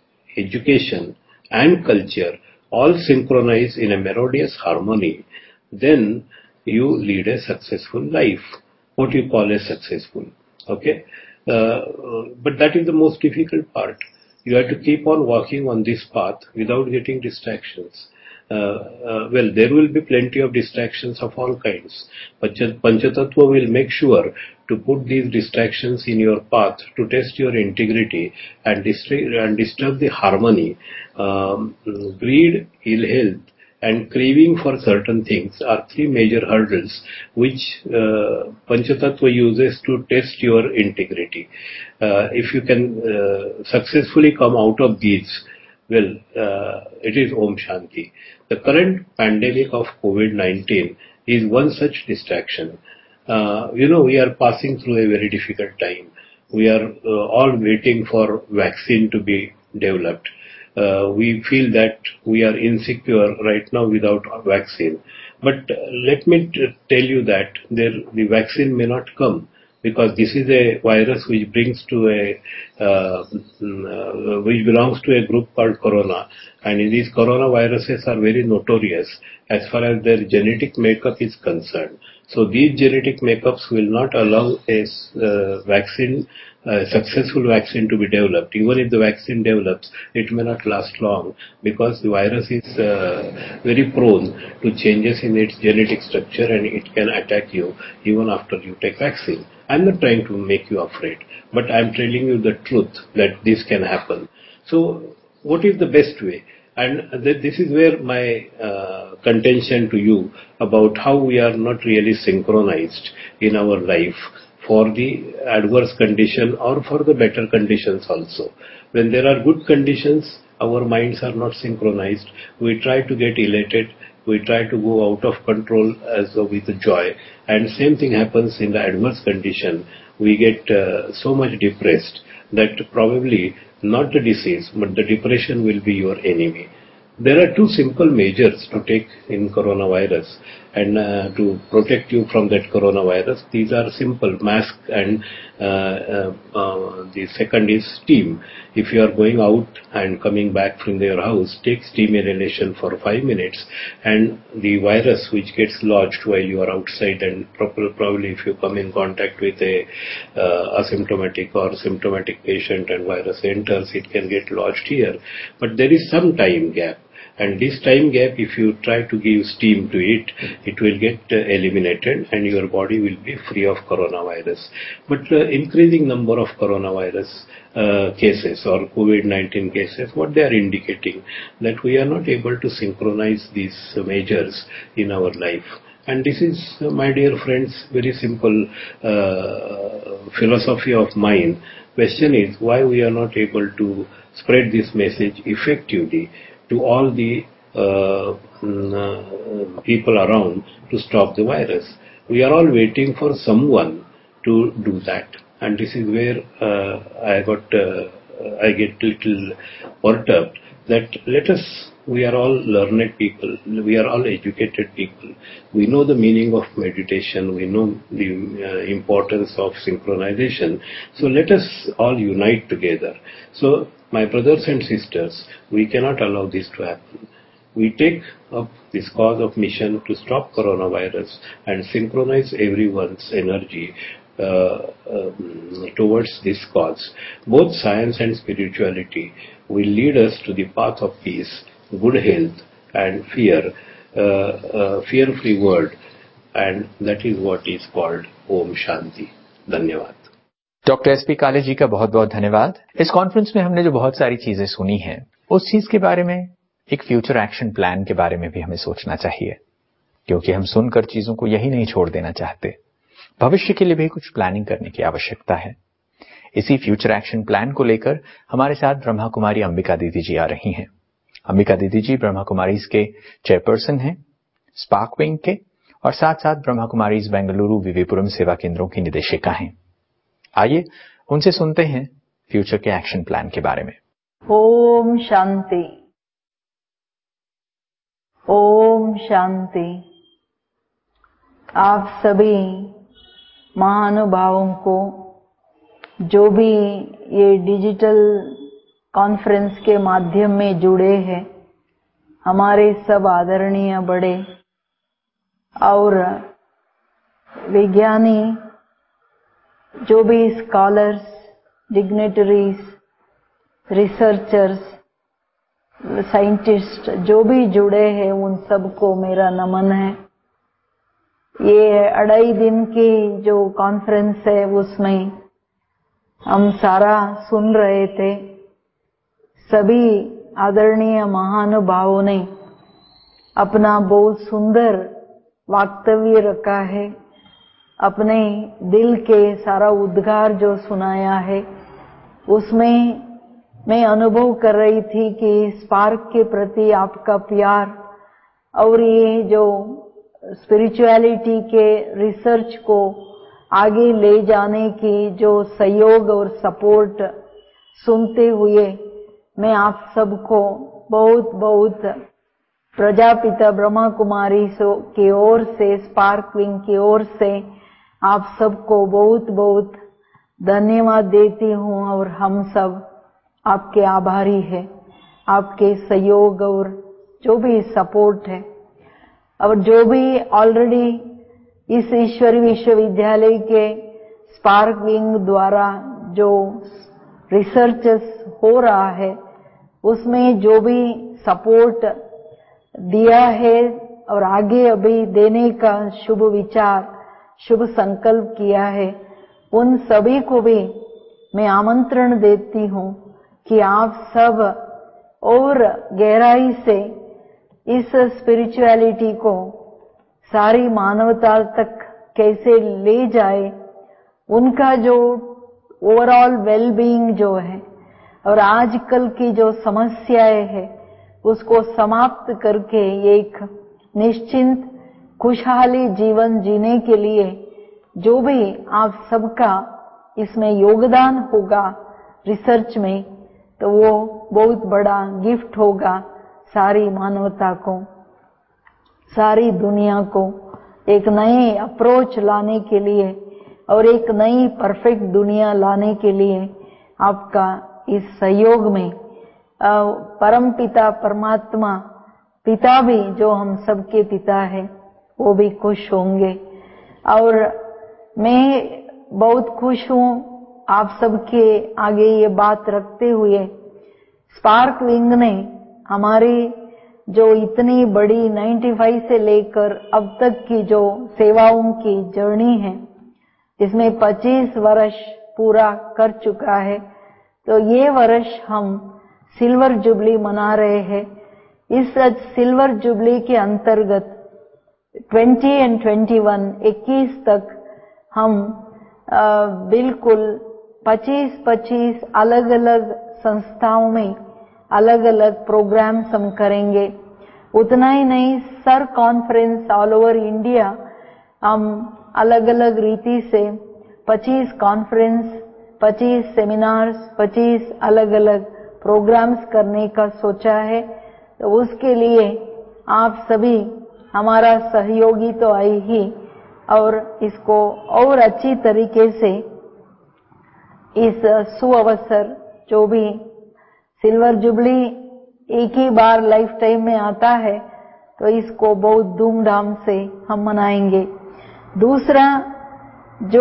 education and culture all synchronize in a melodious harmony, then you lead a successful life. What you call a successful. Okay? Uh, but that is the most difficult part. You have to keep on walking on this path without getting distractions. Uh, uh, well, there will be plenty of distractions of all kinds. Panchatattva will make sure to put these distractions in your path to test your integrity and, disturb, and disturb the harmony. Um, greed, ill health, and craving for certain things are three major hurdles which uh, Panchatattva uses to test your integrity. Uh, if you can uh, successfully come out of these, well, uh, it is Om Shanti. The current pandemic of COVID nineteen is one such distraction. Uh, you know, we are passing through a very difficult time. We are uh, all waiting for vaccine to be developed. Uh, we feel that we are insecure right now without a vaccine. But uh, let me t- tell you that there, the vaccine may not come, because this is a virus which brings to a uh, uh, which belongs to a group called corona, and these coronaviruses are very notorious as far as their genetic makeup is concerned. So these genetic makeups will not allow a uh, vaccine a successful vaccine to be developed. Even if the vaccine develops, it may not last long because the virus is uh, very prone to changes in its genetic structure and it can attack you even after you take vaccine. I'm not trying to make you afraid, but I'm telling you the truth that this can happen. So what is the best way? And th- this is where my uh, contention to you about how we are not really synchronized in our life for the adverse condition or for the better conditions also. When there are good conditions, our minds are not synchronized. We try to get elated. We try to go out of control as uh, with joy. And same thing happens in the adverse condition. We get uh, so much depressed that probably not the disease, but the depression will be your enemy. There are two simple measures to take in coronavirus and uh, to protect you from that coronavirus. These are simple: mask and uh, uh, uh, the second is steam. If you are going out and coming back from your house, take steam inhalation for five minutes and the virus which gets lodged while you are outside, and probably if you come in contact with a uh, asymptomatic or symptomatic patient and virus enters, it can get lodged here. But there is some time gap. And this time gap, if you try to give steam to it, it will get uh, eliminated and your body will be free of coronavirus. But uh, increasing number of coronavirus uh, cases or COVID nineteen cases, what they are indicating, that we are not able to synchronize these uh, measures in our life. And this is, uh, my dear friends, very simple uh, philosophy of mine. Question is why we are not able to spread this message effectively to all the uh, uh, people around to stop the virus. We are all waiting for someone to do that, and this is where uh, I got uh, I get little perturbed that let us. We are all learned people. We are all educated people. We know the meaning of meditation. We know the uh, importance of synchronization. So let us all unite together. So my brothers and sisters, we cannot allow this to happen. We take up this cause of mission to stop coronavirus and synchronize everyone's energy uh, um, towards this cause. Both science and spirituality will lead us to the path of peace, good health and fear, uh, uh, fear-free world, and that is what is called Om Shanti. धन्यवाद. Doctor S P Kale ji का बहुत बहुत धन्यवाद. इस conference में हमने जो बहुत सारी चीजें सुनी हैं, उस चीज के बारे में एक फ्यूचर एक्शन प्लान के बारे में भी हमें सोचना चाहिए, क्योंकि हम सुनकर चीजों को यही नहीं छोड़ देना चाहते. भविष्य के लिए भी कुछ प्लानिंग करने की आवश्यकता है. इसी फ्यूचर एक्शन प्लान को लेकर हमारे साथ ब्रह्मा कुमारी अंबिका दीदी जी आ रही हैं. अंबिका दीदी जी ब्रह्मा कुमारीज के चेयरपर्सन हैं, स्पार्क विंग के, और साथ साथ ब्रह्मा कुमारीज बेंगलुरु विवेपुरम सेवा केंद्रों की निदेशिका हैं. आइए उनसे सुनते हैं फ्यूचर के एक्शन प्लान के बारे में. ओम शांति. ओम शांति. आप सभी महानुभावों को जो भी ये डिजिटल कॉन्फ्रेंस के माध्यम में जुड़े हैं, हमारे सब आदरणीय बड़े और विज्ञानी, जो भी स्कॉलर्स, डिग्नेटरीज, रिसर्चर्स, साइंटिस्ट जो भी जुड़े हैं, उन सबको मेरा नमन है. ये अढ़ाई दिन की जो कॉन्फ्रेंस है उसमें हम सारा सुन रहे थे. सभी आदरणीय महानुभावों ने अपना बहुत सुंदर वक्तव्य रखा है, अपने दिल के सारा उद्गार जो सुनाया है, उसमें मैं अनुभव कर रही थी कि स्पार्क के प्रति आपका प्यार और ये जो स्पिरिचुअलिटी के रिसर्च को आगे ले जाने की जो सहयोग और सपोर्ट सुनते हुए मैं आप सबको बहुत बहुत प्रजापिता ब्रह्मा कुमारी की ओर से, स्पार्क विंग की ओर से आप सबको बहुत बहुत धन्यवाद देती हूँ. और हम सब आपके आभारी हैं, आपके सहयोग और जो भी सपोर्ट है, और जो भी ऑलरेडी इस ईश्वरी विश्वविद्यालय के स्पार्क विंग द्वारा जो रिसर्चेस हो रहा है उसमें जो भी सपोर्ट दिया है और आगे अभी देने का शुभ विचार, शुभ संकल्प किया है, उन सभी को भी मैं आमंत्रण देती हूँ कि आप सब और गहराई से इस स्पिरिचुअलिटी को सारी मानवता तक कैसे ले जाए, उनका जो ओवरऑल वेलबीइंग जो है और आजकल की जो समस्याएं है उसको समाप्त करके एक निश्चिंत खुशहाली जीवन जीने के लिए जो भी आप सबका इसमें योगदान होगा रिसर्च में, तो वो बहुत बड़ा गिफ्ट होगा सारी मानवता को, सारी दुनिया को एक नए अप्रोच लाने के लिए और एक नई परफेक्ट दुनिया लाने के लिए आपका इस सहयोग में परम पिता परमात्मा पिता भी जो हम सबके पिता है वो भी खुश होंगे। और मैं बहुत खुश हूँ आप सबके आगे ये बात रखते हुए, स्पार्क विंग ने हमारी जो इतनी बड़ी पचानवे से लेकर अब तक की जो सेवाओं की जर्नी है इसमें पच्चीस वर्ष पूरा कर चुका है, तो ये वर्ष हम सिल्वर जुबली मना रहे हैं। इस सिल्वर जुबली के अंतर्गत बीस एंड इक्कीस, इक्कीस तक हम आ, बिल्कुल पच्चीस पच्चीस अलग अलग संस्थाओं में अलग अलग प्रोग्राम्स हम करेंगे। उतना ही नहीं, SIR conference all over India हम अलग अलग रीति से पच्चीस कॉन्फ्रेंस, पच्चीस सेमिनार्स, पच्चीस अलग अलग प्रोग्राम्स करने का सोचा है। तो उसके लिए आप सभी हमारा सहयोगी तो आई ही, और इसको और अच्छी तरीके से इस सुअवसर जो भी सिल्वर जुबली एक ही बार लाइफ टाइम में आता है तो इसको बहुत धूमधाम से हम मनाएंगे। दूसरा, जो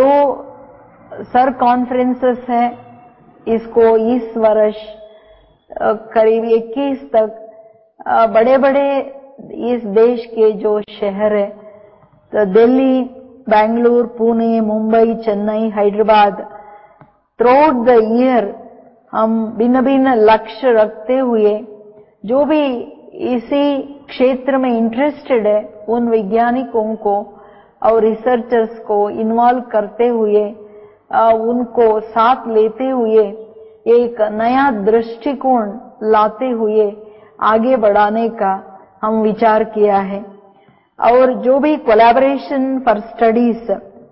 सर कॉन्फ्रेंसेस है इसको इस वर्ष करीब इक्कीस तक बड़े बड़े इस देश के जो शहर है, तो Delhi, Bengaluru, Pune, Mumbai, Chennai, Hyderabad, through the year हम भिन्न भिन्न लक्ष्य रखते हुए जो भी इसी क्षेत्र में इंटरेस्टेड है उन वैज्ञानिकों को और रिसर्चर्स को इन्वॉल्व करते हुए उनको साथ लेते हुए एक नया दृष्टिकोण लाते हुए आगे बढ़ाने का हम विचार किया है। और जो भी कोलैबोरेशन फॉर स्टडीज,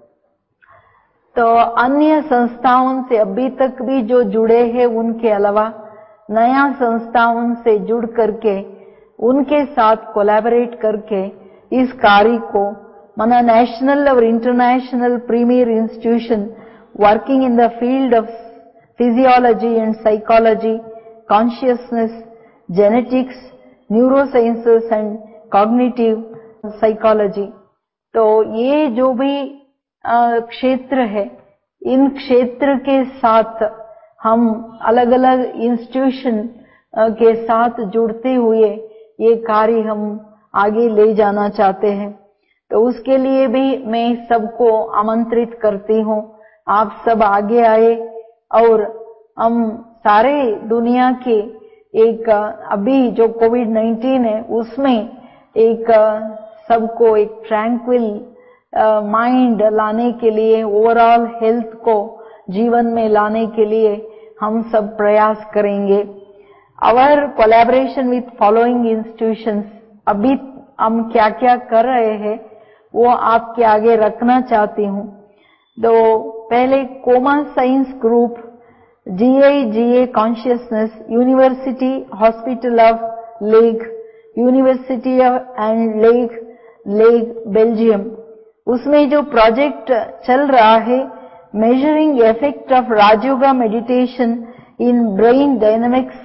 तो अन्य संस्थाओं से अभी तक भी जो जुड़े हैं उनके अलावा नया संस्थाओं से जुड़ करके उनके साथ कोलैबोरेट करके इस कार्य को माना नेशनल और international premier institution working in the field of physiology and psychology, consciousness, genetics, neurosciences and cognitive psychology, तो ये जो भी क्षेत्र है इन क्षेत्र के साथ हम अलग अलग इंस्टीट्यूशन के साथ जुड़ते हुए ये कार्य हम आगे ले जाना चाहते हैं। तो उसके लिए भी मैं सबको आमंत्रित करती हूँ, आप सब आगे आए और हम सारे दुनिया के एक अभी जो कोविड नाइन्टीन है उसमें एक सबको एक ट्रैंक्विल माइंड लाने के लिए, ओवरऑल हेल्थ को जीवन में लाने के लिए हम सब प्रयास करेंगे। Our collaboration with following institutions, अभी हम क्या क्या कर रहे हैं वो आपके आगे रखना चाहती हूँ। तो पहले coma science group, GIGA consciousness, university hospital of Liège, university and Liège Liège Belgium, उसमें जो प्रोजेक्ट चल रहा है measuring effect of Rajyoga meditation in brain dynamics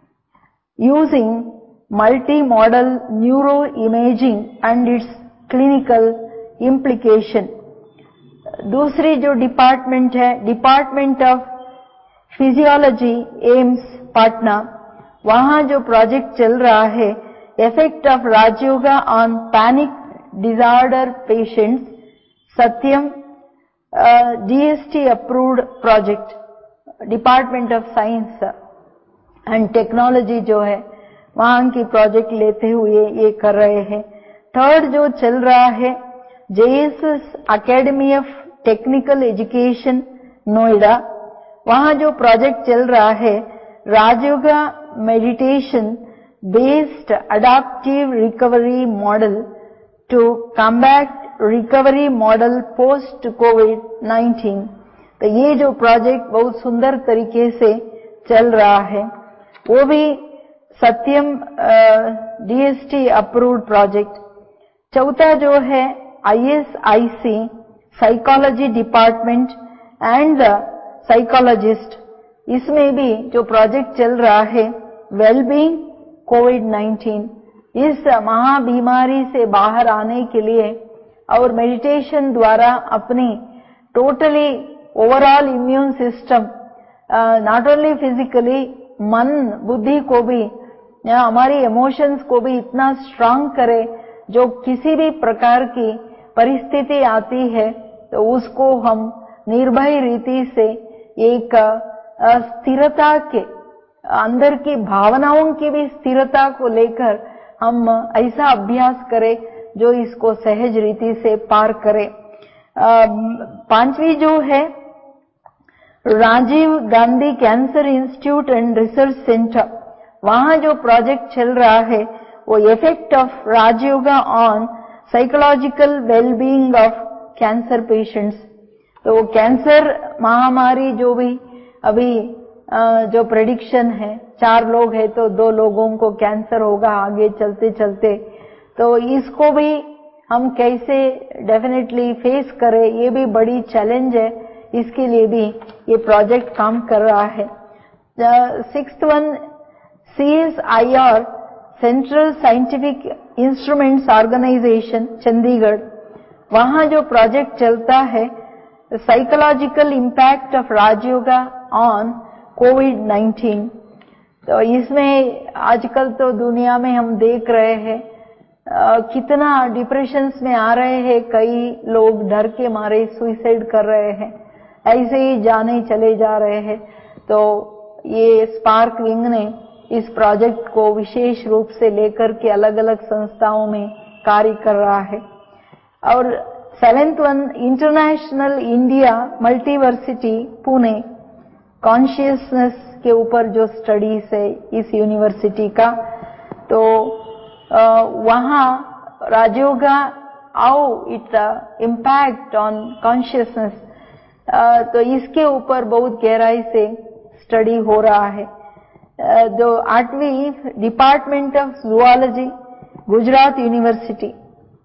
using multimodal neuroimaging and its clinical implication. दूसरी जो department है, department of physiology AIIMS Patna, वहां जो प्रोजेक्ट चल रहा है effect of Rajyoga on panic disorder patients, Satyam DST approved project, department of science and technology जो है वहां की प्रोजेक्ट लेते हुए ये कर रहे हैं। थर्ड जो चल रहा है JSS academy of technical education Noida, वहां जो प्रोजेक्ट चल रहा है Rajyoga meditation based adaptive recovery model to combat recovery model post COVID nineteen. तो ये जो प्रोजेक्ट बहुत सुंदर तरीके से चल रहा है, वो भी सत्यम डीएसटी अप्रूव्ड प्रोजेक्ट। चौथा जो है ISIC psychology department and psychologist, इसमें भी जो प्रोजेक्ट चल रहा है वेलबींग कोविड नाइनटीन, इस महाबीमारी से बाहर आने के लिए और मेडिटेशन द्वारा अपनी totally overall immune system, not only physically, मन बुद्धि को भी, हमारी इमोशंस को भी इतना स्ट्रांग करे जो किसी भी प्रकार की परिस्थिति आती है तो उसको हम निर्भय रीति से एक स्थिरता के अंदर की भावनाओं की भी स्थिरता को लेकर हम ऐसा अभ्यास करें जो इसको सहज रीति से पार करे। पांचवी जो है Rajiv Gandhi cancer institute and research centre, वहां जो प्रोजेक्ट चल रहा है वो effect of Rajyoga on psychological wellbeing of cancer patients. तो कैंसर महामारी जो भी अभी जो प्रेडिक्शन है, चार लोग हैं तो दो लोगों को कैंसर होगा आगे चलते चलते, तो इसको भी हम कैसे डेफिनेटली फेस करें, ये भी बड़ी चैलेंज है, इसके लिए भी ये प्रोजेक्ट काम कर रहा है। Sixth one CSIR central scientific instruments organisation Chandigarh, वहां जो प्रोजेक्ट चलता है psychological impact of Rajyoga on COVID nineteen. तो इसमें आजकल तो दुनिया में हम देख रहे हैं कितना डिप्रेशंस में आ रहे हैं, कई लोग डर के मारे सुसाइड कर रहे हैं, ऐसे ही जाने चले जा रहे हैं। तो ये स्पार्क विंग ने इस प्रोजेक्ट को विशेष रूप से लेकर के अलग अलग संस्थाओं में कार्य कर रहा है। और seventh one international India multiversity Pune, consciousness के ऊपर जो स्टडीज है इस यूनिवर्सिटी का, तो वहां Rajyoga how it impact on consciousness, तो इसके ऊपर बहुत गहराई से स्टडी हो रहा है। जो आठवीं department of zoology Gujarat university,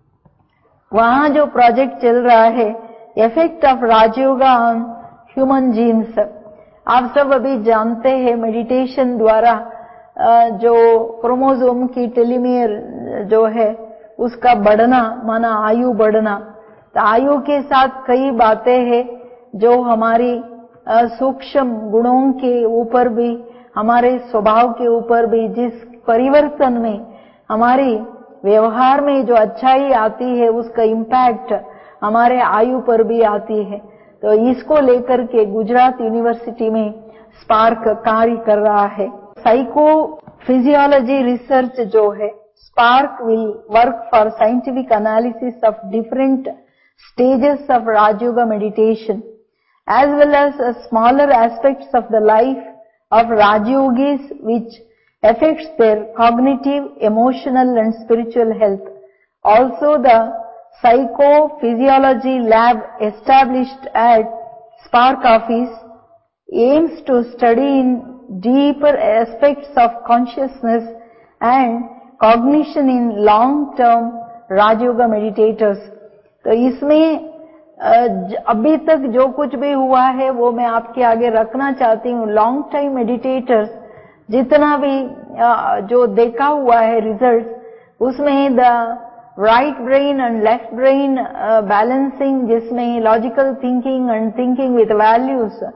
वहां जो प्रोजेक्ट चल रहा है effect of Rajyoga on human genes. आप सब अभी जानते हैं मेडिटेशन द्वारा जो क्रोमोसोम की टेलोमेयर जो है उसका बढ़ना, माना आयु बढ़ना, तो आयु के साथ कई बातें हैं जो हमारी सूक्ष्म गुणों के ऊपर भी, हमारे स्वभाव के ऊपर भी, जिस परिवर्तन में हमारी व्यवहार में जो अच्छाई आती है उसका इम्पैक्ट हमारे आयु पर भी आती है। तो इसको लेकर के गुजरात यूनिवर्सिटी में स्पार्क कार्य कर रहा है। साइको फिजियोलॉजी रिसर्च जो है SPARK will work for scientific analysis of different stages of Raj Yoga meditation as well as uh, smaller aspects of the life of Raj Yogis which affects their cognitive, emotional and spiritual health. Also the psychophysiology lab established at Spark office aims to study in deeper aspects of consciousness and cognition in long-term Raj Yoga meditators. तो इसमें अभी तक जो कुछ भी हुआ है वो मैं आपके आगे रखना चाहती हूँ। लॉन्ग टाइम मेडिटेटर्स जितना भी जो देखा हुआ है रिजल्ट, उसमें the right brain and left brain balancing, जिसमें logical thinking and thinking with values,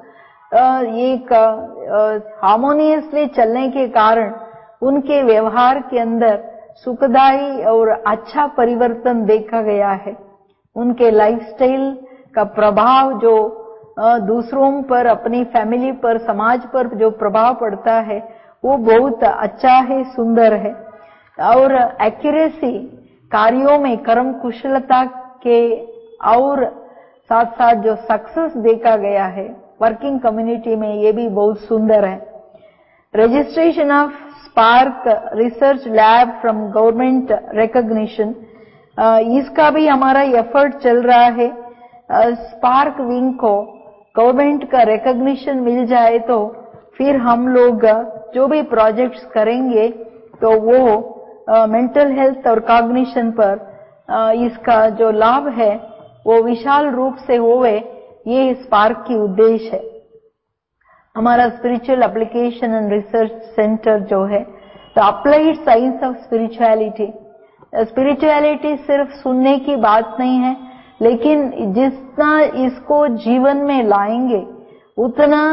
एक हार्मोनियसली चलने के कारण उनके व्यवहार के अंदर सुखदायी और अच्छा परिवर्तन देखा गया है। उनके लाइफस्टाइल का प्रभाव जो दूसरों पर, अपनी फैमिली पर, समाज पर जो प्रभाव पड़ता है वो बहुत अच्छा है, सुंदर है। और एक्यूरेसी कार्यों में, कर्म कुशलता के और साथ साथ जो सक्सेस देखा गया है वर्किंग कम्युनिटी में, ये भी बहुत सुंदर है। Registration of SPARK research lab from government recognition, इसका भी हमारा एफर्ट चल रहा है। स्पार्क विंग को गवर्नमेंट का रिकॉग्निशन मिल जाए तो फिर हम लोग जो भी प्रोजेक्ट्स करेंगे तो वो मेंटल हेल्थ और कॉग्निशन पर uh, इसका जो लाभ है वो विशाल रूप से होवे, ये स्पार्क की उद्देश्य है। हमारा spiritual application and research centre जो है, the applied science of spirituality. Spirituality सिर्फ सुनने की बात नहीं है, लेकिन जितना इसको जीवन में लाएंगे उतना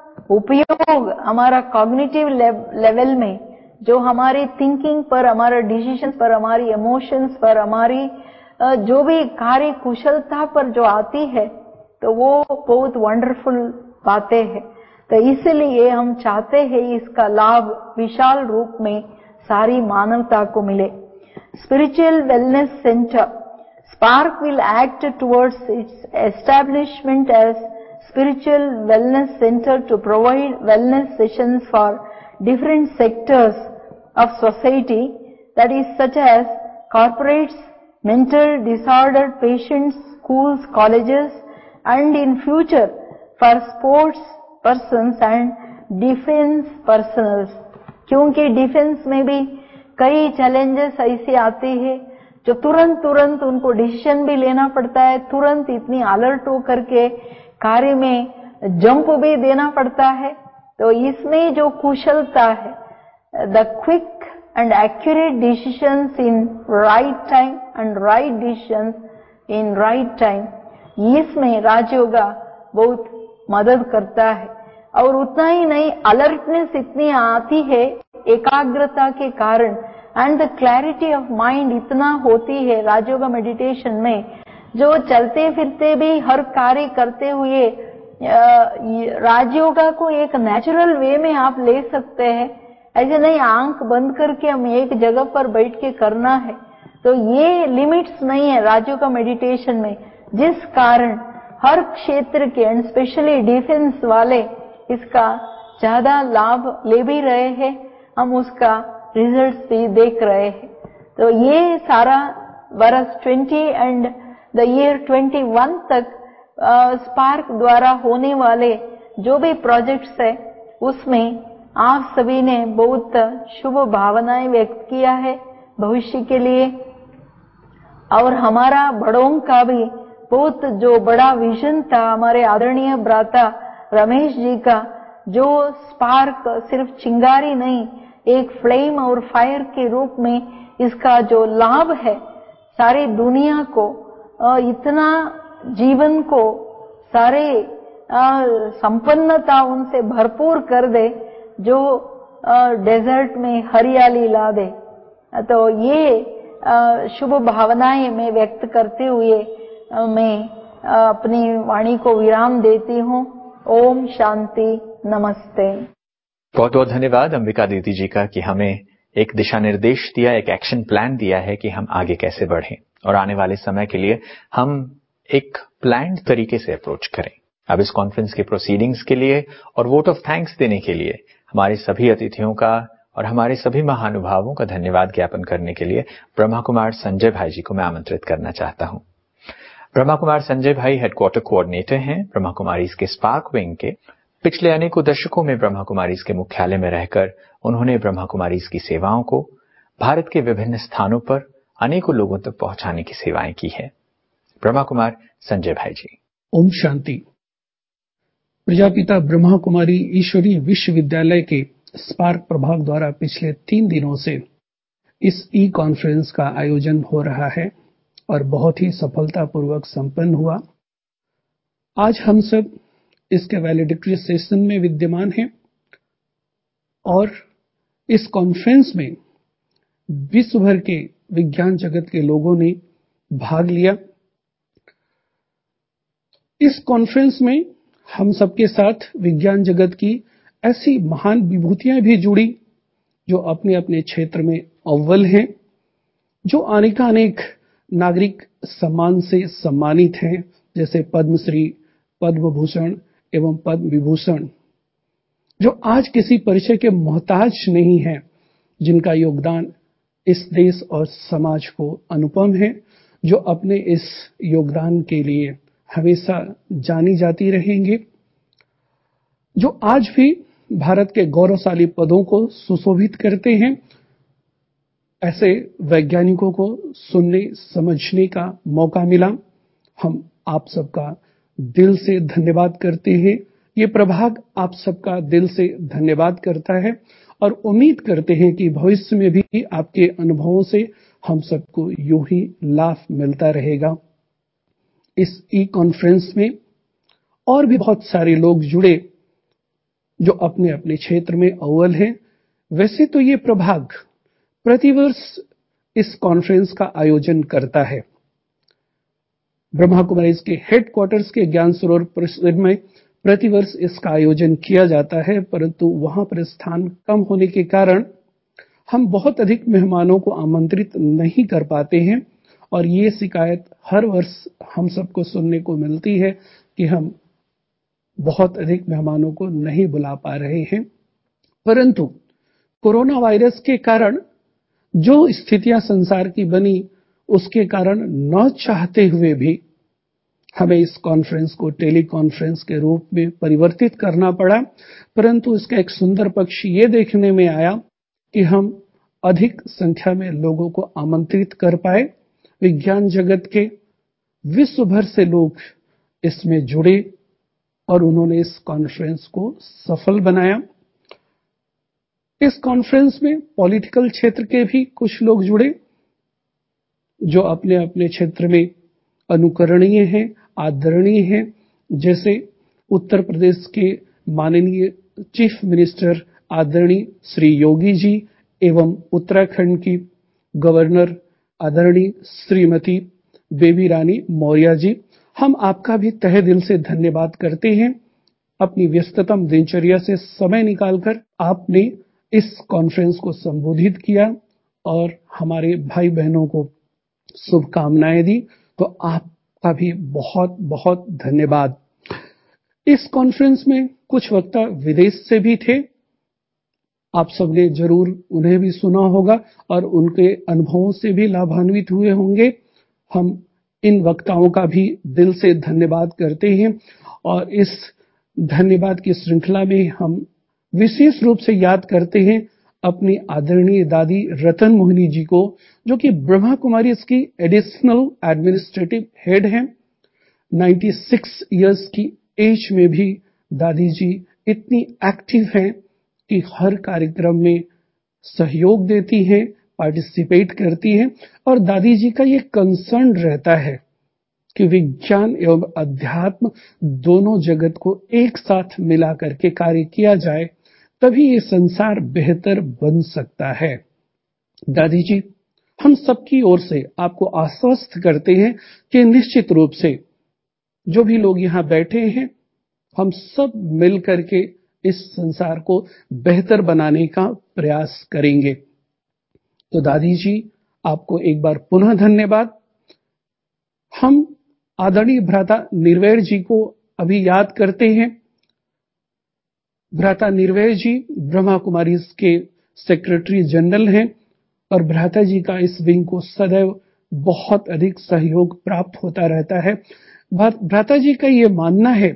उपयोग हमारा कॉग्निटिव लेवल में, जो हमारी थिंकिंग पर, हमारा डिसीजन पर, हमारी इमोशंस पर, हमारी जो भी कार्य कुशलता पर जो आती है, तो वो बहुत वंडरफुल बातें हैं। तो इसलिए हम चाहते हैं इसका लाभ विशाल रूप में सारी मानवता को मिले। Spiritual wellness centre SPARK will act towards its establishment as spiritual wellness center to provide wellness sessions for different sectors of society, that is such as corporates, mental disordered patients, schools, colleges, and in future for sports persons and defense personals। क्योंकि defence में भी कई challenges ऐसे आते हैं जो तुरंत तुरंत उनको डिसीजन भी लेना पड़ता है, तुरंत इतनी अलर्ट होकर के कार्य में जंप भी देना पड़ता है। तो इसमें जो कुशलता है, the quick and accurate decisions in right time and right decisions in right time, इसमें राजयोगा बहुत मदद करता है। और उतना ही नहीं, अलर्टनेस इतनी आती है एकाग्रता के कारण, and the clarity of mind इतना होती है राजयोगा मेडिटेशन में, जो चलते फिरते भी हर कार्य करते हुए राजयोगा को एक नेचुरल वे में आप ले सकते हैं। ऐसे नहीं आंख बंद करके हम एक जगह पर बैठ के करना है, तो ये लिमिट्स नहीं है राजयोगा मेडिटेशन में, जिस कारण हर क्षेत्र के एंड स्पेशली डिफेंस वाले इसका ज्यादा लाभ ले भी रहे हैं, हम उसका रिजल्ट भी देख रहे हैं। तो ये सारा वर्ष twenty and the year twenty one तक स्पार्क uh, द्वारा होने वाले जो भी प्रोजेक्ट्स है उसमें आप सभी ने बहुत शुभ भावनाएं व्यक्त किया है भविष्य के लिए। और हमारा बड़ों का भी बहुत जो बड़ा विजन था, हमारे आदरणीय भ्राता रमेश जी का, जो स्पार्क सिर्फ चिंगारी नहीं, एक फ्लेम और फायर के रूप में इसका जो लाभ है सारी दुनिया को, इतना जीवन को सारे संपन्नता उनसे भरपूर कर दे, जो डेजर्ट में हरियाली ला दे। तो ये शुभ भावनाएं मैं व्यक्त करते हुए मैं अपनी वाणी को विराम देती हूँ। ओम शांति, नमस्ते। बहुत बहुत धन्यवाद अंबिका दीदी जी का कि हमें एक दिशा निर्देश दिया, एक एक्शन प्लान दिया है कि हम आगे कैसे बढ़ें और आने वाले समय के लिए हम एक प्लान्ड तरीके से अप्रोच करें। अब इस कॉन्फ्रेंस के प्रोसीडिंग्स के लिए और वोट ऑफ थैंक्स देने के लिए हमारे सभी अतिथियों का और हमारे सभी महानुभावों का धन्यवाद ज्ञापन करने के लिए ब्रह्मा कुमार संजय भाई जी को मैं आमंत्रित करना चाहता हूं। ब्रह्मा कुमार संजय भाई हेडक्वार्टर कोऑर्डिनेटर हैं ब्रह्मा कुमारीज के स्पार्क विंग के। पिछले अनेकों दशकों में ब्रह्मा कुमारीज के मुख्यालय में रहकर उन्होंने ब्रह्मा कुमारीज की सेवाओं को भारत के विभिन्न स्थानों पर अनेकों लोगों तक पहुंचाने की सेवाएं की है। ब्रह्मा कुमार संजय भाई जी। ओम शांति। प्रजापिता ब्रह्मा कुमारी ईश्वरीय विश्वविद्यालय के स्पार्क प्रभाग द्वारा पिछले तीन दिनों से इस ई कॉन्फ्रेंस का आयोजन हो रहा है और बहुत ही सफलतापूर्वक संपन्न हुआ। आज हम सब इसके वैलिडिक्टरी सेशन में विद्यमान हैं और इस कॉन्फ्रेंस में विश्व भर के विज्ञान जगत के लोगों ने भाग लिया। इस कॉन्फ्रेंस में हम सबके साथ विज्ञान जगत की ऐसी महान विभूतियां भी जुड़ी जो अपने अपने क्षेत्र में अव्वल हैं, जो अनेकानेक नागरिक सम्मान से सम्मानित हैं, जैसे पद्मश्री, पद्म भूषण एवं पद्म विभूषण, जो आज किसी परिचय के मोहताज नहीं हैं, जिनका योगदान इस देश और समाज को अनुपम है, जो अपने इस योगदान के लिए हमेशा जानी जाती रहेंगे, जो आज भी भारत के गौरवशाली पदों को सुशोभित करते हैं। ऐसे वैज्ञानिकों को सुनने समझने का मौका मिला। हम आप सबका दिल से धन्यवाद करते हैं। ये प्रभाग आप सबका दिल से धन्यवाद करता है और उम्मीद करते हैं कि भविष्य में भी आपके अनुभवों से हम सबको यूं ही लाभ मिलता रहेगा। इस ई कॉन्फ्रेंस में और भी बहुत सारे लोग जुड़े जो अपने अपने क्षेत्र में अव्वल हैं। वैसे तो ये प्रभाग प्रतिवर्ष इस कॉन्फ्रेंस का आयोजन करता है। ब्रह्मा कुमारीज के हेडक्वार्टर्स के ज्ञान सरोवर परिसर में प्रतिवर्ष इसका आयोजन किया जाता है, परंतु वहां पर स्थान कम होने के कारण हम बहुत अधिक मेहमानों को आमंत्रित नहीं कर पाते हैं और ये शिकायत हर वर्ष हम सबको सुनने को मिलती है कि हम बहुत अधिक मेहमानों को नहीं बुला पा रहे हैं। परंतु कोरोना वायरस के कारण जो स्थितियां संसार की बनी, उसके कारण न चाहते हुए भी हमें इस कॉन्फ्रेंस को टेली कॉन्फ्रेंस के रूप में परिवर्तित करना पड़ा। परंतु इसका एक सुंदर पक्ष ये देखने में आया कि हम अधिक संख्या में लोगों को आमंत्रित कर पाए। विज्ञान जगत के विश्व भर से लोग इसमें जुड़े और उन्होंने इस कॉन्फ्रेंस को सफल बनाया। इस कॉन्फ्रेंस में पॉलिटिकल क्षेत्र के भी कुछ लोग जुड़े जो अपने अपने क्षेत्र में अनुकरणीय हैं, आदरणीय हैं, जैसे उत्तर प्रदेश के माननीय चीफ मिनिस्टर आदरणीय श्री योगी जी एवं उत्तराखंड की गवर्नर आदरणीय श्रीमती बेबी रानी मौर्य जी। हम आपका भी तहे दिल से धन्यवाद करते हैं। अपनी व्यस्ततम दिनचर्या से समय निकालकर आपने इस कॉन्फ्रेंस को संबोधित किया और हमारे भाई बहनों को शुभकामनाएं दी, तो आपका भी बहुत बहुत धन्यवाद। इस कॉन्फ्रेंस में कुछ वक्ता विदेश से भी थे। आप सबने जरूर उन्हें भी सुना होगा और उनके अनुभवों से भी लाभान्वित हुए होंगे। हम इन वक्ताओं का भी दिल से धन्यवाद करते हैं और इस धन्यवाद की श्रृंखला में हम विशेष रूप से याद करते हैं अपनी आदरणीय दादी रतन मोहिनी जी को, जो कि ब्रह्मा कुमारी इसकी एडिशनल एडमिनिस्ट्रेटिव हेड हैं। छियानवे इयर्स की एज में भी दादी जी इतनी एक्टिव हैं कि हर कार्यक्रम में सहयोग देती हैं, पार्टिसिपेट करती हैं और दादी जी का ये कंसर्न रहता है कि विज्ञान एवं अध्यात्म दोनों जगत को एक साथ मिला करके कार्य किया जाए, तभी ये संसार बेहतर बन सकता है। दादी जी, हम सबकी ओर से आपको आश्वस्त करते हैं कि निश्चित रूप से जो भी लोग यहाँ बैठे हैं, हम सब मिल करके इस संसार को बेहतर बनाने का प्रयास करेंगे। तो दादी जी, आपको एक बार पुनः धन्यवाद। हम आदरणीय भ्राता निर्वैर जी को अभी याद करते हैं। भ्राता निर्वैर जी ब्रह्मा कुमारी के सेक्रेटरी जनरल हैं और भ्राता जी का इस विंग को सदैव बहुत अधिक सहयोग प्राप्त होता रहता है। भ्राता जी का ये मानना है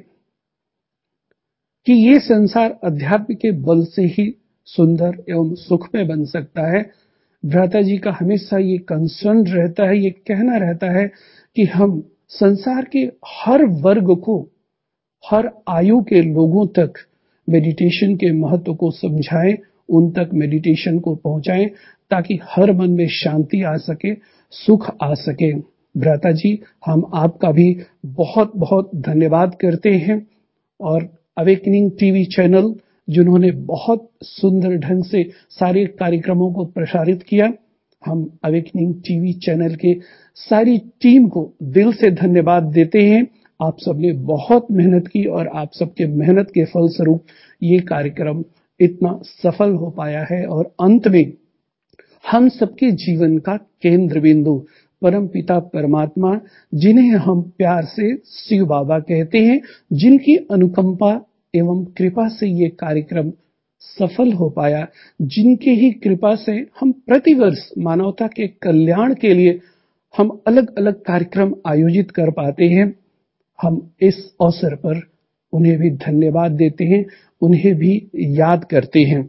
कि ये संसार अध्यात्म के बल से ही सुंदर एवं सुखमय बन सकता है। भ्राता जी का हमेशा ये कंसर्न रहता है, ये कहना रहता है कि हम संसार के हर वर्ग को, हर आयु के लोगों तक मेडिटेशन के महत्व को समझाएं, उन तक मेडिटेशन को पहुंचाएं, ताकि हर मन में शांति आ सके, सुख आ सके। भ्राता जी, हम आपका भी बहुत बहुत धन्यवाद करते हैं और अवेकनिंग टीवी चैनल जिन्होंने बहुत सुंदर ढंग से सारे कार्यक्रमों को प्रसारित किया। हम अवेकनिंग टीवी चैनल के सारी टीम को दिल से धन्यवाद देते हैं। आप सबने बहुत मेहनत की और आप सबके मेहनत के फलस्वरूप ये कार्यक्रम इतना सफल हो पाया है और अंत में हम सबके जीवन का केंद्र बिंदु परम पिता परमात्मा, जिन्हें हम प्यार से शिव बाबा कहते हैं, जिनकी अनुकंपा एवं कृपा से ये कार्यक्रम सफल हो पाया, जिनके ही कृपा से हम प्रतिवर्ष मानवता के कल्याण के लिए हम अलग अलग कार्यक्रम आयोजित कर पाते हैं। हम इस अवसर पर उन्हें भी धन्यवाद देते हैं, उन्हें भी याद करते हैं।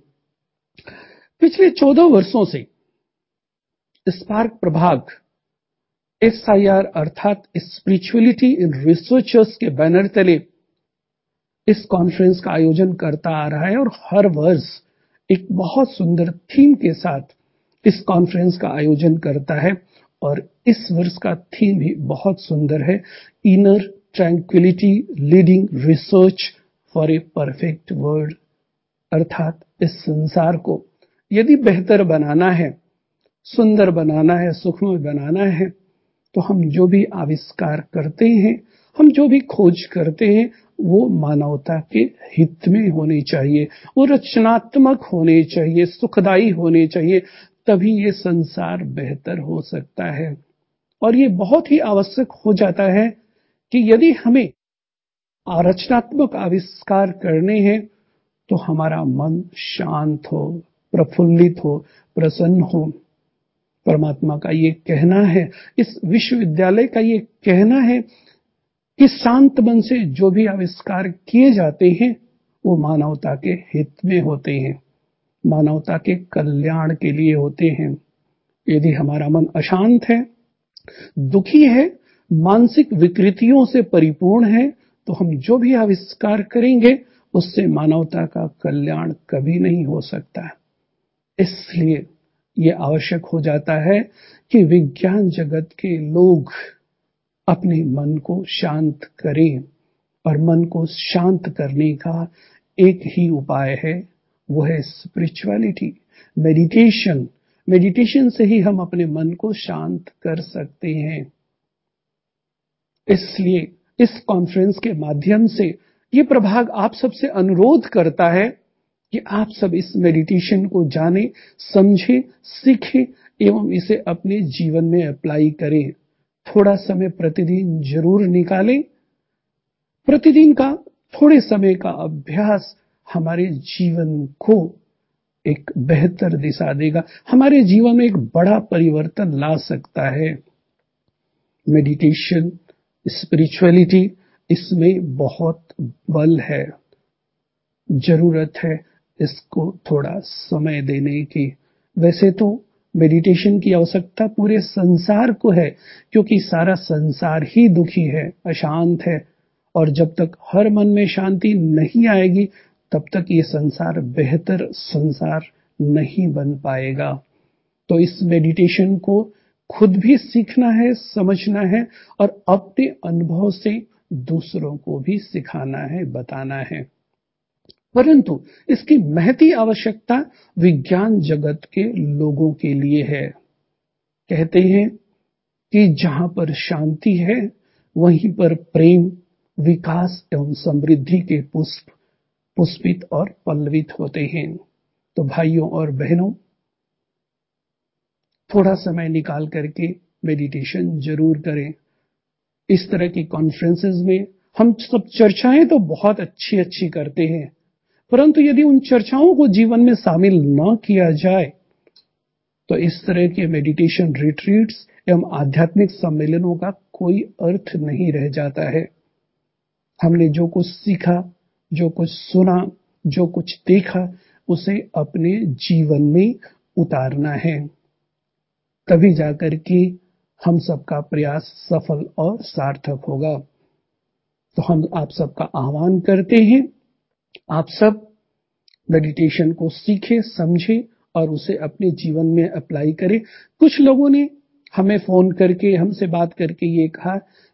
पिछले चौदह वर्षों से स्पार्क प्रभाग एस आई आर अर्थात स्पिरिचुअलिटी इन रिसर्चर्स के बैनर तले इस कॉन्फ्रेंस का आयोजन करता आ रहा है और हर वर्ष एक बहुत सुंदर थीम के साथ इस कॉन्फ्रेंस का आयोजन करता है और इस वर्ष का थीम भी बहुत सुंदर है, inner tranquillity leading research for a perfect world. अर्थात इस संसार को यदि बेहतर बनाना है, सुंदर बनाना है, सुखमय बनाना है, तो हम जो भी आविष्कार करते हैं, हम जो भी खोज करते हैं, वो मानवता के हित में होने चाहिए, वो रचनात्मक होने चाहिए, सुखदायी होने चाहिए, तभी ये संसार बेहतर हो सकता है। और ये बहुत ही आवश्यक हो जाता है कि यदि हमें रचनात्मक आविष्कार करने हैं तो हमारा मन शांत हो, प्रफुल्लित हो, प्रसन्न हो। परमात्मा का ये कहना है, इस विश्वविद्यालय का ये कहना है कि शांत मन से जो भी आविष्कार किए जाते हैं वो मानवता के हित में होते हैं, मानवता के कल्याण के लिए होते हैं। यदि हमारा मन अशांत है, दुखी है, मानसिक विकृतियों से परिपूर्ण है, तो हम जो भी आविष्कार करेंगे उससे मानवता का कल्याण कभी नहीं हो सकता। इसलिए ये आवश्यक हो जाता है कि विज्ञान जगत के लोग अपने मन को शांत करें और मन को शांत करने का एक ही उपाय है, वो है स्पिरिचुअलिटी, मेडिटेशन। मेडिटेशन से ही हम अपने मन को शांत कर सकते हैं। इसलिए इस कॉन्फ्रेंस के माध्यम से ये प्रभाग आप सबसे अनुरोध करता है कि आप सब इस मेडिटेशन को जानें, समझें, सीखें एवं इसे अपने जीवन में अप्लाई करें। थोड़ा समय प्रतिदिन जरूर निकालें। प्रतिदिन का थोड़े समय का अभ्यास हमारे जीवन को एक बेहतर दिशा देगा, हमारे जीवन में एक बड़ा परिवर्तन ला सकता है। मेडिटेशन, स्पिरिचुअलिटी, इसमें बहुत बल है, जरूरत है इसको थोड़ा समय देने की। वैसे तो मेडिटेशन की आवश्यकता पूरे संसार को है, क्योंकि सारा संसार ही दुखी है, अशांत है, और जब तक हर मन में शांति नहीं आएगी तब तक ये संसार बेहतर संसार नहीं बन पाएगा। तो इस मेडिटेशन को खुद भी सीखना है, समझना है और अपने अनुभव से दूसरों को भी सिखाना है, बताना है। परंतु इसकी महती आवश्यकता विज्ञान जगत के लोगों के लिए है। कहते हैं कि जहां पर शांति है वहीं पर प्रेम, विकास एवं समृद्धि के पुष्प पुष्पित और पल्लवित होते हैं। तो भाइयों और बहनों, थोड़ा समय निकाल करके मेडिटेशन जरूर करें। इस तरह की कॉन्फ्रेंसेस में हम सब चर्चाएं तो बहुत अच्छी अच्छी करते हैं, परंतु यदि उन चर्चाओं को जीवन में शामिल न किया जाए तो इस तरह के मेडिटेशन रिट्रीट्स एवं आध्यात्मिक सम्मेलनों का कोई अर्थ नहीं रह जाता है। हमने जो कुछ सीखा, जो कुछ सुना, जो कुछ देखा, उसे अपने जीवन में उतारना है, तभी जाकर के हम सबका प्रयास सफल और सार्थक होगा। तो हम आप सबका आह्वान करते हैं, आप सब मेडिटेशन को सीखें, समझें और उसे अपने जीवन में अप्लाई करें। कुछ लोगों ने हमें फोन करके, हमसे बात करके ये कहा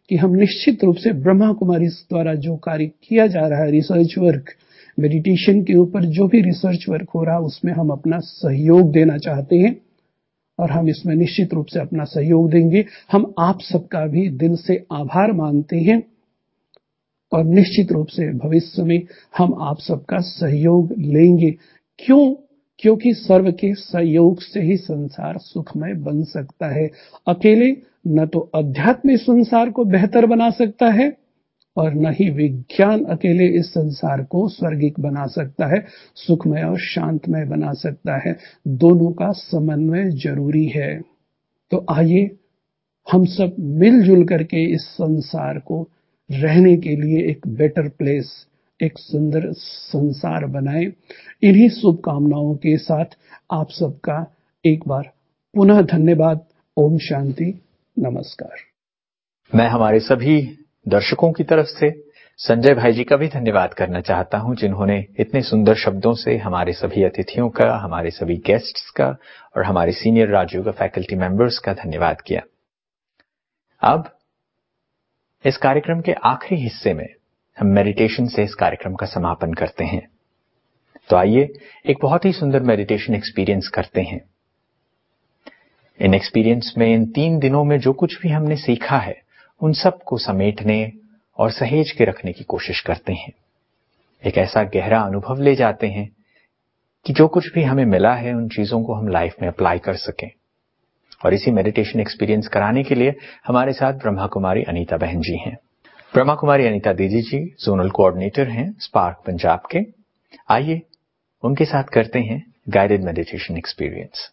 कि हम निश्चित रूप से ब्रह्मा कुमारी द्वारा जो कार्य किया जा रहा है, रिसर्च वर्क, मेडिटेशन के ऊपर जो भी रिसर्च वर्क हो रहा है, उसमें हम अपना सहयोग देना चाहते हैं और हम इसमें निश्चित रूप से अपना सहयोग देंगे। हम आप सबका भी दिल से आभार मानते हैं और निश्चित रूप से भविष्य में हम आप सबका सहयोग लेंगे। क्यों? क्योंकि सर्व के सहयोग से ही संसार सुखमय बन सकता है। अकेले न तो अध्यात्म इस संसार को बेहतर बना सकता है और न ही विज्ञान अकेले इस संसार को स्वर्गिक बना सकता है, सुखमय और शांतमय बना सकता है। दोनों का समन्वय जरूरी है। तो आइए हम सब मिलजुल करके इस संसार को रहने के लिए एक बेटर प्लेस, एक सुंदर संसार बनाएं। इन्हीं शुभकामनाओं के साथ आप सबका एक बार पुनः धन्यवाद। ओम शांति, नमस्कार। मैं हमारे सभी दर्शकों की तरफ से संजय भाई जी का भी धन्यवाद करना चाहता हूं, जिन्होंने इतने सुंदर शब्दों से हमारे सभी अतिथियों का, हमारे सभी गेस्ट्स का और हमारे सीनियर राजयोगा फैकल्टी मेंबर्स का धन्यवाद किया। अब इस कार्यक्रम के आखिरी हिस्से में हम मेडिटेशन से इस कार्यक्रम का समापन करते हैं। तो आइए एक बहुत ही सुंदर मेडिटेशन एक्सपीरियंस करते हैं। इन एक्सपीरियंस में इन तीन दिनों में जो कुछ भी हमने सीखा है, उन सब को समेटने और सहेज के रखने की कोशिश करते हैं। एक ऐसा गहरा अनुभव ले जाते हैं कि जो कुछ भी हमें मिला है, उन चीजों को हम लाइफ में अप्लाई कर सकें। और इसी मेडिटेशन एक्सपीरियंस कराने के लिए हमारे साथ ब्रह्मा कुमारी अनीता बहन जी हैं। ब्रह्मा कुमारी अनीता दीदी जी जोनल कोऑर्डिनेटर हैं स्पार्क पंजाब के। आइए उनके साथ करते हैं गाइडेड मेडिटेशन एक्सपीरियंस।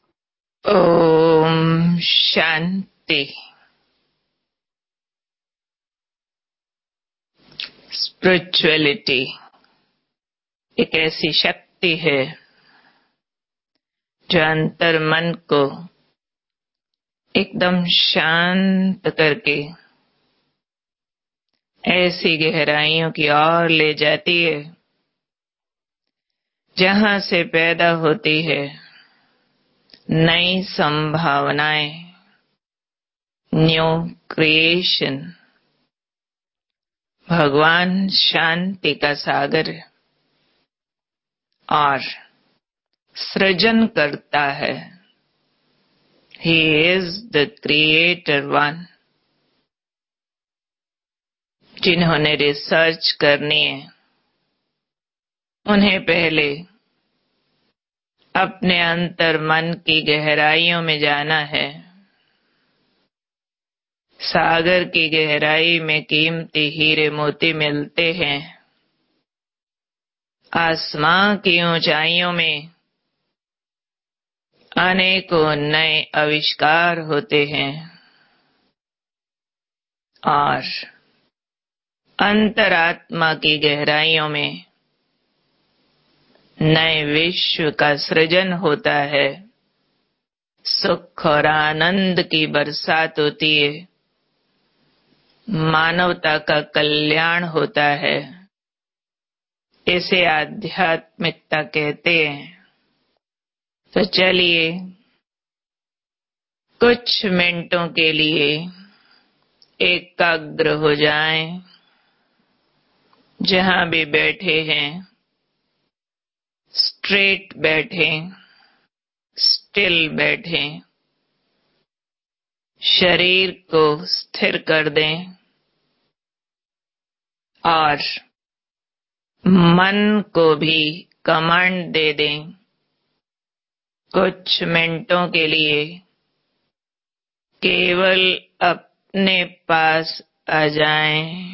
ओम शांति। स्पिरिचुअलिटी एक ऐसी शक्ति है जो अंतर मन को एकदम शांत करके ऐसी गहराइयों की ओर ले जाती है जहां से पैदा होती है नई संभावनाएं, न्यू क्रिएशन। भगवान शांति का सागर है और सृजन करता है। He is the creator one। जिन्होंने रिसर्च करनी है, उन्हें पहले अपने अंतर मन की गहराइयों में जाना है। सागर की गहराई में कीमती हीरे मोती मिलते हैं। आसमां की ऊंचाइयों में अनेकों नए आविष्कार होते हैं और अंतरात्मा की गहराइयों में नए विश्व का सृजन होता है। सुख और आनंद की बरसात होती है। मानवता का कल्याण होता है। इसे आध्यात्मिकता कहते हैं। तो चलिए कुछ मिनटों के लिए एकाग्र हो जाएं। जहां भी बैठे हैं स्ट्रेट बैठें, स्टिल बैठें। शरीर को स्थिर कर दें और मन को भी कमांड दे दें। कुछ मिनटों के लिए केवल अपने पास आ जाएं।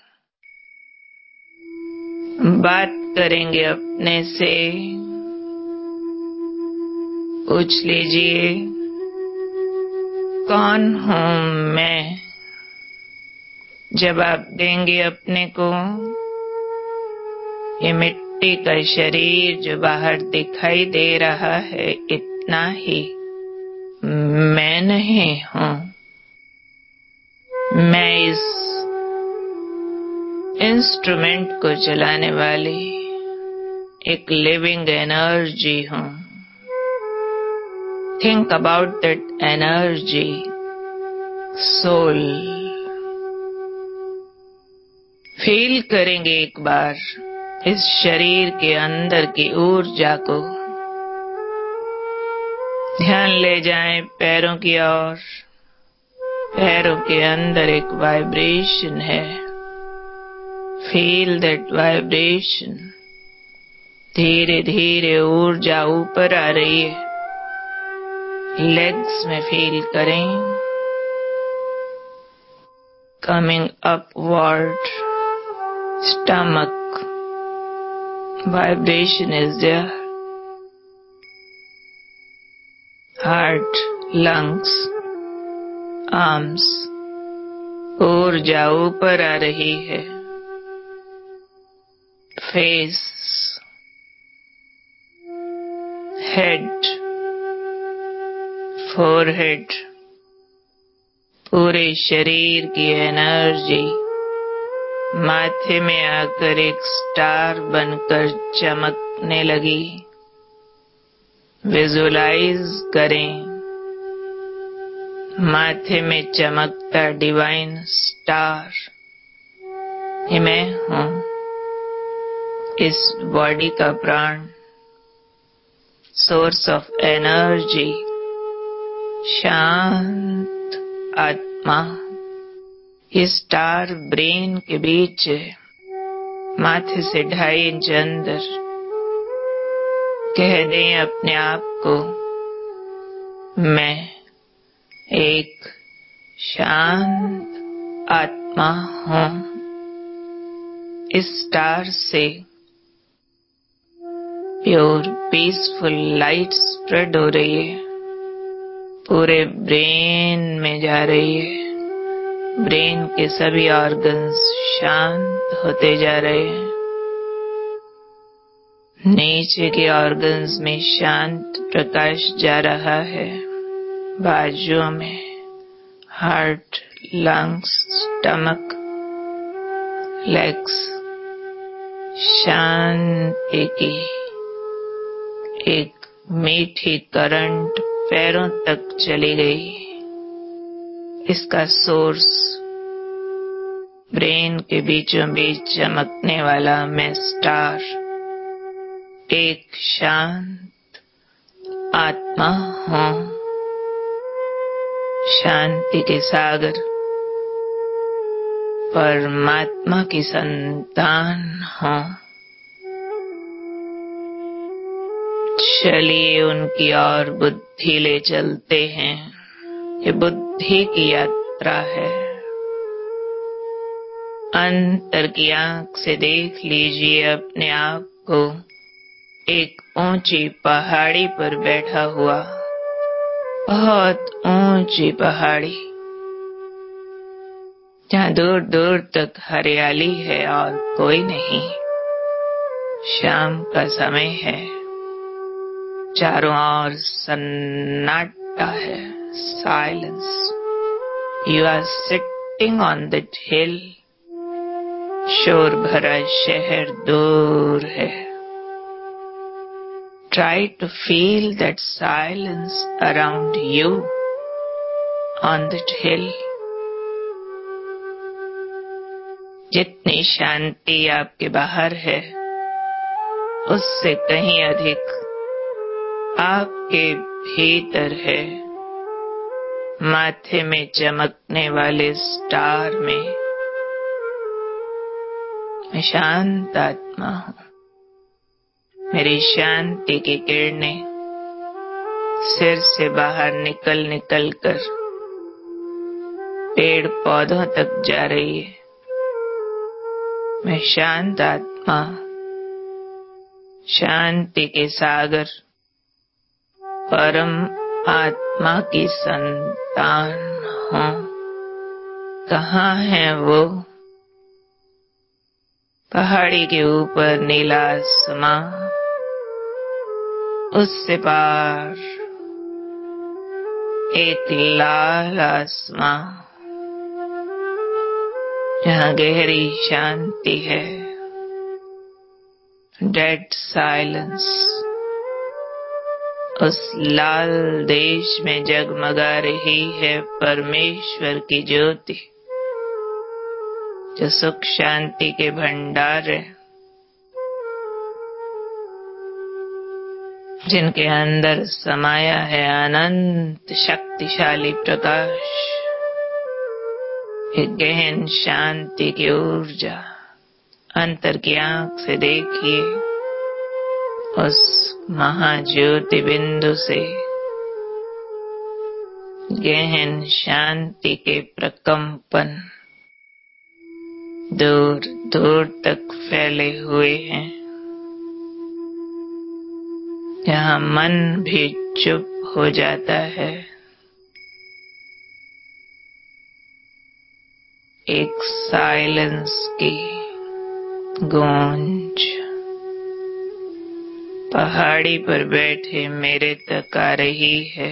बात करेंगे अपने से। पूछ लीजिए, कौन हूं मैं? जवाब देंगे अपने को, ये मिट्टी का शरीर जो बाहर दिखाई दे रहा है, इतना ही मैं नहीं हूं। मैं इस इंस्ट्रूमेंट को चलाने वाली एक लिविंग एनर्जी हूं। Think about that energy, soul, feel करेंगे एक बार इस शरीर के अंदर की ऊर्जा को। ध्यान ले जाएं पैरों की ओर। पैरों के अंदर एक वाइब्रेशन है। Feel that vibration. धीरे धीरे ऊर्जा ऊपर आ रही है। लेग्स में फील करें। Coming upward. Stomach vibration is there. Heart, lungs, arms, ऊर्जा ऊपर आ रही है। फेस, हेड, फोरहेड, पूरे शरीर की एनर्जी माथे में आकर एक स्टार बनकर चमकने लगी। विजुलाइज करें माथे में चमकता डिवाइन स्टार। ये मैं हूँ, इस बॉडी का प्राण, सोर्स ऑफ एनर्जी, शांत आत्मा। ये स्टार ब्रेन के बीच है, माथे से ढाई इंच अंदर। कह दें अपने आप को, मैं एक शांत आत्मा हूँ। इस स्टार से प्योर पीसफुल लाइट स्प्रेड हो रही है, पूरे ब्रेन में जा रही है। ब्रेन के सभी ऑर्गन्स शांत होते जा रहे हैं। नीचे के ऑर्गन्स में शांत प्रकाश जा रहा है। बाजुओं में, हार्ट, लंग्स, स्टमक, लेग्स, शांति की एक मीठी करंट पैरों तक चली गई। इसका सोर्स ब्रेन के बीचों बीच चमकने वाला मैं स्टार, एक शांत आत्मा हूँ। शांति के सागर, परमात्मा की संतान हूँ। चलिए उनकी ओर बुद्धि ले चलते हैं। ये बुद्धि की यात्रा है। अंतर की आंख से देख लीजिए अपने आप को एक ऊंची पहाड़ी पर बैठा हुआ। बहुत ऊंची पहाड़ी, जहाँ दूर दूर तक हरियाली है और कोई नहीं। शाम का समय है, चारों ओर सन्नाटा है, silence. You are sitting on that hill. शोर भरा शहर दूर है। Try to feel that silence around you on that hill. जितनी शांति आपके बाहर है, उससे कहीं अधिक आपके भीतर है। माथे में चमकने वाले स्टार में मैं शांत आत्मा हूँ। मेरी शांति की किरणें सिर से बाहर निकल निकल कर पेड़ पौधों तक जा रही है। मैं शांत आत्मा, शांति के सागर, परम आत्मा की संतान हूँ। कहाँ है वो? पहाड़ी के ऊपर नीला आसमां, उससे पार एक लाल आसमां, जहाँ गहरी शांति है। Dead silence. उस लाल देश में जगमगा रही है परमेश्वर की ज्योति। जो सुख शांति के भंडार है, जिनके अंदर समाया है अनंत शक्तिशाली प्रकाश, एक गहन शांति की ऊर्जा। अंतर की आंख से देखिए, उस महाज्योति बिंदु से गहन शांति के प्रकंपन दूर दूर तक फैले हुए हैं, जहाँ मन भी चुप हो जाता है। एक साइलेंस की गूंज पहाड़ी पर बैठे मेरे तक आ रही है।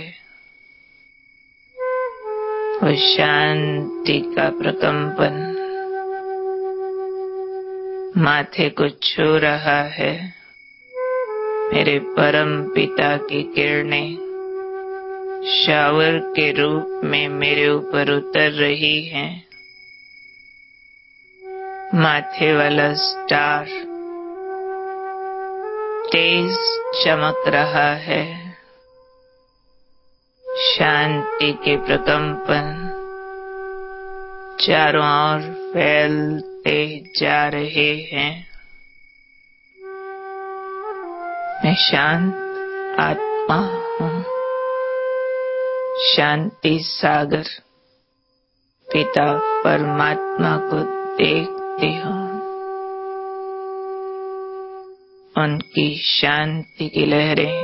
वो शांति का प्रकंपन माथे को छू रहा है। मेरे परम पिता की किरणें शावर के रूप में मेरे ऊपर उतर रही हैं। माथे वाला स्टार तेज चमक रहा है। शांति के प्रकंपन चारों ओर फैलते जा रहे हैं। मैं शांत आत्मा हूँ। शांति सागर पिता परमात्मा को देखती हूँ। उनकी शांति की लहरें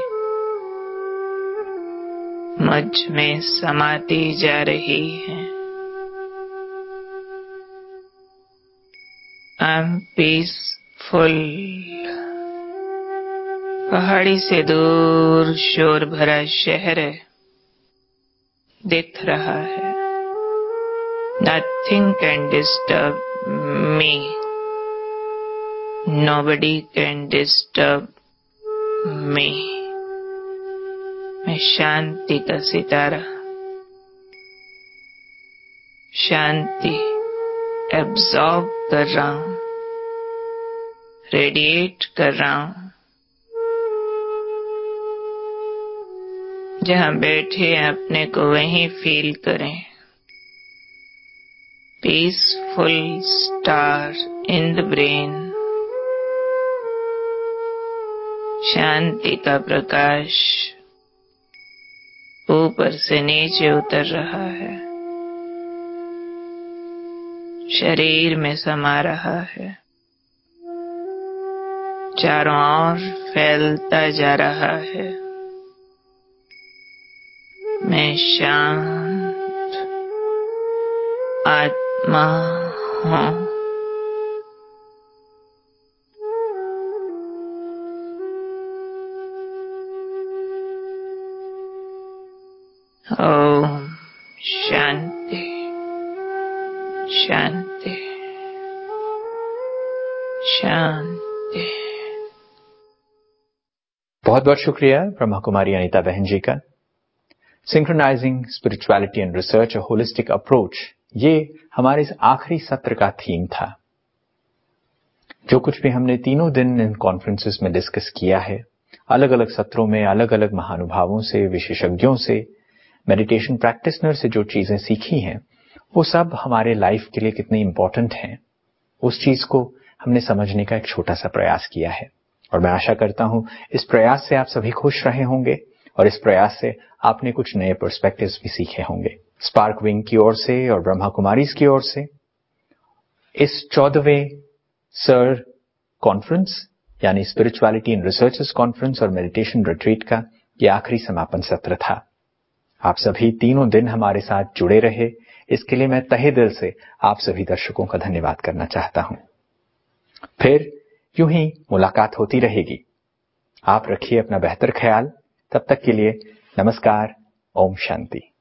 मुझ में समाती जा रही हैं। I am peaceful. पहाड़ी से दूर शोर भरा शहर दिख रहा है। Nothing can disturb me. Nobody can disturb me. मैं शांति का सितारा, शांति एब्जॉर्ब कर रहा हूँ, रेडिएट कर रहा हूँ। जहाँ बैठे अपने को वहीं फील करें। Peaceful star in the brain. शांति का प्रकाश ऊपर से नीचे उतर रहा है, शरीर में समा रहा है, चारों ओर फैलता जा रहा है। मैं शांत आत्मा हूँ। ओम शांति शांति शांति। बहुत बहुत शुक्रिया ब्रह्मा कुमारी अनीता बहन जी का। Synchronising spirituality and research, a holistic approach, ये हमारे इस आखिरी सत्र का थीम था। जो कुछ भी हमने तीनों दिन इन कॉन्फ्रेंसेस में डिस्कस किया है, अलग अलग सत्रों में अलग अलग महानुभावों से, विशेषज्ञों से, मेडिटेशन प्रैक्टिशनर से जो चीजें सीखी हैं, वो सब हमारे लाइफ के लिए कितनी इंपॉर्टेंट हैं, उस चीज को हमने समझने का एक छोटा सा प्रयास किया है। और मैं आशा करता हूं इस प्रयास से आप सभी खुश रहे होंगे और इस प्रयास से आपने कुछ नए पर्सपेक्टिव्स भी सीखे होंगे। स्पार्क विंग की ओर से और ब्रह्मा कुमारीज की ओर से इस चौदहवें सर कॉन्फ्रेंस यानी स्पिरिचुअलिटी इन रिसर्चर्स कॉन्फ्रेंस और मेडिटेशन रिट्रीट का ये आखिरी समापन सत्र था। आप सभी तीनों दिन हमारे साथ जुड़े रहे, इसके लिए मैं तहे दिल से आप सभी दर्शकों का धन्यवाद करना चाहता हूं। फिर यूं ही मुलाकात होती रहेगी। आप रखिए अपना बेहतर ख्याल। तब तक के लिए नमस्कार। ओम शांति।